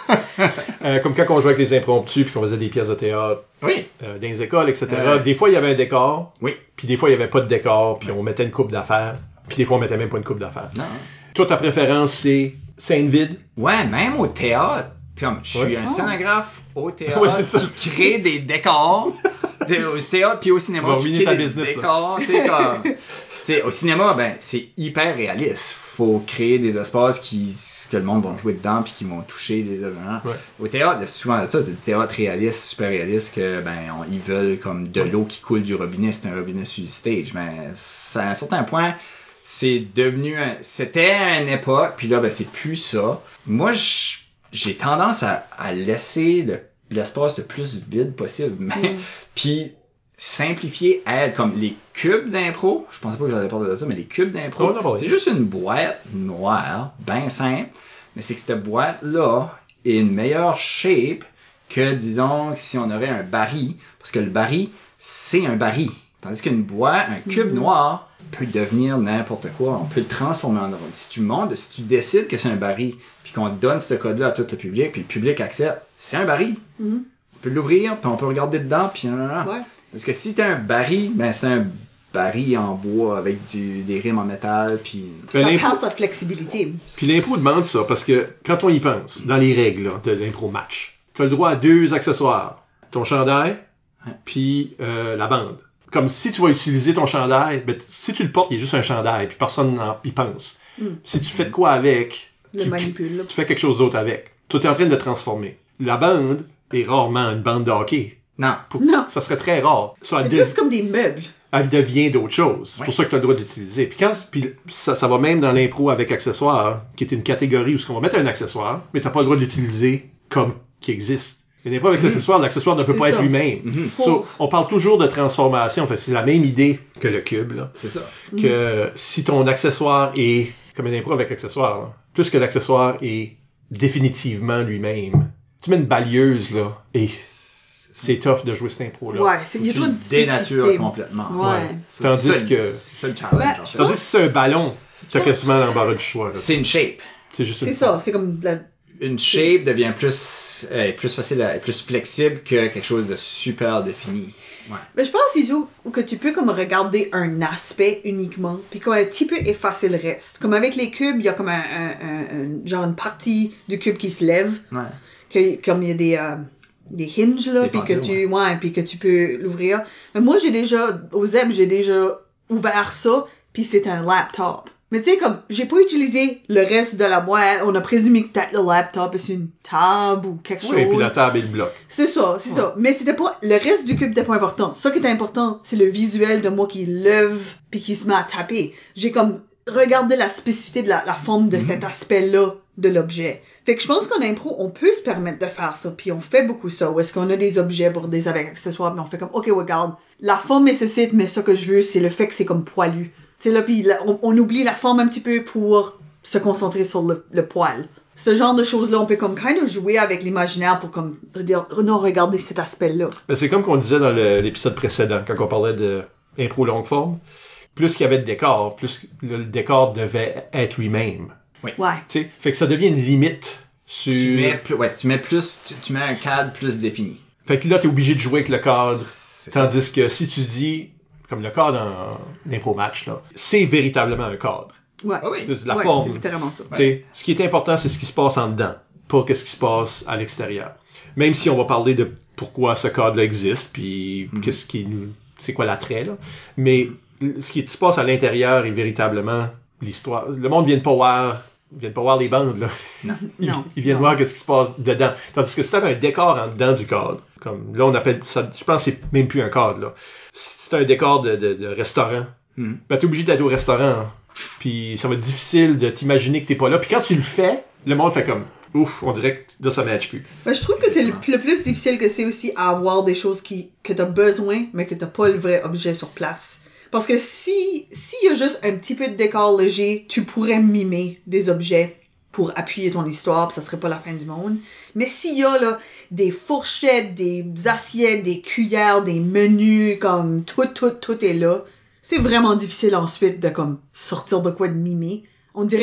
euh, comme quand on jouait avec les impromptus puis qu'on faisait des pièces de théâtre Oui. euh, dans les écoles, et cetera. Euh... Des fois, il y avait un décor. Oui. Puis des fois, il y avait pas de décor. Puis oui. on mettait une coupe d'affaires. Puis des fois, on mettait même pas une coupe d'affaires. Non. Toi, ta préférence, c'est scène vide? Ouais, même au théâtre. Comme, je suis ouais. un oh. scénographe au théâtre ouais, c'est ça. qui crée des décors. de, au théâtre puis au cinéma. Tu vas ruiner ta des business, décors. Tu sais, comme... tu sais, au cinéma, ben, c'est hyper réaliste. Faut créer des espaces qui... que le monde va jouer dedans puis qui vont toucher des événements. Ouais. Au théâtre, il y a souvent ça, des théâtres réalistes, super réalistes, que ben on, ils veulent comme de l'eau qui coule du robinet, c'est un robinet sur le stage. Mais à un certain point, c'est devenu un, c'était une époque, puis là ben c'est plus ça. Moi j'ai tendance à, à laisser le, l'espace le plus vide possible, mais mm. puis simplifier, être comme les cubes d'impro, je pensais pas que j'allais parler de ça, mais les cubes d'impro, oh, c'est juste une boîte noire, bien simple, mais c'est que cette boîte-là est une meilleure shape que, disons, si on aurait un baril, parce que le baril, c'est un baril. Tandis qu'une boîte, un cube mm-hmm. noir, peut devenir n'importe quoi, on peut le transformer en... Si tu montes, si tu décides que c'est un baril, puis qu'on donne ce code-là à tout le public, puis le public accepte, c'est un baril. Mm-hmm. On peut l'ouvrir, puis on peut regarder dedans, puis... Ouais. Parce que si t'as un baril, ben c'est un baril en bois avec du, des rimes en métal, puis... Ça prend sa flexibilité. Puis l'impro demande ça, parce que quand on y pense, dans les règles là, de l'impro match, tu as le droit à deux accessoires. Ton chandail, ouais. puis euh, la bande. Comme si tu vas utiliser ton chandail, ben, si tu le portes, il est juste un chandail, puis personne n'y pense. Mm. Si tu fais de quoi avec, le tu, manipule. tu fais quelque chose d'autre avec. Toi, tu es en train de le transformer. La bande est rarement une bande de hockey. Non. Pour, non. Ça serait très rare. Ça c'est de... plus comme des meubles. Elle devient d'autres choses. C'est ouais. pour ça que tu as le droit d'utiliser. Puis, quand, puis ça, ça va même dans l'impro avec accessoires, qui est une catégorie où on va mettre un accessoire, mais tu n'as pas le droit de l'utiliser comme qui existe. L'impro avec mmh. l'accessoire, l'accessoire ne peut c'est pas ça. être lui-même. Mmh. So, on parle toujours de transformation. En fait, c'est la même idée que le cube. Là. C'est ça. Que mmh. si ton accessoire est, comme une impro avec accessoire, là, plus que l'accessoire est définitivement lui-même. Tu mets une balieuse, là, et... c'est tough de jouer cette impro-là. Ouais, c'est, il y a trop de dénature complètement. Ouais. ouais. Tandis c'est que... C'est ça le challenge. Ben, en fait. Tandis que si c'est un ballon, tu as quasiment l'embarras du choix. Là. C'est une shape. C'est juste c'est une ça, forme. c'est comme... La... Une shape devient plus, euh, plus facile, à, plus flexible que quelque chose de super défini. Ouais. Mais je pense surtout que tu peux comme regarder un aspect uniquement, puis comme un petit peu effacer le reste. Comme avec les cubes, il y a comme un, un, un, un genre une partie du cube qui se lève, ouais. que, comme il y a des... Euh, des hinges là puis que tu ouais, ouais puis que tu peux l'ouvrir. Mais moi j'ai déjà au Z E B j'ai déjà ouvert ça puis c'est un laptop. Mais tu sais comme j'ai pas utilisé le reste de la boîte, on a présumé que peut-être le laptop est une table ou quelque chose. Oui, puis la table et le bloc. C'est ça, c'est ouais. ça. Mais c'était pas le reste du cube n'était pas important. Ce qui était important, c'est le visuel de moi qui lève puis qui se met à taper. J'ai comme regardé la spécificité de la, la forme de mm-hmm. cet aspect-là de l'objet. Fait que je pense qu'en impro, on peut se permettre de faire ça, puis on fait beaucoup ça, où est-ce qu'on a des objets pour des avec accessoires, mais on fait comme, ok, regarde, la forme nécessite, mais ce que je veux, c'est le fait que c'est comme poilu. Tu sais, là, puis on, on oublie la forme un petit peu pour se concentrer sur le, le poil. Ce genre de choses-là, on peut comme kind of jouer avec l'imaginaire pour comme dire, non, regardez cet aspect-là. Mais c'est comme qu'on disait dans le, l'épisode précédent, quand on parlait de impro longue forme, plus qu'il y avait de décor, plus le, le décor devait être lui-même. Oui. Ouais. Tu sais, fait que ça devient une limite sur... Tu mets plus, ouais, tu mets plus, tu, tu mets un cadre plus défini. Fait que là, t'es obligé de jouer avec le cadre. C'est tandis ça. que si tu dis, comme le cadre en impro match, là, c'est véritablement un cadre. Ouais. Ah oui. C'est la ouais, forme. c'est littéralement ça. Tu sais, ce qui est important, c'est ce qui se passe en dedans, pas qu'est-ce qui se passe à l'extérieur. Même si on va parler de pourquoi ce cadre-là existe, puis mm-hmm. qu'est-ce qui nous, c'est quoi l'attrait, là. Mais ce qui se passe à l'intérieur est véritablement l'histoire. Le monde vient de pas voir, vient de pas voir les bandes, là. Non. Ils, non. ils viennent non. voir qu'est-ce qui se passe dedans. Tandis que si t'avais un décor en dedans du cadre, comme là on appelle ça, je pense que c'est même plus un cadre, là. Si c'est un décor de, de, de restaurant, mm-hmm. ben t'es obligé d'être au restaurant, hein. Puis ça va être difficile de t'imaginer que t'es pas là. Puis quand tu le fais, le monde fait comme, ouf, on dirait que là ça match plus. Ben, je trouve que c'est le, le plus difficile que c'est aussi à avoir des choses qui, que t'as besoin, mais que t'as pas le vrai objet sur place. Parce que si, s'il y a juste un petit peu de décor léger, tu pourrais mimer des objets pour appuyer ton histoire, pis ça serait pas la fin du monde. Mais s'il y a, là, des fourchettes, des assiettes, des cuillères, des menus, comme tout, tout, tout est là, c'est vraiment difficile ensuite de, comme, sortir de quoi de mimer. On dirait que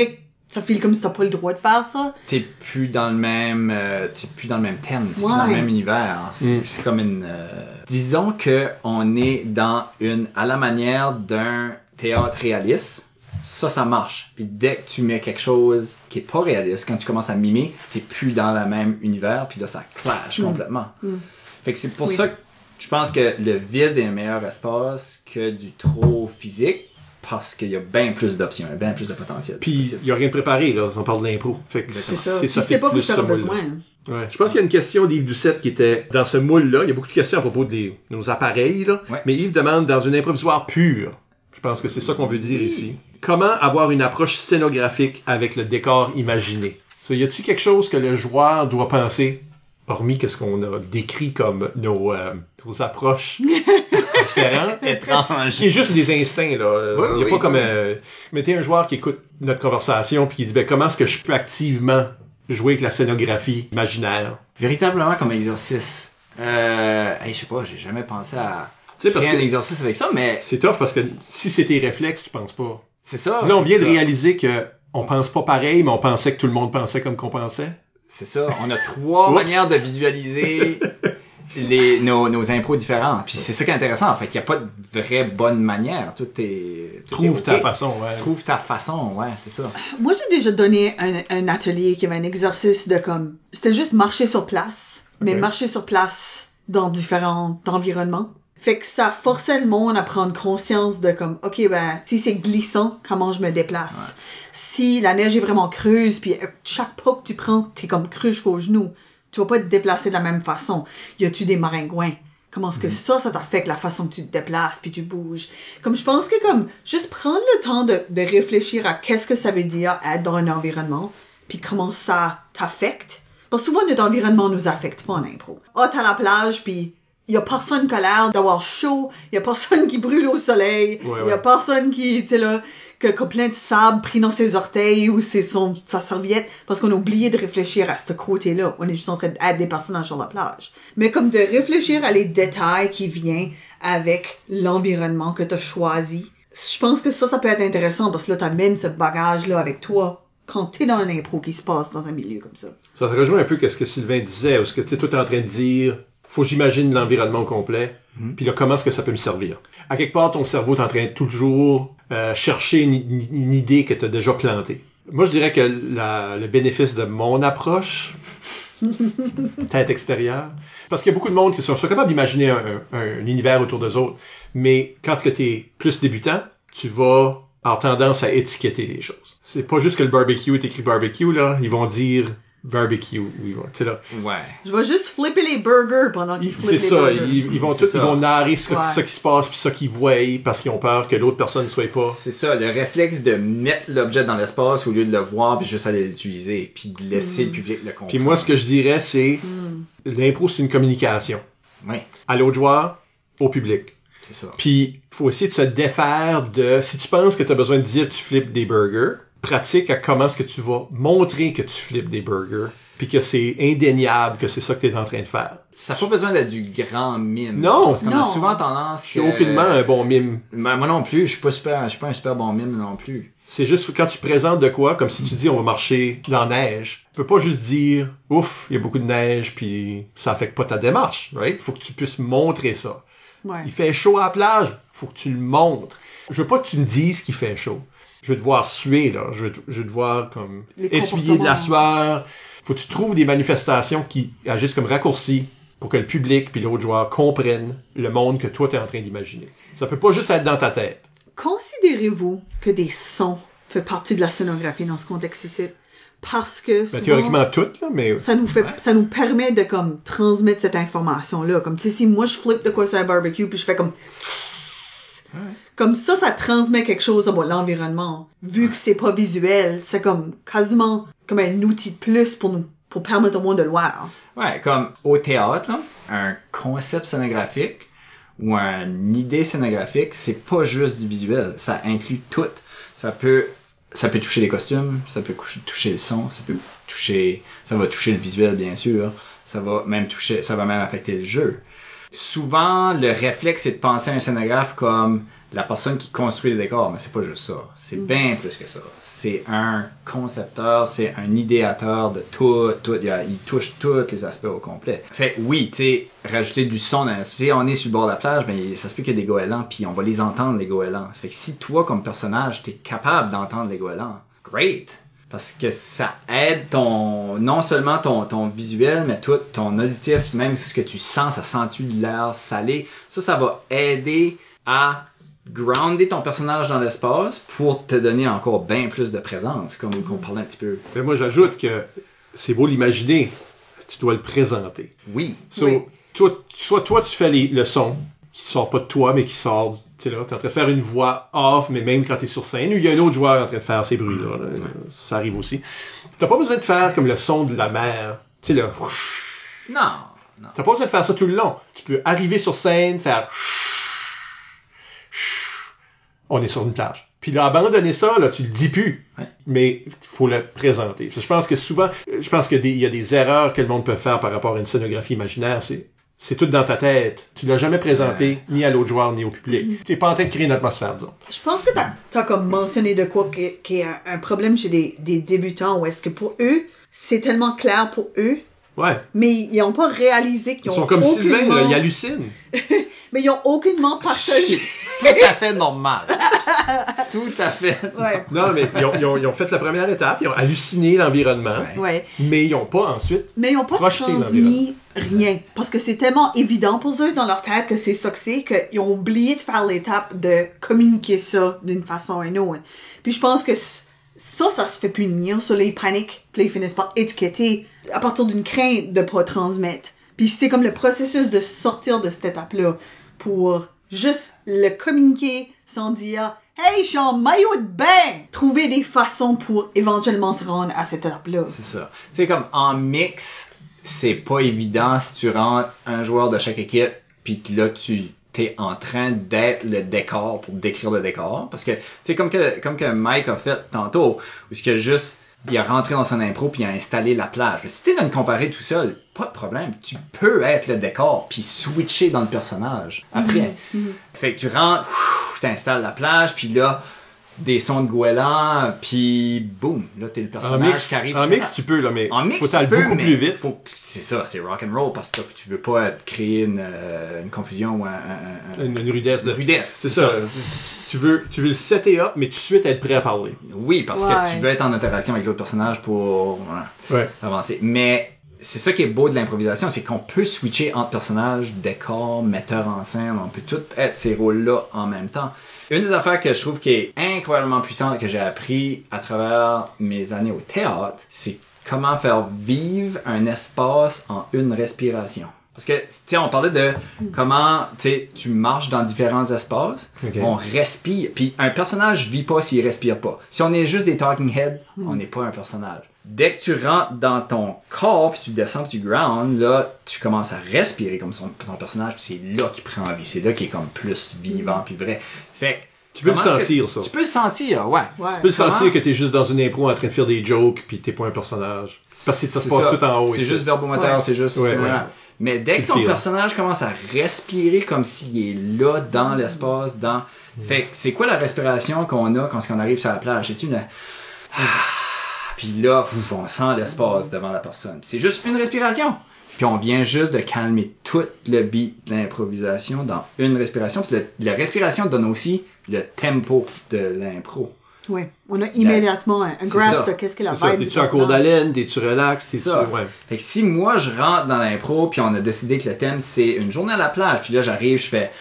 Ça file comme si t'as pas le droit de faire ça. T'es plus dans le même, euh, t'es plus dans le même thème, t'es Ouais. plus dans le même univers. C'est, Mm. c'est comme une, euh, disons que on est dans une, à la manière d'un théâtre réaliste. Ça, ça marche. Puis dès que tu mets quelque chose qui est pas réaliste, quand tu commences à mimer, t'es plus dans le même univers, puis là, ça clash Mm. complètement. Mm. Fait que c'est pour Oui. ça que je pense que le vide est un meilleur espace que du trop physique, parce qu'il y a bien plus d'options, il y a bien plus de potentiel. Puis, il n'y a rien de préparé, là. On parle de l'impro. Fait que C'est ça. c'est Puis ça. c'est pas plus que t'auras ce moule-là. besoin. Ouais. Je pense qu'il y a une question d'Yves Doucette qui était dans ce moule-là. Il y a beaucoup de questions à propos de nos appareils, là. Ouais. Mais Yves demande dans une improvisoire pure. Je pense que c'est ça qu'on veut dire Oui. ici. Comment avoir une approche scénographique avec le décor imaginé? So, y a-t-il quelque chose que le joueur doit penser, hormis qu'est-ce qu'on a décrit comme nos, euh, nos approches différentes? Étrange. Qui est juste des instincts, là. Oui, Il y a oui, pas comme... oui. Euh, mettez un joueur qui écoute notre conversation puis qui dit, ben, comment est-ce que je peux activement jouer avec la scénographie imaginaire? Véritablement comme exercice. Euh, hey, je sais pas, j'ai jamais pensé à Tu sais, parce créer un que exercice avec ça, mais c'est tough parce que si c'est tes réflexes, tu penses pas. c'est ça. Là, on c'est vient de ça. réaliser que on pense pas pareil, mais on pensait que tout le monde pensait comme qu'on pensait. C'est ça. On a trois Oups. manières de visualiser les, nos, nos impros différents. Puis c'est ça qui est intéressant. En fait, il n'y a pas de vraie bonne manière. Tout est, tout Trouve est ta ok. façon, ouais. Trouve ta façon, ouais, c'est ça. Moi, j'ai déjà donné un, un atelier qui avait un exercice de comme... C'était juste marcher sur place, mais Ok. marcher sur place dans différents environnements. Fait que ça forçait le monde à prendre conscience de comme, OK, ben, si c'est glissant, comment je me déplace? Si la neige est vraiment creuse, puis euh, chaque pas que tu prends, t'es comme creux jusqu'aux genoux, tu vas pas te déplacer de la même façon. Y a-tu des maringouins? Comment est-ce que ça, ça t'affecte la façon que tu te déplaces puis tu bouges? Comme je pense que comme, juste prendre le temps de, de réfléchir à qu'est-ce que ça veut dire être dans un environnement, puis comment ça t'affecte. Parce que souvent, notre environnement nous affecte pas en impro. Ah, t'es à la plage, puis il y a personne qui a l'air d'avoir chaud, il y a personne qui brûle au soleil, il Ouais, y a ouais. personne qui, tu sais là, que, qui a plein de sable pris dans ses orteils ou c'est son, sa serviette, parce qu'on a oublié de réfléchir à ce côté-là. On est juste en train d'être des personnages sur la plage. Mais comme de réfléchir à les détails qui viennent avec l'environnement que tu as choisi, je pense que ça, ça peut être intéressant parce que là, t'amènes ce bagage-là avec toi quand t'es dans un impro qui se passe dans un milieu comme ça. Ça te rejoint un peu ce que Sylvain disait, où ce que tu es tout en train de dire, faut que j'imagine l'environnement au complet, Mm-hmm. puis là, comment est-ce que ça peut me servir? À quelque part, ton cerveau est en train de toujours euh, chercher une, une, une idée que tu as déjà plantée. Moi, je dirais que la, le bénéfice de mon approche, tête extérieure, parce qu'il y a beaucoup de monde qui sont, sont capables d'imaginer un, un, un univers autour d'eux autres, mais quand tu es plus débutant, tu vas avoir tendance à étiqueter les choses. C'est pas juste que le barbecue est écrit barbecue, là, ils vont dire barbecue, ou ils vont, tu sais là. Ouais. Je vais juste flipper les burgers pendant qu'ils flippent les C'est ça, burgers. ils, ils vont C'est tout, ça. ils vont narrer ce, que- Ouais. ce qui se passe puis ce qu'ils voient parce qu'ils ont peur que l'autre personne ne soit pas. C'est ça, le réflexe de mettre l'objet dans l'espace au lieu de le voir puis juste aller l'utiliser puis de laisser le public le comprendre. Puis moi, ce que je dirais, c'est l'impro, c'est une communication. Ouais, À l'autre joueur, au public. c'est ça. Puis, il faut essayer de se défaire de... Si tu penses que tu as besoin de dire que tu flippes des burgers, pratique à comment est-ce que tu vas montrer que tu flippes des burgers, puis que c'est indéniable que c'est ça que tu es en train de faire. Ça n'a pas besoin d'être du grand mime. Non. Parce qu'on a Non. souvent tendance Je suis que... aucunement un bon mime. Ben, moi non plus, je suis pas super, je suis pas un super bon mime non plus. C'est juste quand tu présentes de quoi, comme si tu dis on va marcher dans la neige. Tu peux pas juste dire ouf, il y a beaucoup de neige puis ça affecte pas ta démarche, right? Faut que tu puisses montrer ça. Ouais. Il fait chaud à la plage, faut que tu le montres. Je veux pas que tu me dises qu'il fait chaud. Je veux te voir suer là, je veux te, je veux te voir comme Les essuyer de la comportements. sueur. Faut que tu trouves des manifestations qui agissent comme raccourcis pour que le public puis l'autre joueur comprennent le monde que toi t'es en train d'imaginer. Ça peut pas juste être dans ta tête. Considérez-vous que des sons fait partie de la scénographie dans ce contexte ici? Parce que Ben, souvent, théoriquement tout là, mais ça nous fait, Ouais. ça nous permet de comme transmettre cette information-là. Comme tu sais, si moi je flippe de quoi sur un barbecue puis je fais comme comme ça, ça transmet quelque chose à bon, l'environnement. Vu que c'est pas visuel, c'est comme quasiment comme un outil de plus pour nous, pour permettre au monde de le voir. Ouais, comme au théâtre, là, un concept scénographique ou une idée scénographique, c'est pas juste du visuel, ça inclut tout. Ça peut, ça peut toucher les costumes, ça peut coucher- toucher le son, ça peut toucher, ça va toucher le visuel bien sûr, ça va même toucher, ça va même affecter le jeu. souvent, le réflexe, c'est de penser à un scénographe comme la personne qui construit les décors, mais c'est pas juste ça. C'est mm. bien plus que ça. C'est un concepteur, c'est un idéateur de tout, tout. Il, a, il touche tous les aspects au complet. Fait oui, tu sais, rajouter du son dans si on est sur le bord de la plage, ben ça se peut qu'il y a des goélands, puis on va les entendre, les goélands. Fait que si toi, comme personnage, t'es capable d'entendre les goélands, great! Parce que ça aide ton, non seulement ton, ton visuel, mais tout ton auditif, même ce que tu sens, ça sent-tu de l'air salé. Ça, ça va aider à grounder ton personnage dans l'espace pour te donner encore bien plus de présence, comme on parlait un petit peu. Mais moi, j'ajoute que c'est beau l'imaginer, tu dois le présenter. Oui. So, oui. Toi, soit toi, tu fais les, le son qui sort pas de toi, mais qui sort, tu sais là, t'es en train de faire une voix off, mais même quand t'es sur scène, il y a un autre joueur en train de faire ces bruits-là. Là. Ouais. Ça arrive aussi. T'as pas besoin de faire comme le son de la mer. Tu sais, le... Non, non. T'as pas besoin de faire ça tout le long. Tu peux arriver sur scène, faire... On est sur une plage. Puis là, abandonner ça, là, tu le dis plus. Ouais. Mais faut le présenter. Je pense que souvent, je pense qu'il y a des, il y a des erreurs que le monde peut faire par rapport à une scénographie imaginaire. C'est, c'est tout dans ta tête. Tu l'as jamais présenté, ouais. ni à l'autre joueur, ni au public. Mm-hmm. T'es pas en train de créer une atmosphère, disons. Je pense que t'as, t'as comme mentionné de quoi qui est un, un problème chez des, des débutants, où est-ce que pour eux, c'est tellement clair pour eux. Ouais. Mais ils ont pas réalisé qu'ils ils ont sont comme aucunement... Sylvain, là, ils hallucinent. Mais ils ont aucunement partagé. Tout à fait normal. Tout à fait. Ouais. Non, mais ils ont, ils, ont, ils ont fait la première étape, ils ont halluciné l'environnement, ouais. mais ils ont pas ensuite Mais ils ont pas transmis rien. Parce que c'est tellement évident pour eux dans leur tête que c'est ça que c'est, qu'ils ont oublié de faire l'étape de communiquer ça d'une façon ou une autre. Puis je pense que ça, ça se fait plus de mieux. Ça, les paniques, puis ils finissent par étiqueter à partir d'une crainte de pas transmettre. Puis c'est comme le processus de sortir de cette étape-là pour juste le communiquer sans dire « Hey, je suis en maillot de bain! » Trouver des façons pour éventuellement se rendre à cette étape-là. C'est ça. Tu sais, comme en mix, c'est pas évident si tu rentres un joueur de chaque équipe puis que là, tu t'es en train d'être le décor pour décrire le décor. Parce que, tu sais, comme que, comme que Mike a fait tantôt, où ce que juste... il a rentré dans son impro puis il a installé la plage. Mais si t'es dans une comparée tout seul, pas de problème. Tu peux être le décor puis switcher dans le personnage après. Mm-hmm. Fait que tu rentres, ouf, t'installes la plage puis là, des sons de goélands puis boum, là t'es le personnage en mix, qui arrive. En mix tu peux là, mais en mix, faut t'aller beaucoup plus vite. Faut, c'est ça, c'est rock and roll parce que tu veux pas créer une, euh, une confusion ou un, un, un, une, une rudesse. Une de... rudesse. C'est, c'est ça. ça. Tu veux, tu veux le setter up, mais tout de suite être prêt à parler. Oui, parce ouais. que tu veux être en interaction avec l'autre personnage pour voilà, ouais. avancer. Mais c'est ça qui est beau de l'improvisation, c'est qu'on peut switcher entre personnages, décors, metteurs en scène, on peut tout être ces rôles-là en même temps. Une des affaires que je trouve qui est incroyablement puissante que j'ai appris à travers mes années au théâtre, c'est comment faire vivre un espace en une respiration. Parce que, tu sais, on parlait de comment, tu sais, tu marches dans différents espaces, okay. On respire, puis un personnage vit pas s'il respire pas. Si on est juste des talking heads, mm. on n'est pas un personnage. Dès que tu rentres dans ton corps, puis tu descends, puis tu ground, là, tu commences à respirer comme son, ton personnage, puis c'est là qu'il prend vie, c'est là qu'il est comme plus vivant, mm. puis vrai. Fait que, tu peux le sentir, que, ça. Tu peux le sentir, ouais. ouais. Tu peux le Comment? sentir que t'es juste dans une impro en train de faire des jokes, puis t'es pas un personnage. Parce que ça se passe ça. tout en haut. C'est ici. juste verbomoteur, ouais. c'est juste... Ouais, voilà. ouais. Mais dès que ton personnage commence à respirer comme s'il est là, dans mmh. l'espace, dans... Mmh. Fait que c'est quoi la respiration qu'on a quand on arrive sur la plage? C'est une... Ah! Puis là, ouf, on sent l'espace devant la personne. C'est juste une respiration. Puis on vient juste de calmer tout le beat de l'improvisation dans une respiration. Puis le, la respiration donne aussi le tempo de l'impro. Oui, on a immédiatement un, un grasp de qu'est-ce que la vibe. T'es-tu en cours d'haleine, t'es-tu relax, c'est t'es-tu... ça. Ouais. Fait que si moi je rentre dans l'impro puis on a décidé que le thème c'est une journée à la plage, puis là j'arrive, je fais...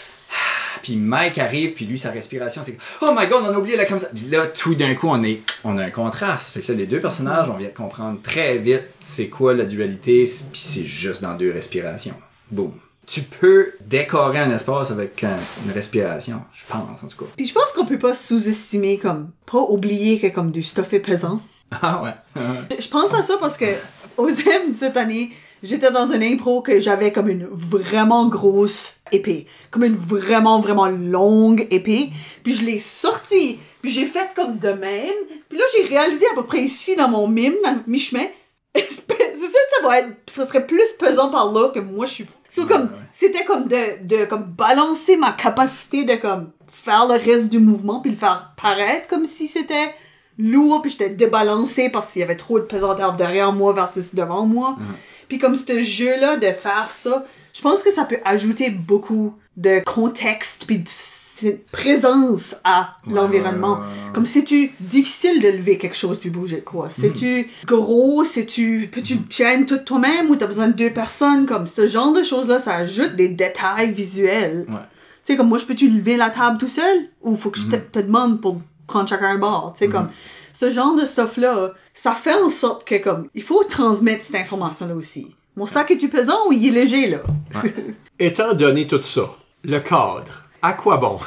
Puis Mike arrive, puis lui, sa respiration, c'est « Oh my God, on a oublié la comme ça! » Puis là, tout d'un coup, on est, on a un contraste. Fait que là, les deux personnages, on vient de comprendre très vite c'est quoi la dualité, puis c'est juste dans deux respirations. Boum. Tu peux décorer un espace avec un, une respiration, je pense, en tout cas. Puis je pense qu'on peut pas sous-estimer, comme, pas oublier que comme du stuff est pesant. Ah ouais. Je pense à ça parce que, aux M, cette année, j'étais dans une impro que j'avais comme une vraiment grosse épée. Comme une vraiment, vraiment longue épée. Puis je l'ai sortie. Puis j'ai fait comme de même. Puis là, j'ai réalisé à peu près ici, dans mon mime, à mi-chemin, c'est ça, ça va être, ça serait plus pesant par là que moi, je suis... So, comme, c'était j'essayais comme de, de comme balancer ma capacité de comme faire le reste du mouvement puis le faire paraître comme si c'était lourd puis j'étais débalancé parce qu'il y avait trop de pesanteur derrière moi versus devant moi. Mm-hmm. Puis comme ce jeu-là de faire ça, je pense que ça peut ajouter beaucoup de contexte puis de présence à ouais, l'environnement. Ouais, ouais, ouais. Comme c'est-tu difficile de lever quelque chose puis bouger quoi? C'est-tu mm-hmm. gros? C'est-tu peux-tu mm-hmm. tirer tout toi-même ou t'as besoin de deux personnes? Comme ce genre de choses-là, ça ajoute des détails visuels. Ouais. Tu sais, comme moi, je peux-tu lever la table tout seul? Ou faut que je te, te demande pour prendre chacun un bord? Tu sais, mm-hmm. comme ce genre de stuff-là, ça fait en sorte que comme il faut transmettre cette information-là aussi. Mon sac est-tu pesant ou il est léger, là? Ouais. Étant donné tout ça, le cadre, à quoi bon?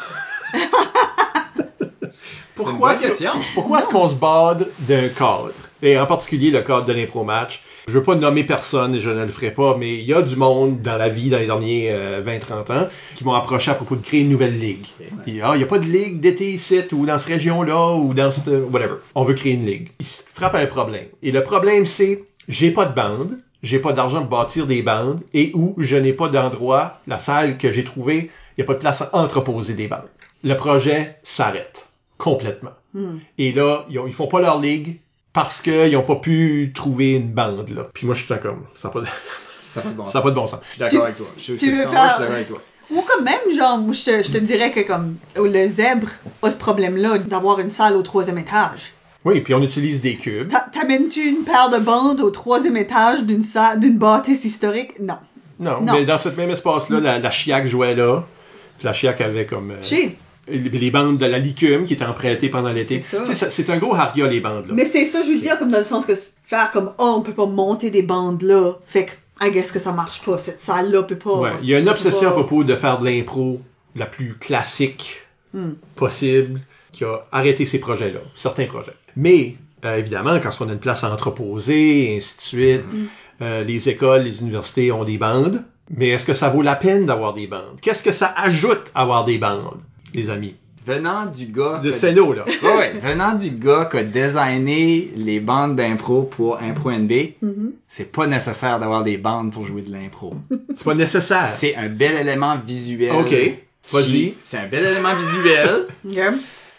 Pourquoi c'est est-ce, que, pourquoi est-ce qu'on se bade d'un cadre? Et en particulier le cadre de l'impro-match. Je veux pas nommer personne et je ne le ferai pas, mais il y a du monde dans la vie, dans les derniers euh, vingt trente ans, qui m'ont approché à propos de créer une nouvelle ligue. Il y a, il y a pas de ligue d'été ici, ou dans cette région-là, ou dans cette... whatever. On veut créer une ligue. Il se frappe à un problème. Et le problème, c'est, j'ai pas de bande, j'ai pas d'argent pour bâtir des bandes, et où je n'ai pas d'endroit, la salle que j'ai trouvée, il y a pas de place à entreposer des bandes. Le projet s'arrête. Complètement. Mm. Et là, ils, ont, ils font pas leur ligue parce qu'ils ont pas pu trouver une bande, là. Puis moi, je suis comme, ça n'a pas, ça pas de bon ça pas de bon sens. Je suis d'accord tu, avec toi. Je, tu veux faire... moi, je suis d'accord avec toi. Ou comme même, genre, je te, je te dirais que comme le zèbre a ce problème-là d'avoir une salle au troisième étage. Oui, puis on utilise des cubes. T'a, t'amènes-tu une paire de bandes au troisième étage d'une salle, d'une bâtisse historique? Non. Non, non. Mais dans ce même espace-là, la, la Chiac jouait là. Puis la Chiac avait comme... Euh... Chez. Les bandes de la licume qui étaient empruntées pendant l'été. C'est ça. C'est, c'est un gros haria, les bandes, là. Mais c'est ça, je veux dire, comme dans le sens que faire comme, oh, on peut pas monter des bandes là. Fait que, I guess que ça marche pas. Cette salle-là peut pas. Ouais. Il y a une obsession pas... à propos de faire de l'impro la plus classique mm. possible qui a arrêté ces projets-là. Certains projets. Mais, euh, évidemment, quand on a une place à entreposer, et ainsi de suite, mm. euh, les écoles, les universités ont des bandes. Mais est-ce que ça vaut la peine d'avoir des bandes? Qu'est-ce que ça ajoute à avoir des bandes? Les amis. Venant du gars... De Seno, là. Oui, venant du gars qui a designé les bandes d'impro pour Impro N B, mm-hmm. c'est pas nécessaire d'avoir des bandes pour jouer de l'impro. C'est pas nécessaire. C'est un bel élément visuel. OK, vas-y. Qui, c'est un bel élément visuel yeah.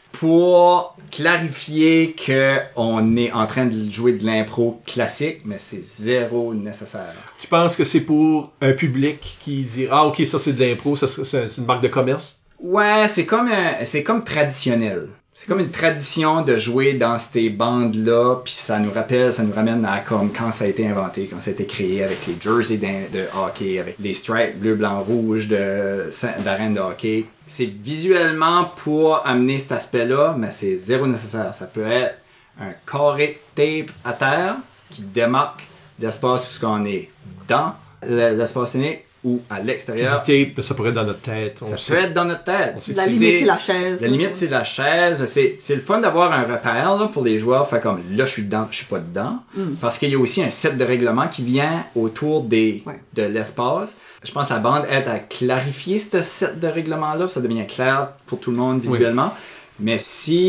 pour clarifier qu'on est en train de jouer de l'impro classique, mais c'est zéro nécessaire. Tu penses que c'est pour un public qui dit « Ah, OK, ça c'est de l'impro, ça, c'est, c'est une marque de commerce ». Ouais, c'est comme un, c'est comme traditionnel. C'est comme une tradition de jouer dans ces bandes-là, puis ça nous rappelle, ça nous ramène à comme quand ça a été inventé, quand ça a été créé avec les jerseys de hockey, avec les stripes bleu, blanc, rouge de d'arène de hockey. C'est visuellement pour amener cet aspect-là, mais c'est zéro nécessaire. Ça peut être un carré de tape à terre qui démarque l'espace où on est dans l'espace scénique ou à l'extérieur. C'est du tape, ça pourrait être dans notre tête. On ça sait. peut être dans notre tête. La limite, c'est la chaise. La limite, c'est la chaise. Mais c'est, c'est le fun d'avoir un repère là, pour les joueurs. Fait comme là, je suis dedans, je suis pas dedans. Mm. Parce qu'il y a aussi un set de règlements qui vient autour des, ouais. de l'espace. Je pense que la bande aide à clarifier ce set de règlements-là. Ça devient clair pour tout le monde visuellement. Oui. Mais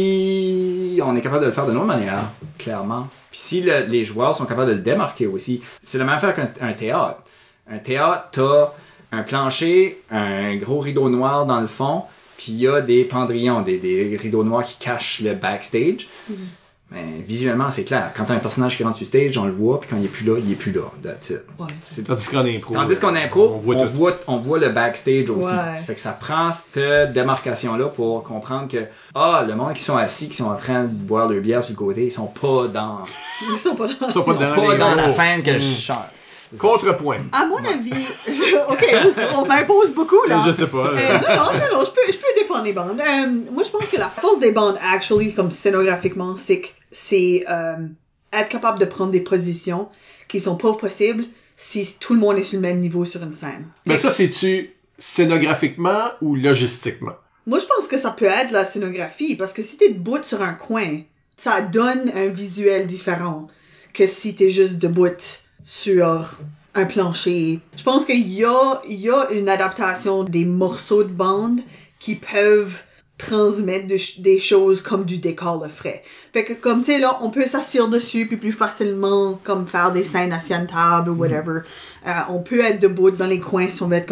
si on est capable de le faire de notre manière, clairement. Puis si le, les joueurs sont capables de le démarquer aussi, c'est la même affaire qu'un un théâtre. Un théâtre, t'as un plancher, un gros rideau noir dans le fond, puis il y a des pendrillons, des, des rideaux noirs qui cachent le backstage. Mm-hmm. Mais visuellement, c'est clair. Quand t'as un personnage qui rentre sur stage, on le voit, puis quand il est plus là, il est plus là. That's it. Ouais. C'est... Tandis qu'en impro, Tandis qu'en impro, on voit, on voit, on voit le backstage aussi. Ouais. Fait que ça prend cette démarcation-là pour comprendre que, ah, le monde qui sont assis, qui sont en train de boire leur bière sur le côté, ils sont pas dans... Ils sont pas dans, ils sont pas dans, ils sont pas dans la scène que mmh. je chante. Contrepoint. À mon avis, je, ok, on m'impose beaucoup là. Je sais pas. Euh, non, non, non, non, je peux, je peux défendre les bandes. Euh, moi, je pense que la force des bandes, actually, comme scénographiquement, c'est que c'est euh, être capable de prendre des positions qui sont pas possibles si tout le monde est sur le même niveau sur une scène. Mais ça, c'est-tu scénographiquement ou logistiquement? Moi, je pense que ça peut être la scénographie, parce que si t'es debout sur un coin, ça donne un visuel différent que si t'es juste debout sur un plancher. Je pense qu'il y a, il y a une adaptation des morceaux de bande qui peuvent transmettre de, des choses comme du décor le frais. Fait que comme tu sais là, on peut s'asseoir dessus puis plus facilement comme faire des scènes assis à une table ou whatever. Mm. Euh, on peut être debout dans les coins si on veut être comme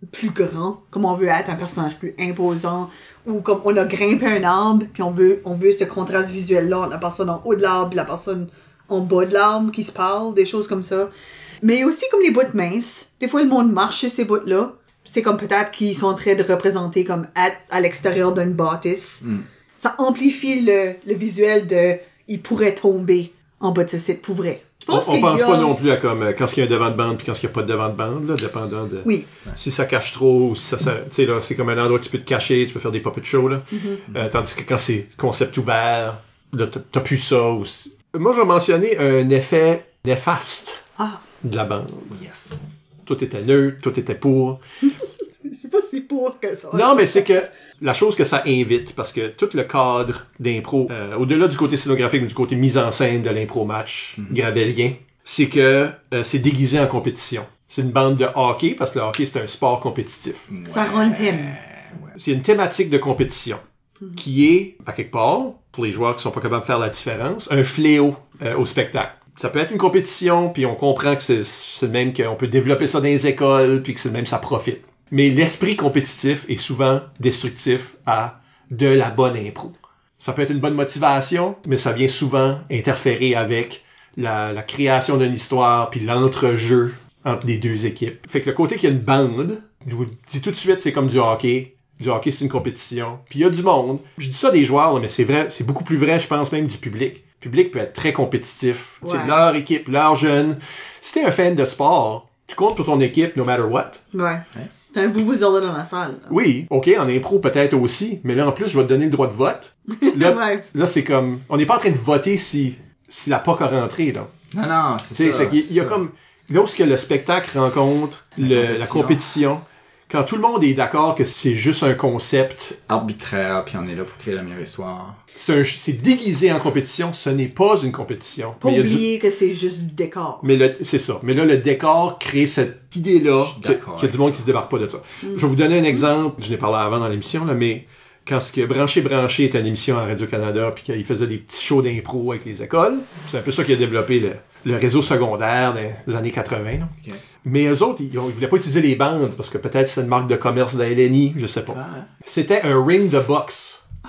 plus grand, comme on veut être un personnage plus imposant, ou comme on a grimpé un arbre, puis on veut, on veut ce contraste visuel-là, la personne en haut de l'arbre, puis la personne en bas de l'arbre qui se parle, des choses comme ça. Mais aussi comme les bouts minces. Des fois, le monde marche sur ces bouts-là. C'est comme peut-être qu'ils sont en train de représenter comme être à l'extérieur d'une bâtisse. Mm. Ça amplifie le, le visuel de « il pourrait tomber en bas de ce site pour vrai ». On, on pense a... pas non plus à comme euh, quand il y a un devant de bande puis quand il n'y a pas de devant de bande, là, dépendant de oui. si ça cache trop ou si ça, ça tu sais là, c'est comme un endroit que tu peux te cacher, tu peux faire des puppet shows là. Mm-hmm. Euh, tandis que quand c'est concept ouvert, là t'as, t'as plus ça. Ou... Moi, je vais mentionner un effet néfaste ah. de la bande. Yes. Tout était neutre, tout était pour. Je sais pas si pour que ça. Non, mais c'est que la chose que ça invite, parce que tout le cadre d'impro, euh, au-delà du côté scénographique, mais du côté mise en scène de l'impro match mm-hmm. gravelien, c'est que euh, c'est déguisé en compétition. C'est une bande de hockey, parce que le hockey, c'est un sport compétitif. Ouais. Ça rend le thème. Ouais. C'est une thématique de compétition mm-hmm. qui est, à quelque part, pour les joueurs qui sont pas capables de faire la différence, un fléau euh, au spectacle. Ça peut être une compétition, puis on comprend que c'est, c'est le même qu'on peut développer ça dans les écoles, puis que c'est le même ça profite. Mais l'esprit compétitif est souvent destructif à de la bonne impro. Ça peut être une bonne motivation, mais ça vient souvent interférer avec la, la création d'une histoire puis l'entrejeu entre les deux équipes. Fait que le côté qu'il y a une bande, je vous dis tout de suite, c'est comme du hockey. Du hockey, c'est une compétition. Puis il y a du monde. Je dis ça des joueurs, là, mais c'est vrai, c'est beaucoup plus vrai, je pense, même du public. Le public peut être très compétitif. Ouais. C'est leur équipe, leur jeune. Si t'es un fan de sport, tu comptes pour ton équipe no matter what. Ouais. ouais. T'as un vous-vous-là dans la salle. Là. Oui, ok, en impro peut-être aussi, mais là en plus je vais te donner le droit de vote. Là, ouais. là c'est comme, on n'est pas en train de voter si si la P O C a rentré là. Non non, c'est T'sais, ça. C'est qu'il c'est y a ça. comme là où ce que le spectacle rencontre la, le, compétition. la compétition, quand tout le monde est d'accord que c'est juste un concept arbitraire, puis on est là pour créer la meilleure histoire. C'est, un, c'est déguisé en compétition, ce n'est pas une compétition. Pas oublier du... que c'est juste du décor. Mais le, c'est ça. Mais là, le décor crée cette idée-là qu'il y a du monde ça. Qui se débarque pas de ça. Mm. Je vais vous donner un exemple. Je l'ai parlé avant dans l'émission, là, mais quand ce que Branché Branché était une émission à Radio-Canada, puis qu'il faisait des petits shows d'impro avec les écoles, c'est un peu ça qui a développé le, le réseau secondaire des années quatre-vingts. Là. Okay. Mais eux autres, ils, ils voulaient pas utiliser les bandes, parce que peut-être c'était une marque de commerce de la L N I, je sais pas. Ah, hein. C'était un ring de boxe.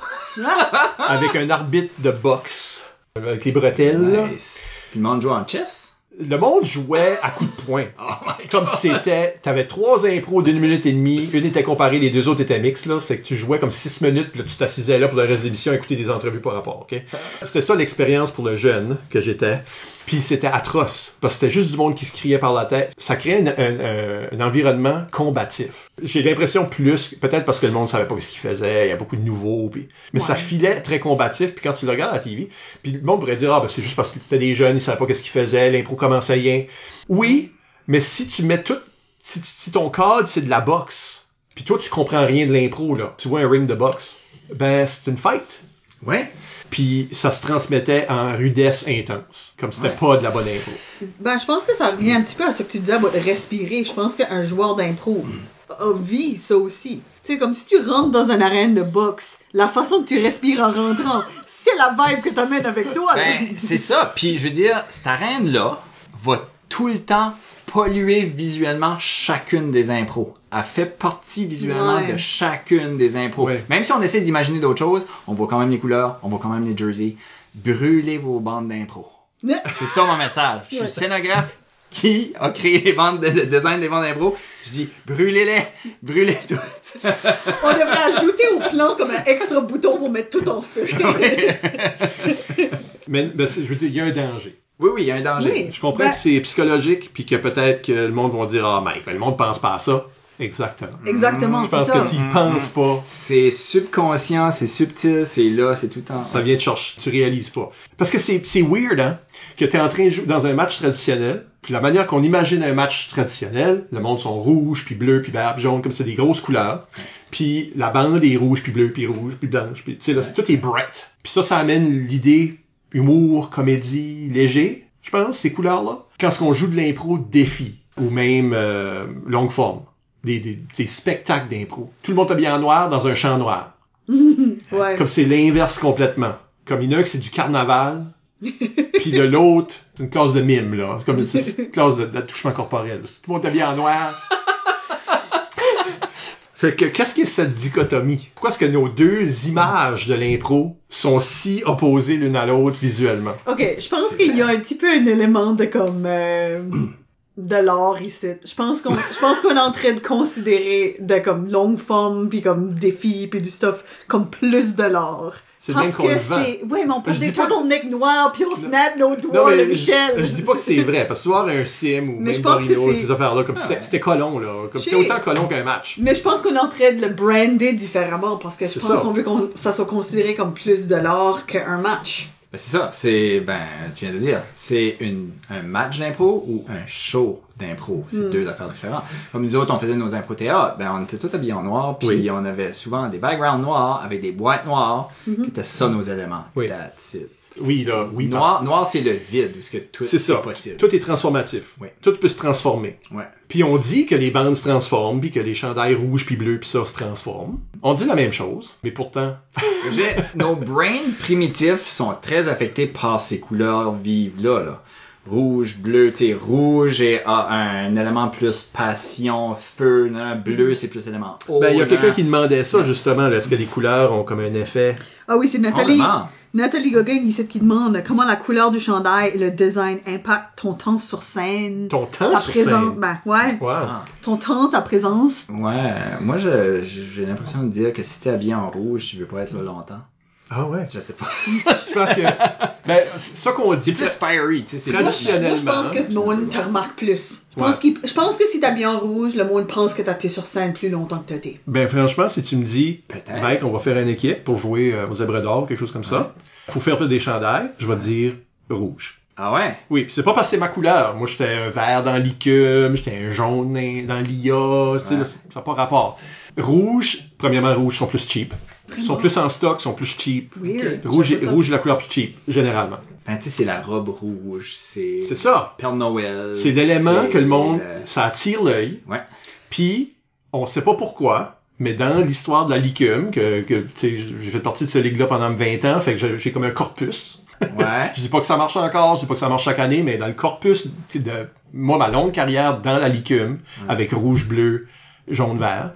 Avec un arbitre de boxe. Avec les bretelles. Nice. Puis le monde jouait en chess? Le monde jouait à coups de poing. Oh comme si c'était... T'avais trois impros d'une minute et demie. Une était comparée, les deux autres étaient mixtes, là. Ça fait que tu jouais comme six minutes, puis là, tu t'assisais là pour le reste de l'émission à écouter des entrevues par rapport, OK? C'était ça l'expérience pour le jeune que j'étais. Puis c'était atroce, parce que c'était juste du monde qui se criait par la tête. Ça créait un, un, un, un environnement combatif. J'ai l'impression plus, peut-être parce que le monde savait pas ce qu'il faisait, il y a beaucoup de nouveaux, puis mais ouais. Ça filait très combatif, puis quand tu le regardes à la T V, puis le monde pourrait dire, ah ben c'est juste parce que c'était des jeunes, ils savaient pas ce qu'ils faisaient, l'impro commençait rien. Oui, mais si tu mets tout, si, si ton cadre c'est de la boxe, puis toi tu comprends rien de l'impro, là, tu vois un ring de boxe, ben c'est une fight. Ouais. Puis ça se transmettait en rudesse intense, comme c'était ouais. Pas de la bonne impro. Ben, je pense que ça revient un petit peu à ce que tu disais de respirer. Je pense qu'un joueur d'impro a vit ça aussi. Tu sais, comme si tu rentres dans une arène de boxe, la façon que tu respires en rentrant, c'est la vibe que t'amènes avec toi. Ben, c'est ça. Puis, je veux dire, cette arène-là va tout le temps polluer visuellement chacune des impros. Elle fait partie visuellement ouais. de chacune des impros. Ouais. Même si on essaie d'imaginer d'autres choses, on voit quand même les couleurs, on voit quand même les jerseys. Brûlez vos bandes d'impro. C'est ça mon message. Je suis le scénographe qui a créé les bandes de, le design des bandes d'impro. Je dis, brûlez-les, brûlez toutes. On devrait ajouter au plan comme un extra bouton pour mettre tout en feu. mais, mais je veux dire, il y a un danger. Oui, oui, il y a un danger. Oui. Je comprends ben... que c'est psychologique, puis que peut-être que le monde va dire, ah, mais ben, le monde pense pas à ça. Exactement. Exactement, Je pense c'est ça. que tu y penses pas. C'est subconscient, c'est subtil, c'est là, c'est tout le temps. Ça vient de chercher, tu réalises pas. Parce que c'est, c'est weird, hein, que t'es en train de jouer dans un match traditionnel, puis la manière qu'on imagine un match traditionnel, le monde sont rouge, puis bleu, puis vert, puis jaune, comme c'est des grosses couleurs, puis la bande est rouge, puis bleu, puis rouge, puis blanche, puis tu sais, là, ouais. Tout est bright. Puis ça, ça amène l'idée humour, comédie, léger, je pense, ces couleurs-là. Quand ce qu'on joue de l'impro défi, ou même euh, longue forme. Des, des, des spectacles d'impro. Tout le monde habillé en noir dans un champ noir. Ouais. Comme c'est l'inverse complètement. Comme il y en a un que c'est du carnaval, puis de l'autre, c'est une classe de mime, là. C'est comme c'est une classe de, d'attouchement corporel. Tout le monde habillé en noir. Fait que, qu'est-ce qu'est cette dichotomie? Pourquoi est-ce que nos deux images de l'impro sont si opposées l'une à l'autre visuellement? Ok, je pense qu'il y a un petit peu un élément de comme... Euh, de l'art ici. Je pense qu'on je pense qu'on est en train de considérer de comme longue forme, puis comme défi, puis du stuff, comme plus de l'art. C'est bien Parce qu'on que le vend. c'est... Ouais, mais on porte Je des dis pas- turtlenecks noirs, puis on snap nos Non, doigts, mais le Michel. Je, je dis pas que c'est vrai, parce que soir un sim ou Mais même je pense que Borino, c'est- ces affaires-là, comme Ah c'était, ouais. c'était colon, là. Comme Chez- c'était autant colon qu'un match. Mais je pense qu'on est en train de le brander différemment, parce que je C'est pense ça. qu'on veut que ça soit considéré comme plus de l'art qu'un match. Ben, c'est ça, c'est, ben, tu viens de le dire, c'est une, un match d'impro ou un show d'impro. C'est Mm. deux affaires différentes. Comme nous autres, on faisait nos impro-théâtres, ben, on était tous habillés en noir, puis Oui. on avait souvent des backgrounds noirs avec des boîtes noires, Mm-hmm. qui étaient ça nos éléments. Oui. That's it. Oui, là, oui. Noir, parce- noir, c'est le vide, où ce que tout C'est ça. est possible. Tout est transformatif. Oui. Tout peut se transformer. Ouais. Puis on dit que les bandes se transforment, puis que les chandails rouges puis bleus puis ça se transforment. On dit la même chose, mais pourtant... J'ai- Nos brains primitifs sont très affectés par ces couleurs vives-là, là. Rouge, bleu, tu sais, rouge est, a un élément plus passion, feu, non, bleu, c'est plus élément eau. Ben, il y a non, quelqu'un non. qui demandait ça, justement, là, est-ce que les couleurs ont comme un effet... Ah oui, c'est Nathalie. Complètement. Nathalie Gauguin, ici, qui demande comment la couleur du chandail et le design impactent ton temps sur scène. Ton temps ta sur présence. scène. Ben, ouais. Wow. Ah. Ton temps, ta présence. Ouais, moi, je, je- j'ai l'impression de dire que si t'es habillé en rouge, tu veux pas être là longtemps. Ah ouais. Je sais pas. Je pense que... Ben, c'est ça qu'on dit. C'est plus fiery, tu sais, c'est Traditionnel. Moi, je pense que le monde te remarque plus. Je pense, qu'il- je pense que si t'es habillé en rouge, le monde pense que t'as été sur scène plus longtemps que t'as été. Ben, franchement, si tu me dis, Peut-être. mec, on va faire une équipe pour jouer euh, aux Zèbres d'Or, quelque chose comme ça, faut faire faire des chandails, je vais te dire rouge. Ah ouais? Oui, pis c'est pas parce que c'est ma couleur. Moi, j'étais un vert dans l'icum, j'étais un jaune dans dans l'I A, tu sais, Ouais. là, ça n'a pas rapport. Rouge, premièrement, rouge sont plus cheap. Ils sont plus en stock, sont plus cheap. Weird. Rouge, J'aime est, pas ça. rouge est la couleur plus cheap, généralement. Ben, tu sais, c'est la robe rouge, c'est... C'est ça. Père Noël. C'est l'élément c'est que le monde, le- ça attire l'œil. Ouais. Puis, on sait pas pourquoi, mais dans l'histoire de la licume, que, que tu sais, j'ai fait partie de ce ligue-là pendant vingt ans, fait que j'ai, j'ai comme un corpus. Ouais. Je dis pas que ça marche encore, je dis pas que ça marche chaque année, mais dans le corpus de moi, ma longue carrière dans la licume, avec rouge, bleu, jaune, vert,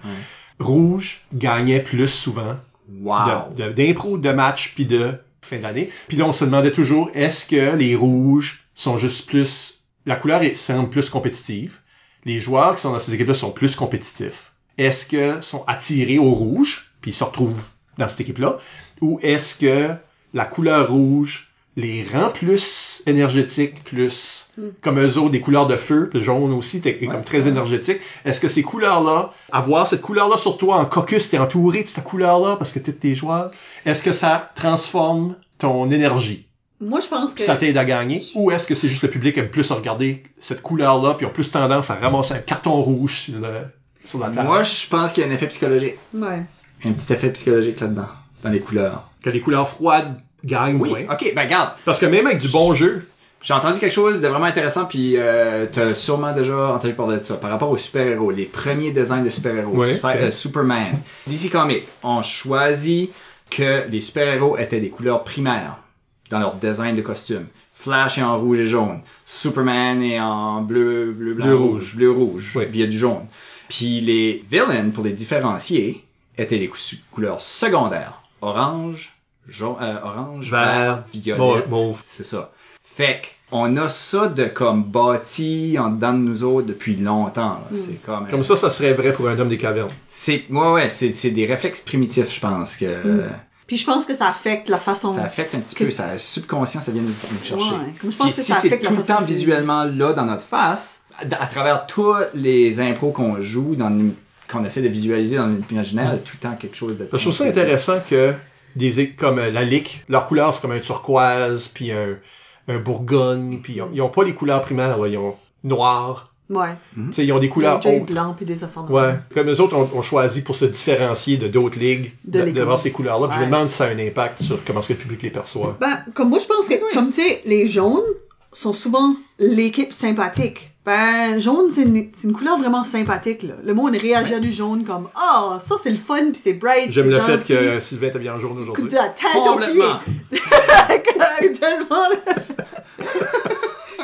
rouge gagnait plus souvent Wow. de, de- d'impro, de match, puis de fin d'année. Puis là, on se demandait toujours, est-ce que les rouges sont juste plus... La couleur est, semble plus compétitive. Les joueurs qui sont dans ces équipes-là sont plus compétitifs. Est-ce que sont attirés au rouge, puis ils se retrouvent dans cette équipe-là? Ou est-ce que la couleur rouge les rend plus énergétiques, plus comme eux autres, des couleurs de feu, puis jaune aussi, t'es comme très énergétique. Est-ce que ces couleurs-là, avoir cette couleur-là sur toi en caucus, t'es entouré de cette couleur-là parce que t'es tes joueurs, est-ce que ça transforme ton énergie? Moi, je pense que... Ça t'aide à gagner? Ou est-ce que c'est juste le public aime plus regarder cette couleur-là, puis ont plus tendance à ramasser un carton rouge sur, le, sur la table? Moi, je pense qu'il y a un effet psychologique. Ouais. Un petit effet psychologique là-dedans. Dans les couleurs. Que les couleurs froides gagnent Oui. moins. Ok, ben regarde. Parce que même avec du bon jeu, J'ai entendu quelque chose de vraiment intéressant, puis euh, t'as sûrement déjà entendu parler de ça. Par rapport aux super-héros, les premiers designs de super-héros. Oui, Super- ok. euh, Superman. D C Comics ont choisi que les super-héros étaient des couleurs primaires dans leur design de costume. Flash est en rouge et jaune. Superman est en bleu, bleu, blanc, Bleu, rouge. rouge. Bleu, rouge. Oui. Puis il y a du jaune. Puis les villains, pour les différencier, étaient des cou- couleurs secondaires. Orange, jaune, euh, orange, Vert, vert, violet. mauve, mauve. C'est ça. Fait qu'on a ça de comme bâti en dedans de nous autres depuis longtemps. là. C'est comme... comme euh, ça, ça serait vrai pour un homme des cavernes. C'est, ouais, ouais, c'est, c'est des réflexes primitifs, je pense, que euh, Puis je pense que ça affecte la façon... ça affecte un petit que- peu, ça subconscient, ça vient nous, nous chercher. Ouais, comme je pense Puis que si ça c'est affecte la tout le façon temps que tu- visuellement là dans notre face, à, à travers tous les impros qu'on joue, dans une- qu'on essaie de visualiser dans l'imaginaire, il y a tout le temps quelque chose de... Je trouve ça intéressant que des é- comme euh, la Lick, leur couleur c'est comme un turquoise, puis un, un bourgogne, puis ils ont, ils ont pas les couleurs primaires, là, ils ont noir, Ouais. tu sais, ils ont des couleurs Jay hautes. blanc puis des affaires de Ouais, même. comme eux autres ont, ont choisi pour se différencier de d'autres ligues De de- les d'avoir couleurs. ces couleurs-là. Puis je me Ouais. demande si ça a un impact sur comment est-ce que le public les perçoit. Ben, comme moi, je pense que, comme tu sais, les jaunes sont souvent l'équipe sympathique. Ben, jaune, c'est une, c'est une couleur vraiment sympathique, là. Le monde réagit à du jaune comme, ah, ça c'est le fun puis c'est bright, J'aime c'est le fait gentil. que Sylvain est habillé en jaune aujourd'hui. De la tête aux pieds. Complètement. Tellement, là.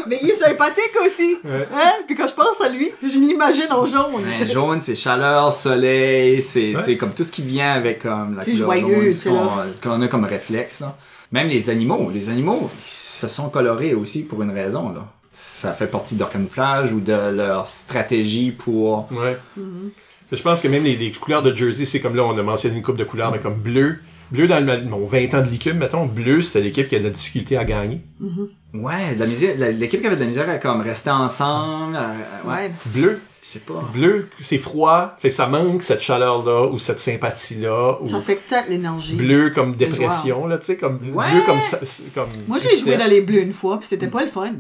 Mais il est sympathique aussi. Ouais. Hein? Puis quand je pense à lui, je m'imagine en jaune. Ben, jaune, c'est chaleur, soleil, c'est Ouais. tu sais, comme tout ce qui vient avec comme la C'est couleur joyeux, jaune, tu sais, qu'on, là. qu'on a comme réflexe. Là. Même les animaux, les animaux ils se sont colorés aussi pour une raison. Là. Ça fait partie de leur camouflage ou de leur stratégie pour... Ouais. Mm-hmm. Je pense que même les, les couleurs de Jersey, c'est comme là, on a mentionné une couple de couleurs, mais comme bleu. Bleu dans le, mon vingt ans de licume, mettons, bleu, c'était l'équipe qui a de la difficulté à gagner. Ouais, de la misère, la- l'équipe qui avait de la misère à comme rester ensemble. euh, ouais. Ouais. Bleu, Je sais pas. bleu, c'est froid, fait que ça manque cette chaleur-là, ou cette sympathie-là, ou Ça fait peut-être l'énergie. bleu comme dépression, là, tu sais, comme Ouais. bleu comme, sa- comme Moi, j'ai joué tristesse. dans les bleus une fois, puis c'était pas le fun.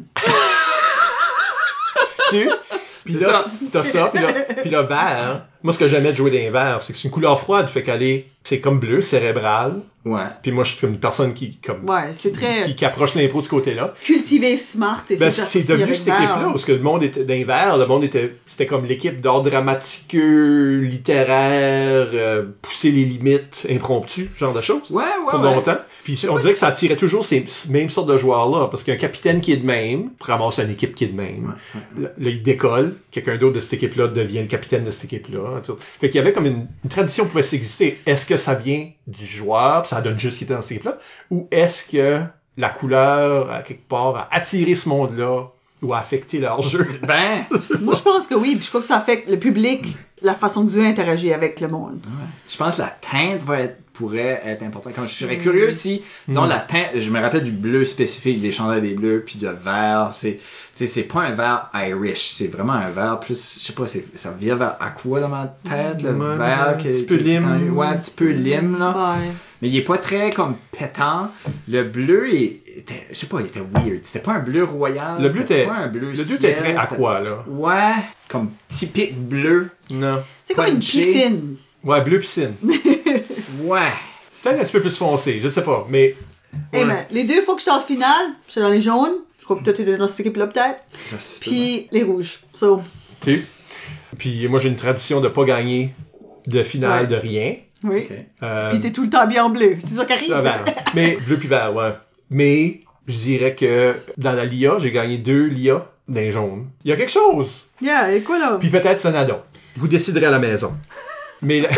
Tu sais? Puis C'est là, ça. t'as ça, puis là, puis là, vert. Moi, ce que j'aimais de jouer dans les verts, c'est que c'est une couleur froide, fait qu'elle est, c'est comme bleu, cérébrale. Ouais. Puis moi, je suis comme une personne qui, comme, Ouais, c'est très qui, qui approche l'impro de ce côté-là. cultivé, smart et Ben, c'est c'est associé devenu avec cette équipe-là, vert. parce que le monde était, dans les verts, le monde était, c'était comme l'équipe d'art dramatiqueux, littéraire, euh, pousser les limites, impromptu, genre de choses. Ouais, ouais, Pour ouais. longtemps. Puis sais on pas dirait si- que ça attirait toujours ces mêmes sortes de joueurs-là, parce qu'un capitaine qui est de même, ramasse une équipe qui est de même. Là, là, il décolle, quelqu'un d'autre de cette équipe-là devient le capitaine de cette équipe-là. Tu sais. Fait qu'il y avait comme une, une tradition pouvait s'exister. Est-ce que ça vient du joueur, puis ça donne juste qui était dans cette équipe-là, ou est-ce que la couleur, à quelque part, a attiré ce monde-là, ou a affecté leur jeu? Ben, Moi, je pense que oui, puis je crois que ça affecte le public, la façon que tu interagis avec le monde. je pense que la teinte va être, pourrait être importante. Comme je serais curieux si, disons, la teinte, je me rappelle du bleu spécifique, des chandails des bleus, puis de vert, c'est, tu sais, c'est pas un vert Irish, c'est vraiment un vert plus, je sais pas, c'est, ça vient vers aqua dans ma tête, le Ouais, vert. un qui- petit peu qui- qui est lime. en- Ouais, un petit peu lime, là. Ouais. Mais il est pas très, comme, pétant. Le bleu, il était, je sais pas, il était weird. C'était pas un bleu royal. Le bleu c'était était, pas un bleu le bleu ciel, était très c'était- aqua, là. Ouais, comme typique bleu. Non. C'est comme une Punché. piscine. Ouais, bleu piscine. Ouais. Peut-être un petit peu plus foncé, je sais pas, mais... Eh Ouais. ben, les deux fois que j'étais en finale, j'étais dans les jaunes. Je crois que toi, t'étais dans cette équipe-là, peut-être. Ça se peut, Puis les rouges. So, Tu sais. Puis moi, j'ai une tradition de pas gagner de finale Ouais. de rien. oui. Ok. Euh, Puis t'es tout le temps bien en bleu. C'est ça qui arrive. ah, vert. Mais bleu puis vert, ouais. Mais je dirais que dans la L I A, j'ai gagné deux L I A d'un jaune. Il y a quelque chose. Yeah, et quoi là? Puis peut-être c'est un addon. Vous déciderez à la maison. Mais la-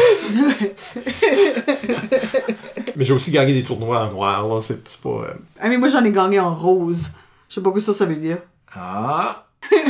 mais j'ai aussi gagné des tournois en noir, là. C'est, c'est pas... euh, Ah, mais moi, j'en ai gagné en rose. Je sais pas ce que ça, ça veut dire. Ah.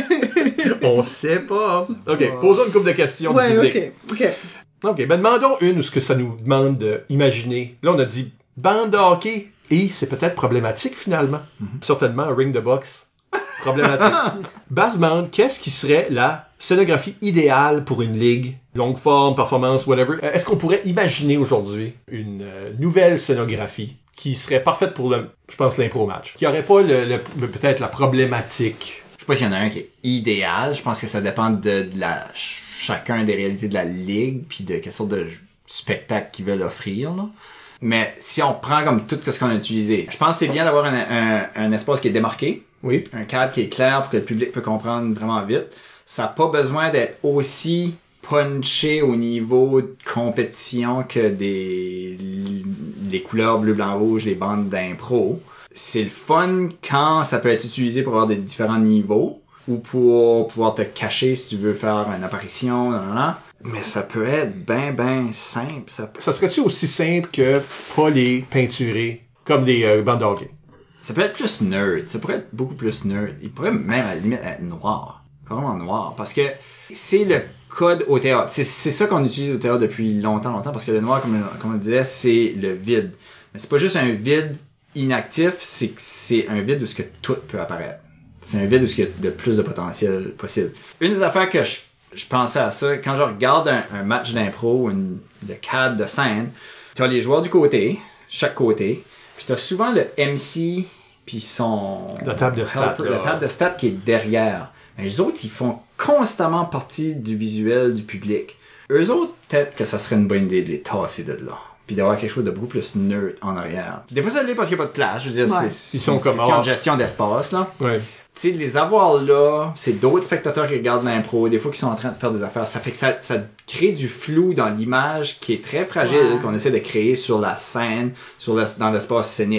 On sait pas. OK, posons une couple de questions du Ouais, public. ok. Ok. OK, ben demandons une ou ce que ça nous demande d'imaginer. Là, on a dit bande de hockey. Et c'est peut-être problématique, finalement. Certainement, un ring de boxe. Problématique. Bass demande, qu'est-ce qui serait la scénographie idéale pour une ligue? Longue forme, performance, whatever. Euh, Est-ce qu'on pourrait imaginer aujourd'hui une euh, nouvelle scénographie qui serait parfaite pour, le, je pense, l'impro match? Qui aurait pas le, le- peut-être la problématique? Je sais pas s'il y en a un qui est idéal. Je pense que ça dépend de, de la ch- chacun des réalités de la ligue puis de quelle sorte de spectacle qu'ils veulent offrir, là. Mais si on prend comme tout ce qu'on a utilisé, je pense que c'est bien d'avoir un, un, un espace qui est démarqué, Oui. un cadre qui est clair pour que le public peut comprendre vraiment vite. Ça n'a pas besoin d'être aussi punché au niveau de compétition que des les couleurs bleu, blanc, rouge, les bandes d'impro. C'est le fun quand ça peut être utilisé pour avoir des différents niveaux ou pour pouvoir te cacher si tu veux faire une apparition, nan, nan, nan. Mais ça peut être ben ben simple. Ça peut, Ça serait-tu aussi simple que pas les peinturer comme des euh, bandes de hockey? ça peut être plus nerd. Ça pourrait être beaucoup plus nerd. Il pourrait même à la limite être noir. Carrément noir. Parce que c'est le code au théâtre. C'est, c'est ça qu'on utilise au théâtre depuis longtemps, longtemps. Parce que le noir, comme, comme on disait, c'est le vide. Mais c'est pas juste un vide inactif, c'est que c'est un vide où ce que tout peut apparaître. C'est un vide où ce qu'il y a de plus de potentiel possible. Une des affaires que je, je pensais à ça, quand je regarde un, un match d'impro, une, le cadre de scène, tu as les joueurs du côté, chaque côté, puis tu as souvent le M C puis son... La table de stats, helper, là. La table de stats qui est derrière. Mais les autres, ils font constamment partie du visuel du public. Eux autres, peut-être que ça serait une bonne idée de les tasser de là. Puis d'avoir quelque chose de beaucoup plus nerd en arrière. Des fois, ça l'est parce qu'il n'y a pas de place. Je veux dire, Ouais. c'est, Ils sont c'est comme une question off. de gestion d'espace, là. Ouais. Tu sais, les avoir là, c'est d'autres spectateurs qui regardent l'impro, des fois qui sont en train de faire des affaires. Ça fait que ça, ça crée du flou dans l'image qui est très fragile, Ouais. qu'on essaie de créer sur la scène, sur le, dans l'espace scénique.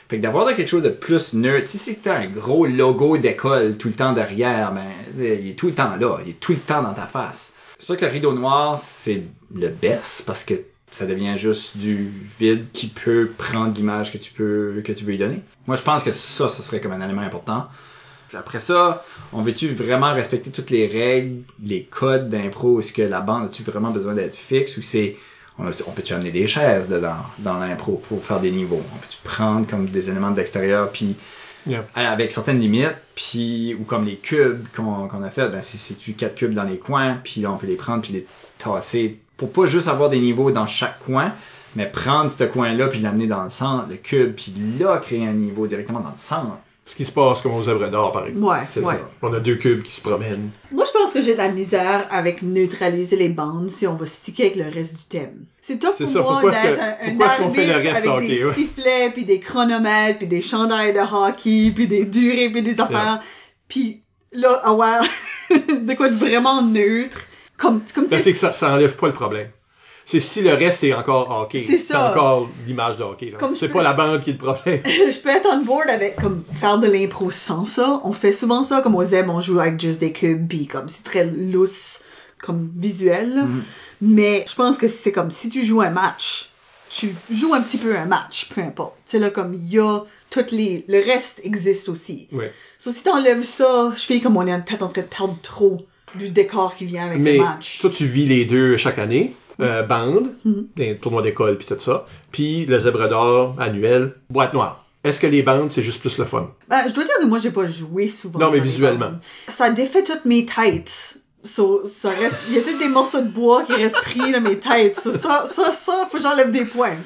Fait que d'avoir quelque chose de plus neutre, si c'était un gros logo d'école tout le temps derrière, ben, il est tout le temps là, il est tout le temps dans ta face. C'est pour ça que le rideau noir, c'est le best, parce que ça devient juste du vide qui peut prendre l'image que tu peux, que tu veux y donner. Moi, je pense que ça, ça serait comme un élément important. Après ça, on veut-tu vraiment respecter toutes les règles, les codes d'impro? Est-ce que la bande a-tu vraiment besoin d'être fixe ou c'est... On, a, on peut-tu amener des chaises dedans, dans l'impro pour faire des niveaux? On peut-tu prendre comme des éléments de l'extérieur puis yeah. avec certaines limites, puis ou comme les cubes qu'on, qu'on a fait, ben c'est, c'est-tu quatre cubes dans les coins, puis là on peut les prendre puis les tasser pour pas juste avoir des niveaux dans chaque coin, mais prendre ce coin-là puis l'amener dans le centre, le cube, puis là créer un niveau directement dans le centre. Ce qui se passe comme aux œuvres d'art, par exemple. Ouais, c'est ouais. ça. On a deux cubes qui se promènent. Moi, je pense que j'ai de la misère avec neutraliser les bandes si on va sticker avec le reste du thème. C'est top pour ça. moi Pourquoi d'être que, un, un pourquoi est-ce qu'on fait le reste avec hockey, des ouais. sifflets, puis des chronomètres, puis des chandails de hockey, puis des durées, puis des affaires. Yeah. Puis là, avoir de quoi être vraiment neutre. Comme, comme ben, c'est que ça, ça enlève pas le problème. C'est si le reste est encore hockey. C'est ça. C'est encore l'image de hockey. Là. C'est pas peux, la bande qui est le problème. Je peux être on board avec, comme, faire de l'impro sans ça. On fait souvent ça, comme au Zeb, on joue avec juste des cubes, pis comme, c'est très lousse, comme, visuel. Mm-hmm. Mais, je pense que c'est comme, si tu joues un match, tu joues un petit peu un match, peu importe. Tu sais, là, comme, il y a toutes les, le reste existe aussi. Oui. So, si t'enlèves ça, je fais comme on est peut-être en train de perdre trop du décor qui vient avec Mais, le match. toi, tu vis les deux chaque année. Euh, bande, mm-hmm. les tournois d'école puis tout ça, puis le zèbre d'or annuel, boîte noire. Est-ce que les bandes, c'est juste plus le fun? Ben, je dois dire que moi, j'ai pas joué souvent. Non, mais visuellement. Ça défait toutes mes têtes. So, ça reste, il y a tous des morceaux de bois qui restent pris dans mes têtes. So, ça, ça, ça, faut que j'enlève des points.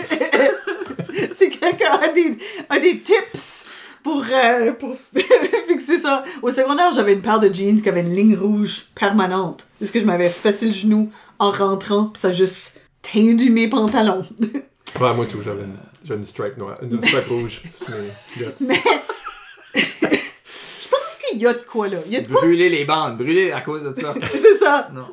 Si quelqu'un a des, a des tips pour, euh, pour fixer ça. Au secondaire, j'avais une paire de jeans qui avait une ligne rouge permanente. Parce que je m'avais fessé le genou en rentrant, pis ça a juste tendu mes pantalons. Ouais, moi tout, j'avais une, j'avais une stripe noire, une stripe rouge. Mais, mais je pense qu'il y a de quoi là. Il y a de quoi... Brûler les bandes, brûler à cause de ça. C'est ça. Non.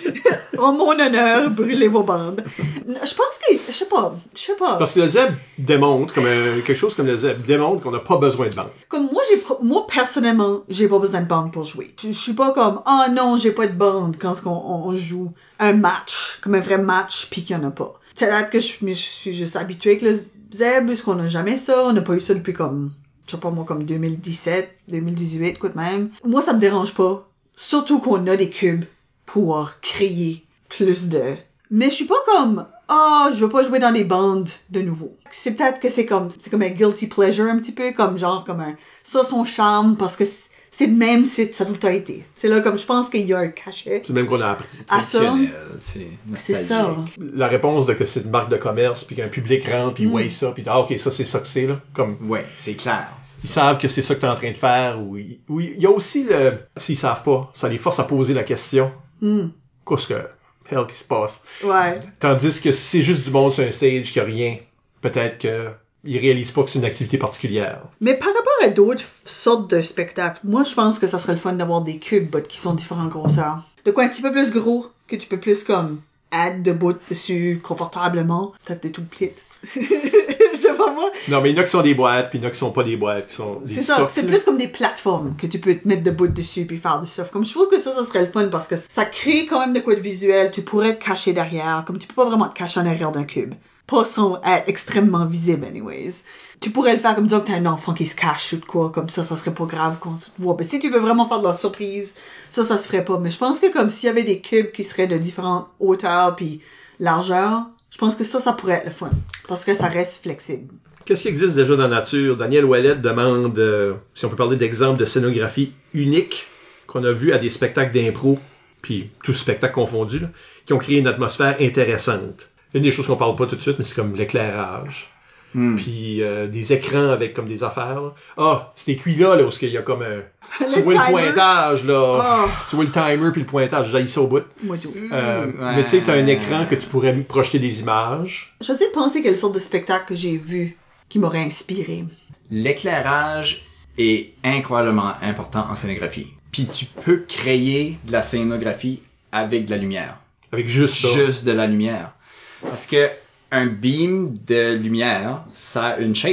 En mon honneur, brûlez vos bandes. Je pense que, je sais pas, je sais pas. Parce que le zèbre démontre, comme un, quelque chose comme le zèbre démontre qu'on n'a pas besoin de bandes. Comme moi, j'ai, moi personnellement, j'ai pas besoin de bandes pour jouer. Je, je suis pas comme, ah oh, non, j'ai pas de bande quand on, on, on joue un match, comme un vrai match, pis qu'il y en a pas. C'est-à-dire que je, je suis juste habituée avec le zèbre, parce qu'on a jamais ça, on n'a pas eu ça depuis comme, je sais pas moi, comme deux mille dix-sept, deux mille dix-huit, quoi de même. Moi, ça me dérange pas. Surtout qu'on a des cubes pour créer plus de... Mais je suis pas comme, ah, oh, je veux pas jouer dans des bandes de nouveau. C'est peut-être que c'est comme, c'est comme un guilty pleasure un petit peu, comme genre, comme un, ça son charme, parce que c'est de même, c'est, ça a tout le temps été. C'est là comme, je pense qu'il y a un cachet. C'est le même qu'on a appris. À ça. C'est, c'est ça. La réponse de que c'est une marque de commerce, puis qu'un public rentre, puis mm. ouais ça, puis ah ok, ça c'est ça que c'est, là. Comme, ouais, c'est clair. C'est ils ça. savent que c'est ça que t'es en train de faire, ou il y a aussi le, s'ils savent pas, ça les force à poser la question. Mm. Qu'est-ce que, hell qui se passe? Ouais. Tandis que si c'est juste du monde sur un stage qui a rien, peut-être que ils réalisent pas que c'est une activité particulière. Mais par rapport à d'autres sortes de spectacles, moi je pense que ça serait le fun d'avoir des cubes but, qui sont différentes grosseurs. De quoi un petit peu plus gros, que tu peux plus comme add debout dessus confortablement. Peut-être des tout petites. Je sais pas moi. Non, mais il y en a qui sont des boîtes, puis il y en a qui sont pas des boîtes, qui sont des C'est ça, socles. c'est plus comme des plateformes que tu peux te mettre debout dessus puis faire du surf. Comme je trouve que ça, ça serait le fun parce que ça crée quand même de quoi de visuel. Tu pourrais te cacher derrière, comme tu peux pas vraiment te cacher en arrière d'un cube. Pas sans être extrêmement visible, anyways. Tu pourrais le faire comme disons que t'as un enfant qui se cache ou de quoi, comme ça, ça serait pas grave qu'on se voit. Mais si tu veux vraiment faire de la surprise, ça, ça se ferait pas. Mais je pense que comme s'il y avait des cubes qui seraient de différentes hauteurs puis largeurs, je pense que ça, ça pourrait être le fun. Parce que ça reste flexible. Qu'est-ce qui existe déjà dans la nature? Daniel Ouellet demande euh, si on peut parler d'exemples de scénographie unique qu'on a vu à des spectacles d'impro, puis tous spectacles confondus, là, qui ont créé une atmosphère intéressante. Une des choses qu'on parle pas tout de suite, mais c'est comme l'éclairage. Mm. Puis euh, des écrans avec comme des affaires. Là. Ah, c'est écrit là, là, où il y a comme un... tu vois le pointage, là. Oh. Tu vois le timer puis le pointage. J'ai ça au bout. Moi tout. Euh, ouais. Mais tu sais, t'as un écran que tu pourrais projeter des images. J'essaie de penser quelle sorte de spectacle que j'ai vu qui m'aurait inspiré. L'éclairage est incroyablement important en scénographie. Puis tu peux créer de la scénographie avec de la lumière. Avec juste ça. Juste de la lumière. Parce que un beam de lumière, ça a une shape.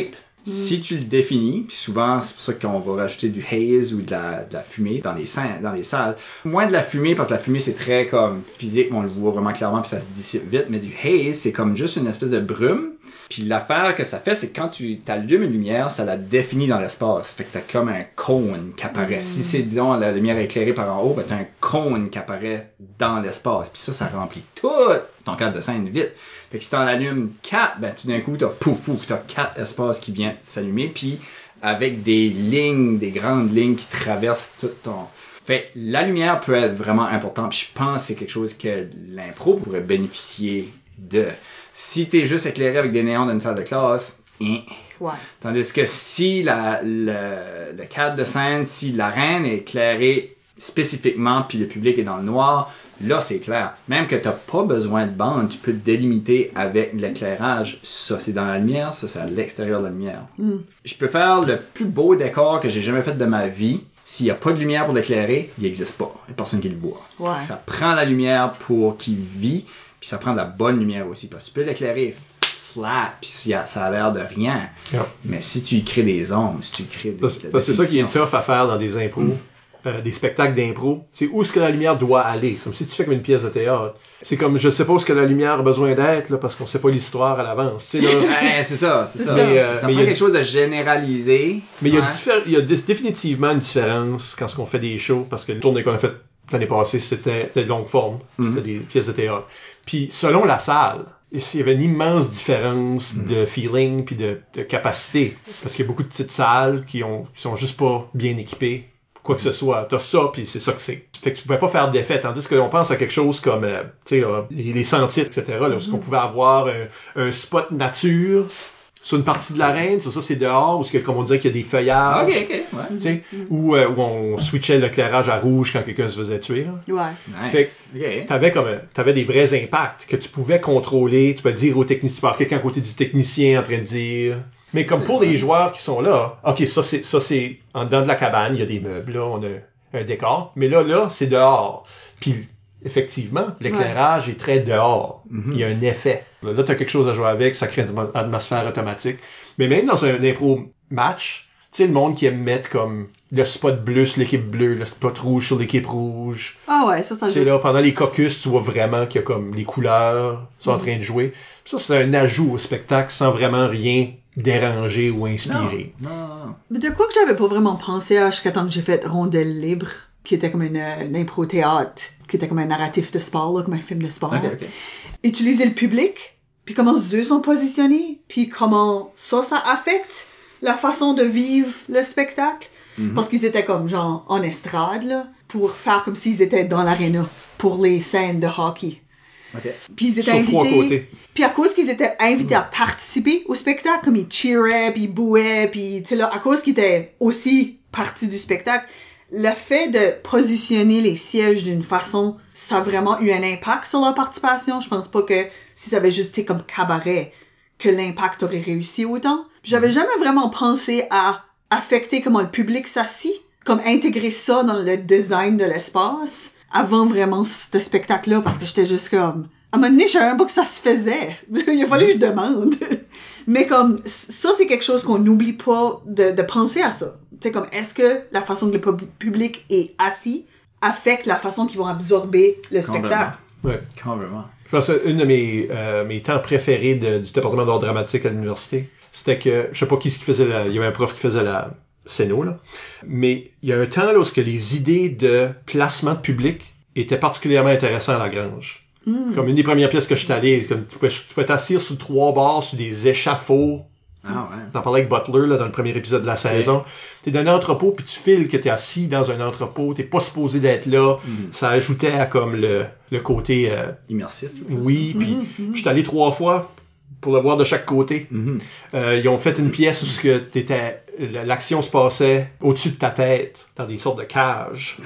Si tu le définis, puis souvent, c'est pour ça qu'on va rajouter du haze ou de la, de la fumée dans les, salles, dans les salles. Moins de la fumée, parce que la fumée, c'est très comme physique, on le voit vraiment clairement, puis ça se dissipe vite. Mais du haze, c'est comme juste une espèce de brume. Puis l'affaire que ça fait, c'est que quand tu allumes une lumière, ça la définit dans l'espace. Fait que t'as comme un cône qui apparaît. Mm. Si c'est, disons, la lumière éclairée par en haut, ben t'as un cône qui apparaît dans l'espace. Puis ça, ça remplit tout ton cadre de scène vite. Fait que si t'en allumes quatre, ben tout d'un coup, t'as pouf pouf, t'as quatre espaces qui viennent s'allumer. Puis avec des lignes, des grandes lignes qui traversent tout ton... Fait la lumière peut être vraiment importante. Puis je pense que c'est quelque chose que l'impro pourrait bénéficier de... Si t'es juste éclairé avec des néons dans une salle de classe, hein. Ouais. Tandis que si la, le, le cadre de scène, si la reine est éclairée spécifiquement puis le public est dans le noir, là c'est clair. Même que t'as pas besoin de bande, tu peux te délimiter avec l'éclairage. Ça c'est dans la lumière, ça c'est à l'extérieur de la lumière. Mm. Je peux faire le plus beau décor que j'ai jamais fait de ma vie. S'il n'y a pas de lumière pour l'éclairer, il n'existe pas. Il n'y a personne qui le voit. Ouais. Ça prend la lumière pour qu'il vit. Puis ça prend de la bonne lumière aussi, parce que tu peux l'éclairer flat, puis ça a l'air de rien. Yep. Mais si tu y crées des ombres, si tu y crées des... Parce, parce que c'est ça qui est tough à faire dans des impros, mm. euh, des spectacles d'impro. C'est où est-ce que la lumière doit aller. Comme si tu fais comme une pièce de théâtre. C'est comme, je sais pas où est-ce que la lumière a besoin d'être, là, parce qu'on sait pas l'histoire à l'avance. Tu sais, là... ouais, c'est ça, c'est ça. Mais, euh, ça mais prend quelque a... chose de généralisé. Mais il ouais. y a, diffé- y a d- définitivement une différence quand on fait des shows, parce que les tournées qu'on a faites l'année passée, c'était, c'était de longue forme. Mm-hmm. C'était des pièces de théâtre. Puis selon la salle, il y avait une immense différence mm. de feeling puis de, de capacité. Parce qu'il y a beaucoup de petites salles qui ont qui sont juste pas bien équipées. Quoi que ce soit. T'as ça, puis c'est ça que c'est. Fait que tu pouvais pas faire d'effet. Tandis qu'on pense à quelque chose comme euh, tu sais, euh, les, les sentiers, et cetera. Là, où mm-hmm. qu'on pouvait avoir un, un spot nature sur une partie de l'arène, ça, ça c'est dehors, où c'est que, comme on dirait qu'il y a des feuillages. Ok, ok, ouais. Tu sais, mm-hmm. où, euh, où on switchait l'éclairage à rouge quand quelqu'un se faisait tuer. Là. Ouais. Nice. Fait que okay. t'avais comme un, t'avais des vrais impacts que tu pouvais contrôler, tu peux dire au technicien, tu peux avoir quelqu'un à côté du technicien en train de dire. Mais comme c'est pour vrai. Les joueurs qui sont là, ok, ça c'est, ça c'est, en dedans de la cabane, il y a des meubles, là, on a un décor. Mais là, là, c'est dehors. Puis, effectivement, l'éclairage ouais. est très dehors. Mm-hmm. Il y a un effet. Là, là, t'as quelque chose à jouer avec, ça crée une atmosphère automatique. Mais même dans un impro match, tu sais, le monde qui aime mettre comme le spot bleu sur l'équipe bleue, le spot rouge sur l'équipe rouge. Ah ouais, ça, ça. Tu sais, là, pendant les caucus, tu vois vraiment qu'il y a comme les couleurs sont mm-hmm. en train de jouer. Puis ça, c'est un ajout au spectacle sans vraiment rien déranger ou inspirer. Non, non, non. Mais de quoi que j'avais pas vraiment pensé à jusqu'à temps que j'ai fait Rondelle libre, qui était comme une, une impro-théâtre, qui était comme un narratif de sport, là, comme un film de sport. Okay, okay. Utiliser le public, puis comment eux sont positionnés, puis comment ça, ça affecte la façon de vivre le spectacle. Mm-hmm. Parce qu'ils étaient comme genre en estrade, là, pour faire comme s'ils étaient dans l'aréna pour les scènes de hockey. Okay. Puis ils étaient sur invités. Trois côtés. Puis à cause qu'ils étaient invités mm. à participer au spectacle, comme ils cheeraient, puis ils bouaient, puis tu sais là, à cause qu'ils étaient aussi partie du spectacle, le fait de positionner les sièges d'une façon, ça a vraiment eu un impact sur leur participation. Je pense pas que si ça avait juste été comme cabaret, que l'impact aurait réussi autant. J'avais jamais vraiment pensé à affecter comment le public s'assit, comme intégrer ça dans le design de l'espace avant vraiment ce spectacle-là, parce que j'étais juste comme... À un moment donné, je savais même pas que ça se faisait. Il a fallu que je demande. Mais comme, ça, c'est quelque chose qu'on n'oublie pas de, de penser à ça. Tu sais, comme, est-ce que la façon que le pub- public est assis affecte la façon qu'ils vont absorber le spectacle? Ouais. Complètement. Je pense que une de mes, euh, mes temps préférés de, du département d'art dramatique à l'université, c'était que, je sais pas qui ce qui faisait la, il y avait un prof qui faisait la scéno, là. Mais il y a un temps, là, où que les idées de placement de public étaient particulièrement intéressantes à la Grange. Mm. Comme une des premières pièces que je suis allé, comme tu pouvais, tu pouvais t'asseoir sur trois barres, sur des échafauds. Ah ouais. T'en parlais avec Butler, là, dans le premier épisode de la okay. saison. T'es dans un entrepôt, puis tu files que t'es assis dans un entrepôt, t'es pas supposé d'être là. Mm. Ça ajoutait à comme le, le côté... Euh, immersif. Oui, puis mm-hmm. je suis allé trois fois pour le voir de chaque côté. Mm-hmm. Euh, ils ont fait une pièce où ce que t'étais, l'action se passait au-dessus de ta tête, dans des sortes de cages.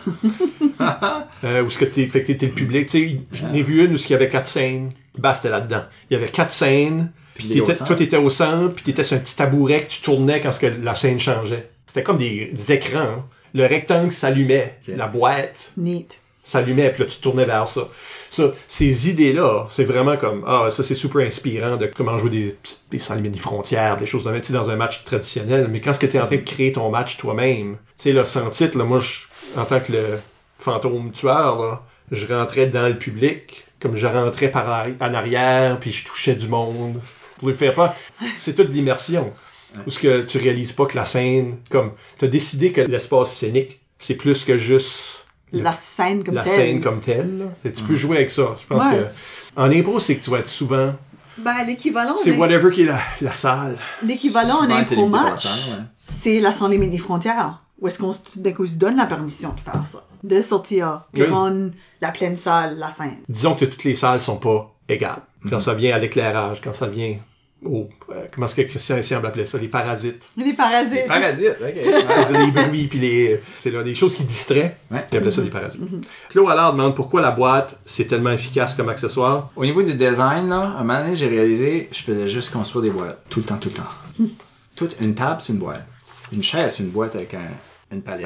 Ah. euh, où ce que t'es, fait que t'étais le public. Tu sais, j'en ai vu une où il y avait quatre scènes. Bah, c'était là-dedans. Il y avait quatre scènes. Puis t'étais, toi, t'étais au centre, puis t'étais sur un petit tabouret que tu tournais quand ce que la scène changeait. C'était comme des, des écrans. Hein. Le rectangle s'allumait. Okay. La boîte Neat. s'allumait, puis là, tu te tournais vers ça. Ça, ces idées-là, c'est vraiment comme, ah, ça, c'est super inspirant de comment jouer des, des sans limite des frontières, des choses de même, tu sais, dans un match traditionnel. Mais quand est-ce que t'es en train de créer ton match toi-même, tu sais, là, sans titre, là, moi, je, en tant que le fantôme tueur, là, je rentrais dans le public, comme je rentrais par en arrière, puis je touchais du monde. Pour le faire pas, c'est toute l'immersion. Ouais. Où ce que tu réalises pas que la scène, comme, t'as décidé que l'espace scénique, c'est plus que juste la scène comme la telle. La scène comme telle, là. C'est, tu peux jouer avec ça. Je pense ouais. que, en impro, c'est que tu vas être souvent, ben, l'équivalent. C'est whatever qui est la, la salle. L'équivalent en impro match, ouais. C'est la Sans Limite des frontières. Où est-ce qu'on se donne la permission de faire ça? De sortir, puis oui. rendre la pleine salle, la scène. Disons que toutes les salles sont pas égales. Mm-hmm. Quand ça vient à l'éclairage, quand ça vient au... Euh, comment est-ce que Christian semble appeler ça? Les parasites. Les parasites. Les parasites, OK. Ouais. Les bruits, puis les... C'est là, des choses qui distraient. Ouais. Ils appelaient ça des parasites. Mm-hmm. Claude Allard demande pourquoi la boîte, c'est tellement efficace comme accessoire. Au niveau du design, là, à un moment donné, j'ai réalisé, je faisais juste construire des boîtes. Tout le temps, tout le temps. Mm. Toute une table, c'est une boîte. Une chaise, c'est une boîte avec un... Une palette.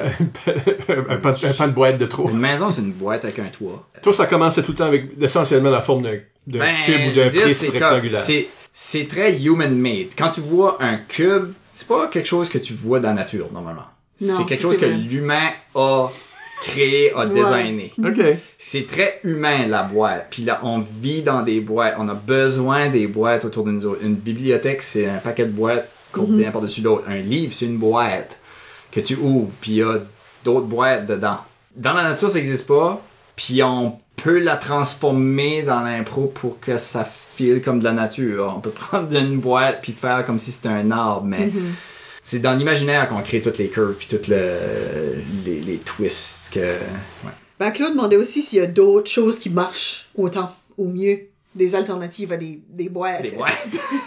un, pan, un pan de boîte de trop. Une maison, c'est une boîte avec un toit. Toi, ça commençait tout le temps avec essentiellement la forme d'un, d'un ben, cube ou d'un prisme rectangulaire. C'est, c'est très human-made. Quand tu vois un cube, c'est pas quelque chose que tu vois dans la nature, normalement. Non, c'est quelque chose c'est que l'humain a créé, a ouais. designé. Okay. C'est très humain, la boîte. Puis là, on vit dans des boîtes. On a besoin des boîtes autour de nous autres. Une bibliothèque, c'est un paquet de boîtes courbées mm-hmm. un par-dessus l'autre. Un livre, c'est une boîte que tu ouvres, puis il y a d'autres boîtes dedans. Dans la nature, ça n'existe pas, puis on peut la transformer dans l'impro pour que ça file comme de la nature. On peut prendre une boîte puis faire comme si c'était un arbre, mais mm-hmm. c'est dans l'imaginaire qu'on crée toutes les curves puis toutes le, les, les twists. Que, ouais. Ben, Claude demandait aussi s'il y a d'autres choses qui marchent autant ou mieux, des alternatives à des, des boîtes. Des boîtes.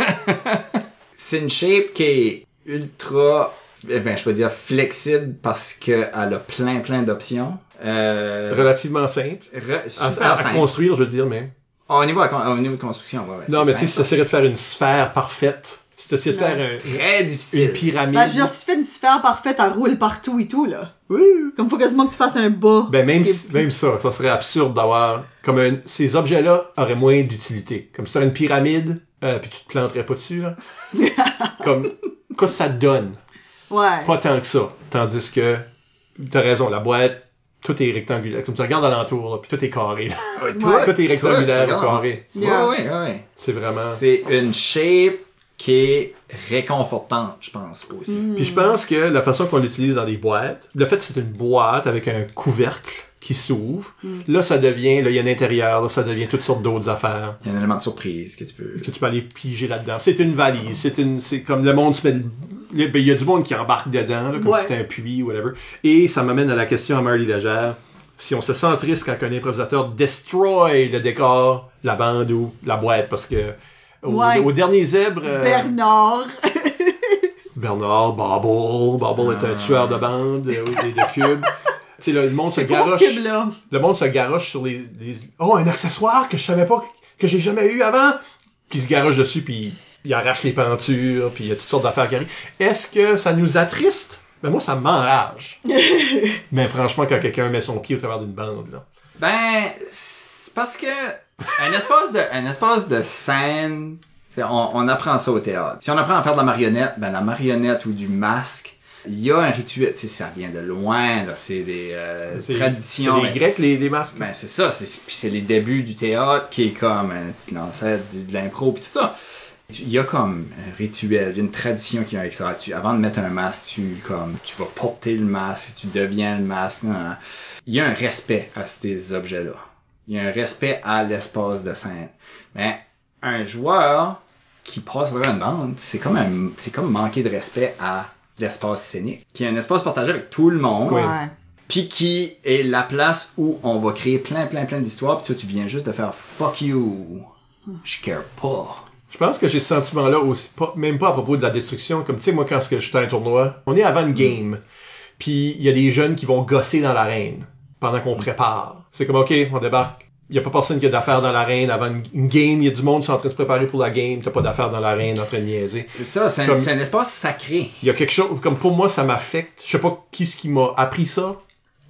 C'est une shape qui est ultra... Eh ben, je vais dire flexible parce qu'elle a plein, plein d'options. Euh... Relativement simple. Re... Super à, à, simple. À construire, je veux dire, mais... Oh, au, niveau à, au niveau de construction, ouais, ouais. Non, mais tu sais, si t'essayais de faire une sphère parfaite, si t'essayais de faire un, très difficile. Une pyramide... Ben, je veux dire, si tu fais une sphère parfaite, elle roule partout et tout, là. Oui. Comme faut quasiment que tu fasses un bas. Ben, même, si, même ça, ça serait absurde d'avoir... Comme un... Ces objets-là auraient moins d'utilité. Comme si t'avais une pyramide, euh, puis tu te planterais pas dessus, là. Comme... Qu'est-ce que ça donne? Ouais. Pas tant que ça. Tandis que, t'as raison, la boîte, tout est rectangulaire. Comme tu regardes alentour, là, puis tout est carré. Là. Ouais, tout, ouais. tout est rectangulaire ou carré. Yeah. Ouais, ouais, ouais. C'est vraiment... C'est une shape qui est réconfortante, je pense, aussi. Mm. Puis je pense que la façon qu'on l'utilise dans les boîtes, le fait que c'est une boîte avec un couvercle qui s'ouvre, mm. là, ça devient, là, il y a un intérieur, là, ça devient toutes sortes d'autres affaires. Il y a un élément de surprise que tu peux... Que tu peux aller piger là-dedans. C'est une valise, c'est une, c'est comme le monde se met... Il y a du monde qui embarque dedans, là, comme ouais. si c'était un puits ou whatever. Et ça m'amène à la question à Marley Legère. Si on se sent triste quand un improvisateur destroy le décor, la bande ou la boîte, parce que au, ouais. au dernier zèbre... Euh, Bernard! Bernard, Bobble. Bobble est un tueur de bande, euh, oui, de cubes. Tu sais, le monde se garoche... Le monde se garoche sur les, les... Oh, un accessoire que je savais pas, que j'ai jamais eu avant! Puis il se garoche dessus, puis... il arrache les pentures, puis il y a toutes sortes d'affaires qui arrivent. Est-ce que ça nous attriste? Ben moi, ça m'enrage. Mais franchement, quand quelqu'un met son pied au travers d'une bande, là. Ben, c'est parce que un espace de, un espace de scène, on, on apprend ça au théâtre. Si on apprend à faire de la marionnette, ben la marionnette ou du masque, il y a un rituel. Tu sais, ça vient de loin, là. C'est des euh, c'est, traditions. C'est les Grecs, les, les masques. Ben c'est ça. C'est, puis c'est les débuts du théâtre qui est comme un petit l'ancêtre de l'impro, puis tout ça. Il y a comme un rituel, il y a une tradition qui vient avec ça. Tu, avant de mettre un masque, tu, comme, tu vas porter le masque, tu deviens le masque. Non, non. Il y a un respect à ces objets-là. Il y a un respect à l'espace de scène. Mais un joueur qui passe à travers une bande, c'est comme, un, c'est comme manquer de respect à l'espace scénique, qui est un espace partagé avec tout le monde. Ouais. Puis qui est la place où on va créer plein, plein, plein d'histoires. Puis toi, tu viens juste de faire « fuck you ». Je care pas. Je pense que j'ai ce sentiment-là aussi, pas, même pas à propos de la destruction. Comme tu sais, moi, quand je suis à un tournoi, on est avant une game, mm. puis il y a des jeunes qui vont gosser dans l'arène pendant qu'on prépare. C'est comme, OK, on débarque. Il y a pas personne qui a d'affaires dans l'arène avant une, une game. Il y a du monde qui est en train de se préparer pour la game. T'as pas d'affaires dans l'arène en train de niaiser. C'est ça, c'est un, comme, c'est un espace sacré. Il y a quelque chose, comme pour moi, ça m'affecte. Je sais pas qui ce qui m'a appris ça.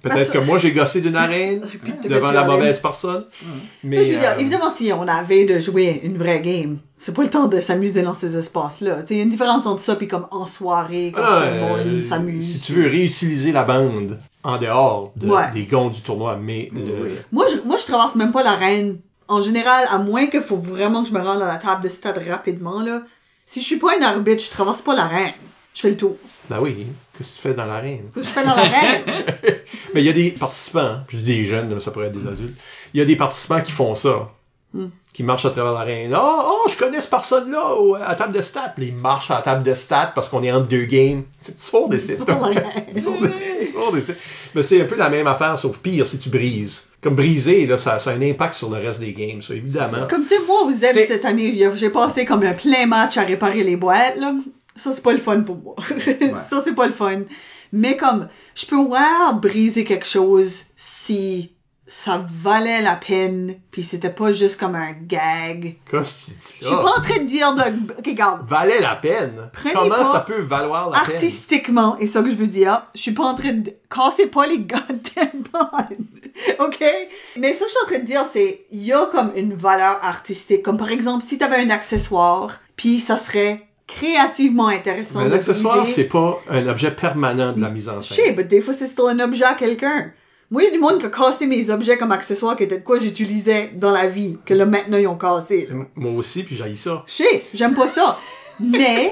Peut-être que moi, j'ai gossé d'une arène devant la mauvaise personne. Mmh. Mais, mais je veux dire, euh... évidemment, si on avait de jouer une vraie game, c'est pas le temps de s'amuser dans ces espaces-là. Il y a une différence entre ça et comme en soirée, quand ah, le monde euh, s'amuse. Si tu veux réutiliser la bande en dehors de, ouais. des gonds du tournoi, mais... Le... Moi, je, moi, je traverse même pas l'arène. En général, à moins qu'il faut vraiment que je me rende à la table de stade rapidement, là. Si je suis pas un arbitre, je traverse pas l'arène. Je fais le tour. Ben oui, qu'est-ce que tu fais dans l'arène? Qu'est-ce que je fais dans l'arène? Mais il y a des participants, je dis des jeunes, mais ça pourrait être des adultes, il y a des participants qui font ça, mm. qui marchent à travers l'arène. Oh, oh, je connais cette personne-là à la table de stats. Ils marchent à la table de stats parce qu'on est entre deux games. C'est fort des sites. C'est fort des sites. Mais c'est un peu la même affaire, sauf pire si tu brises. Comme briser, là, ça, ça a un impact sur le reste des games, ça, évidemment. Comme tu sais, moi, vous êtes cette année, j'ai passé comme un plein match à réparer les boîtes, là. Ça, c'est pas le fun pour moi. Ouais. Ça, c'est pas le fun. Mais comme, je peux voir briser quelque chose si ça valait la peine, puis c'était pas juste comme un gag. Qu'est-ce que tu dis? Je suis pas en train de dire de... Okay, regarde. Valait la peine? Comment ça peut valoir la peine? Artistiquement, et ça que je veux dire, je suis pas en train de... Cassez pas les goddamn bonnes. OK? Mais ça que je suis en train de dire, c'est, il y a comme une valeur artistique. Comme par exemple, si t'avais un accessoire, puis ça serait créativement intéressant. Mais un accessoire, briser. c'est pas un objet permanent de la mise en scène. Je sais, mais des fois, c'est still un objet à quelqu'un. Moi, il y a du monde qui a cassé mes objets comme accessoires qui étaient de quoi j'utilisais dans la vie, que là, maintenant, ils ont cassé. Là. Moi aussi, puis j'haïs ça. Je sais, j'aime pas ça. Mais,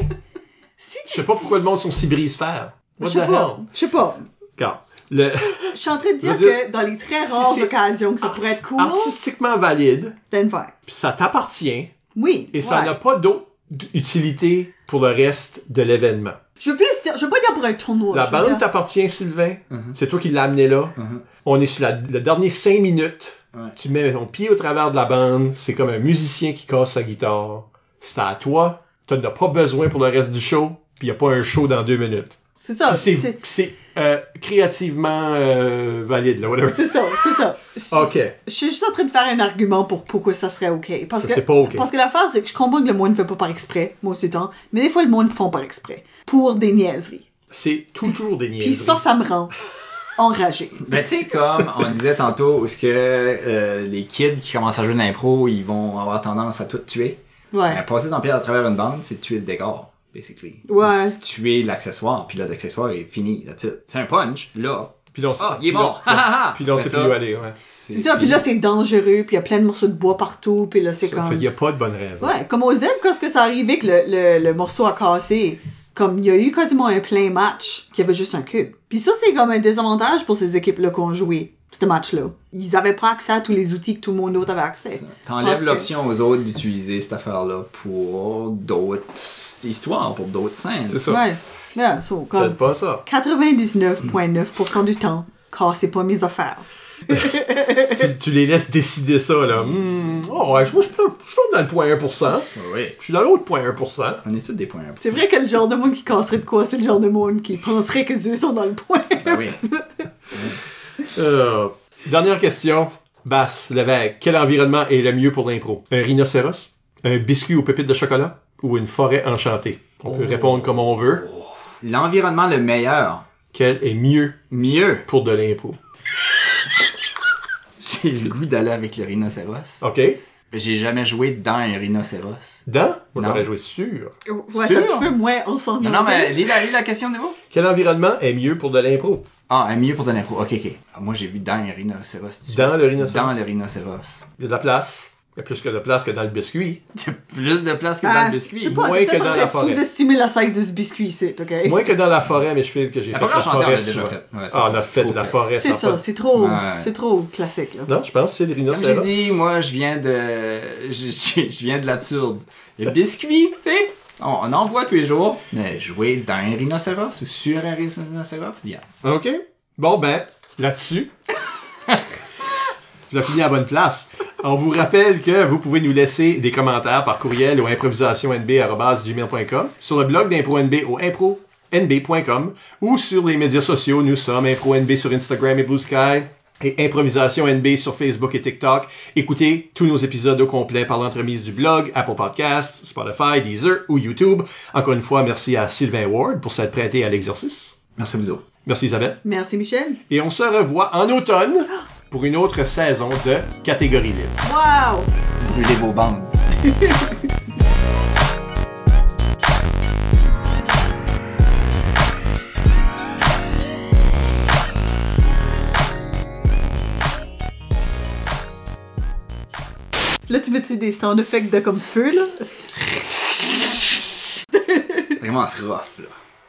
si tu... Je sais pas pourquoi le monde sont si brise-fer. What the hell? Je sais pas. Regarde. Le... Je suis en train de dire, dire que dans les très rares si occasions que ça pourrait être cool... Artistiquement valide. T'aimes faire. Puis ça t'appartient. Oui. Et ça n'a ouais. pas d'autre utilité pour le reste de l'événement. Je veux plus, je veux pas dire pour un tournoi. La bande t'appartient, Sylvain. Uh-huh. C'est toi qui l'as amené là. Uh-huh. On est sur la, le dernier cinq minutes. Ouais. Tu mets ton pied au travers de la bande. C'est comme un musicien qui casse sa guitare. C'est à toi. Tu n'as pas besoin pour le reste du show. Puis il n'y a pas un show dans deux minutes. C'est ça. Puis c'est, c'est... c'est euh, créativement euh, valide, là, whatever. C'est ça, c'est ça. OK. Je suis juste en train de faire un argument pour pourquoi ça serait OK. Parce ça, que, c'est pas OK. Parce que l'affaire, c'est que je comprends que le monde ne fait pas par exprès, moi aussi temps, mais des fois, le monde le font par exprès. Pour des niaiseries. C'est tout, toujours des niaiseries. Puis ça, ça me rend enragé. Ben, tu sais, comme on disait tantôt, où est-ce que euh, les kids qui commencent à jouer dans l'impro, ils vont avoir tendance à tout tuer. Ouais. Ben, passer ton pied à travers une bande, c'est tuer le décor. Basically. Ouais. Tuer l'accessoire, puis là, l'accessoire est fini. That's it. C'est un punch, là. Puis là, ah, il est mort. Puis là, on sait plus où aller, ouais. C'est, c'est ça, puis là, c'est dangereux, puis il y a plein de morceaux de bois partout, puis là, c'est ça, comme... Il y a pas de bonne raison. Ouais, comme aux Zeb, quand ce que ça arrivait que le, le, le morceau a cassé, comme il y a eu quasiment un plein match, qui avait juste un cube. Puis ça, c'est comme un désavantage pour ces équipes-là qui ont joué ce match-là. Ils avaient pas accès à tous les outils que tout le monde d'autre avait accès. Ça. T'enlèves l'option que... aux autres d'utiliser cette affaire-là pour d'autres histoires, pour d'autres scènes. C'est ça. Ouais. Yeah, so, comme pas ça. quatre-vingt-dix-neuf virgule neuf pour cent du temps, cassez pas mes affaires. tu, tu les laisses décider ça, là. Mmh. Oh, ouais, moi, je suis dans le point un pour cent. Oui. Je suis dans l'autre point un pour cent. On est tous des points un pour cent. C'est vrai que le genre de monde qui casserait de quoi, c'est le genre de monde qui penserait que eux sont dans le point. Ben oui. euh, dernière question. Bass, Lévesque, quel environnement est le mieux pour l'impro? Un rhinocéros? Un biscuit aux pépites de chocolat? Ou une forêt enchantée? On oh. peut répondre comme on veut. L'environnement le meilleur. Quel est mieux? Mieux. Pour de l'impro? J'ai le goût d'aller avec le rhinocéros. OK. J'ai jamais joué dans un rhinocéros. Dans? Moi, j'aurais joué sur. Ouais, c'est un petit peu moins ensemble. Non, non, mais lis la, lis la question de vous. Quel environnement est mieux pour de l'impro? Ah, est mieux pour de l'impro. OK, OK. Moi, j'ai vu dans un rhinocéros. Dans le rhinocéros? Dans le rhinocéros. Il y a de la place. Il y a plus que de place que dans le biscuit. Il y a plus de place que ah, dans le biscuit. Je sais pas, moins que dans la forêt. Sous-estimer la size de ce biscuit ici, OK? Moins que dans la forêt, mais je file que j'ai la fait la forêt. On a déjà fait. Ouais, ah, on a fait la fait. forêt. C'est ça, c'est trop, ouais. c'est trop classique, là. Non, je pense que c'est le rhinocéros. Comme j'ai dit, moi, je viens de, je, je, je viens de l'absurde. Le biscuit, tu sais, on, on en voit tous les jours. Mais jouer dans un rhinocéros ou sur un rhinocéros, yeah. OK. Bon, ben, là-dessus. Je l'ai fini à la bonne place. On vous rappelle que vous pouvez nous laisser des commentaires par courriel au improvisation n b arobase gmail point com, sur le blog d'Impro N B au impro n b point com ou sur les médias sociaux. Nous sommes Impro N B sur Instagram et Blue Sky et Improvisation N B sur Facebook et TikTok. Écoutez tous nos épisodes au complet par l'entremise du blog, Apple Podcasts, Spotify, Deezer ou YouTube. Encore une fois, merci à Sylvain Ward pour s'être prêté à l'exercice. Merci à vous autres. Merci Isabelle. Merci Michel. Et on se revoit en automne pour une autre saison de Catégorie libre. Wow! Brûlez vos bandes. Là, tu mets-tu des sound effects de comme feu, là? Vraiment, c'est rough, là.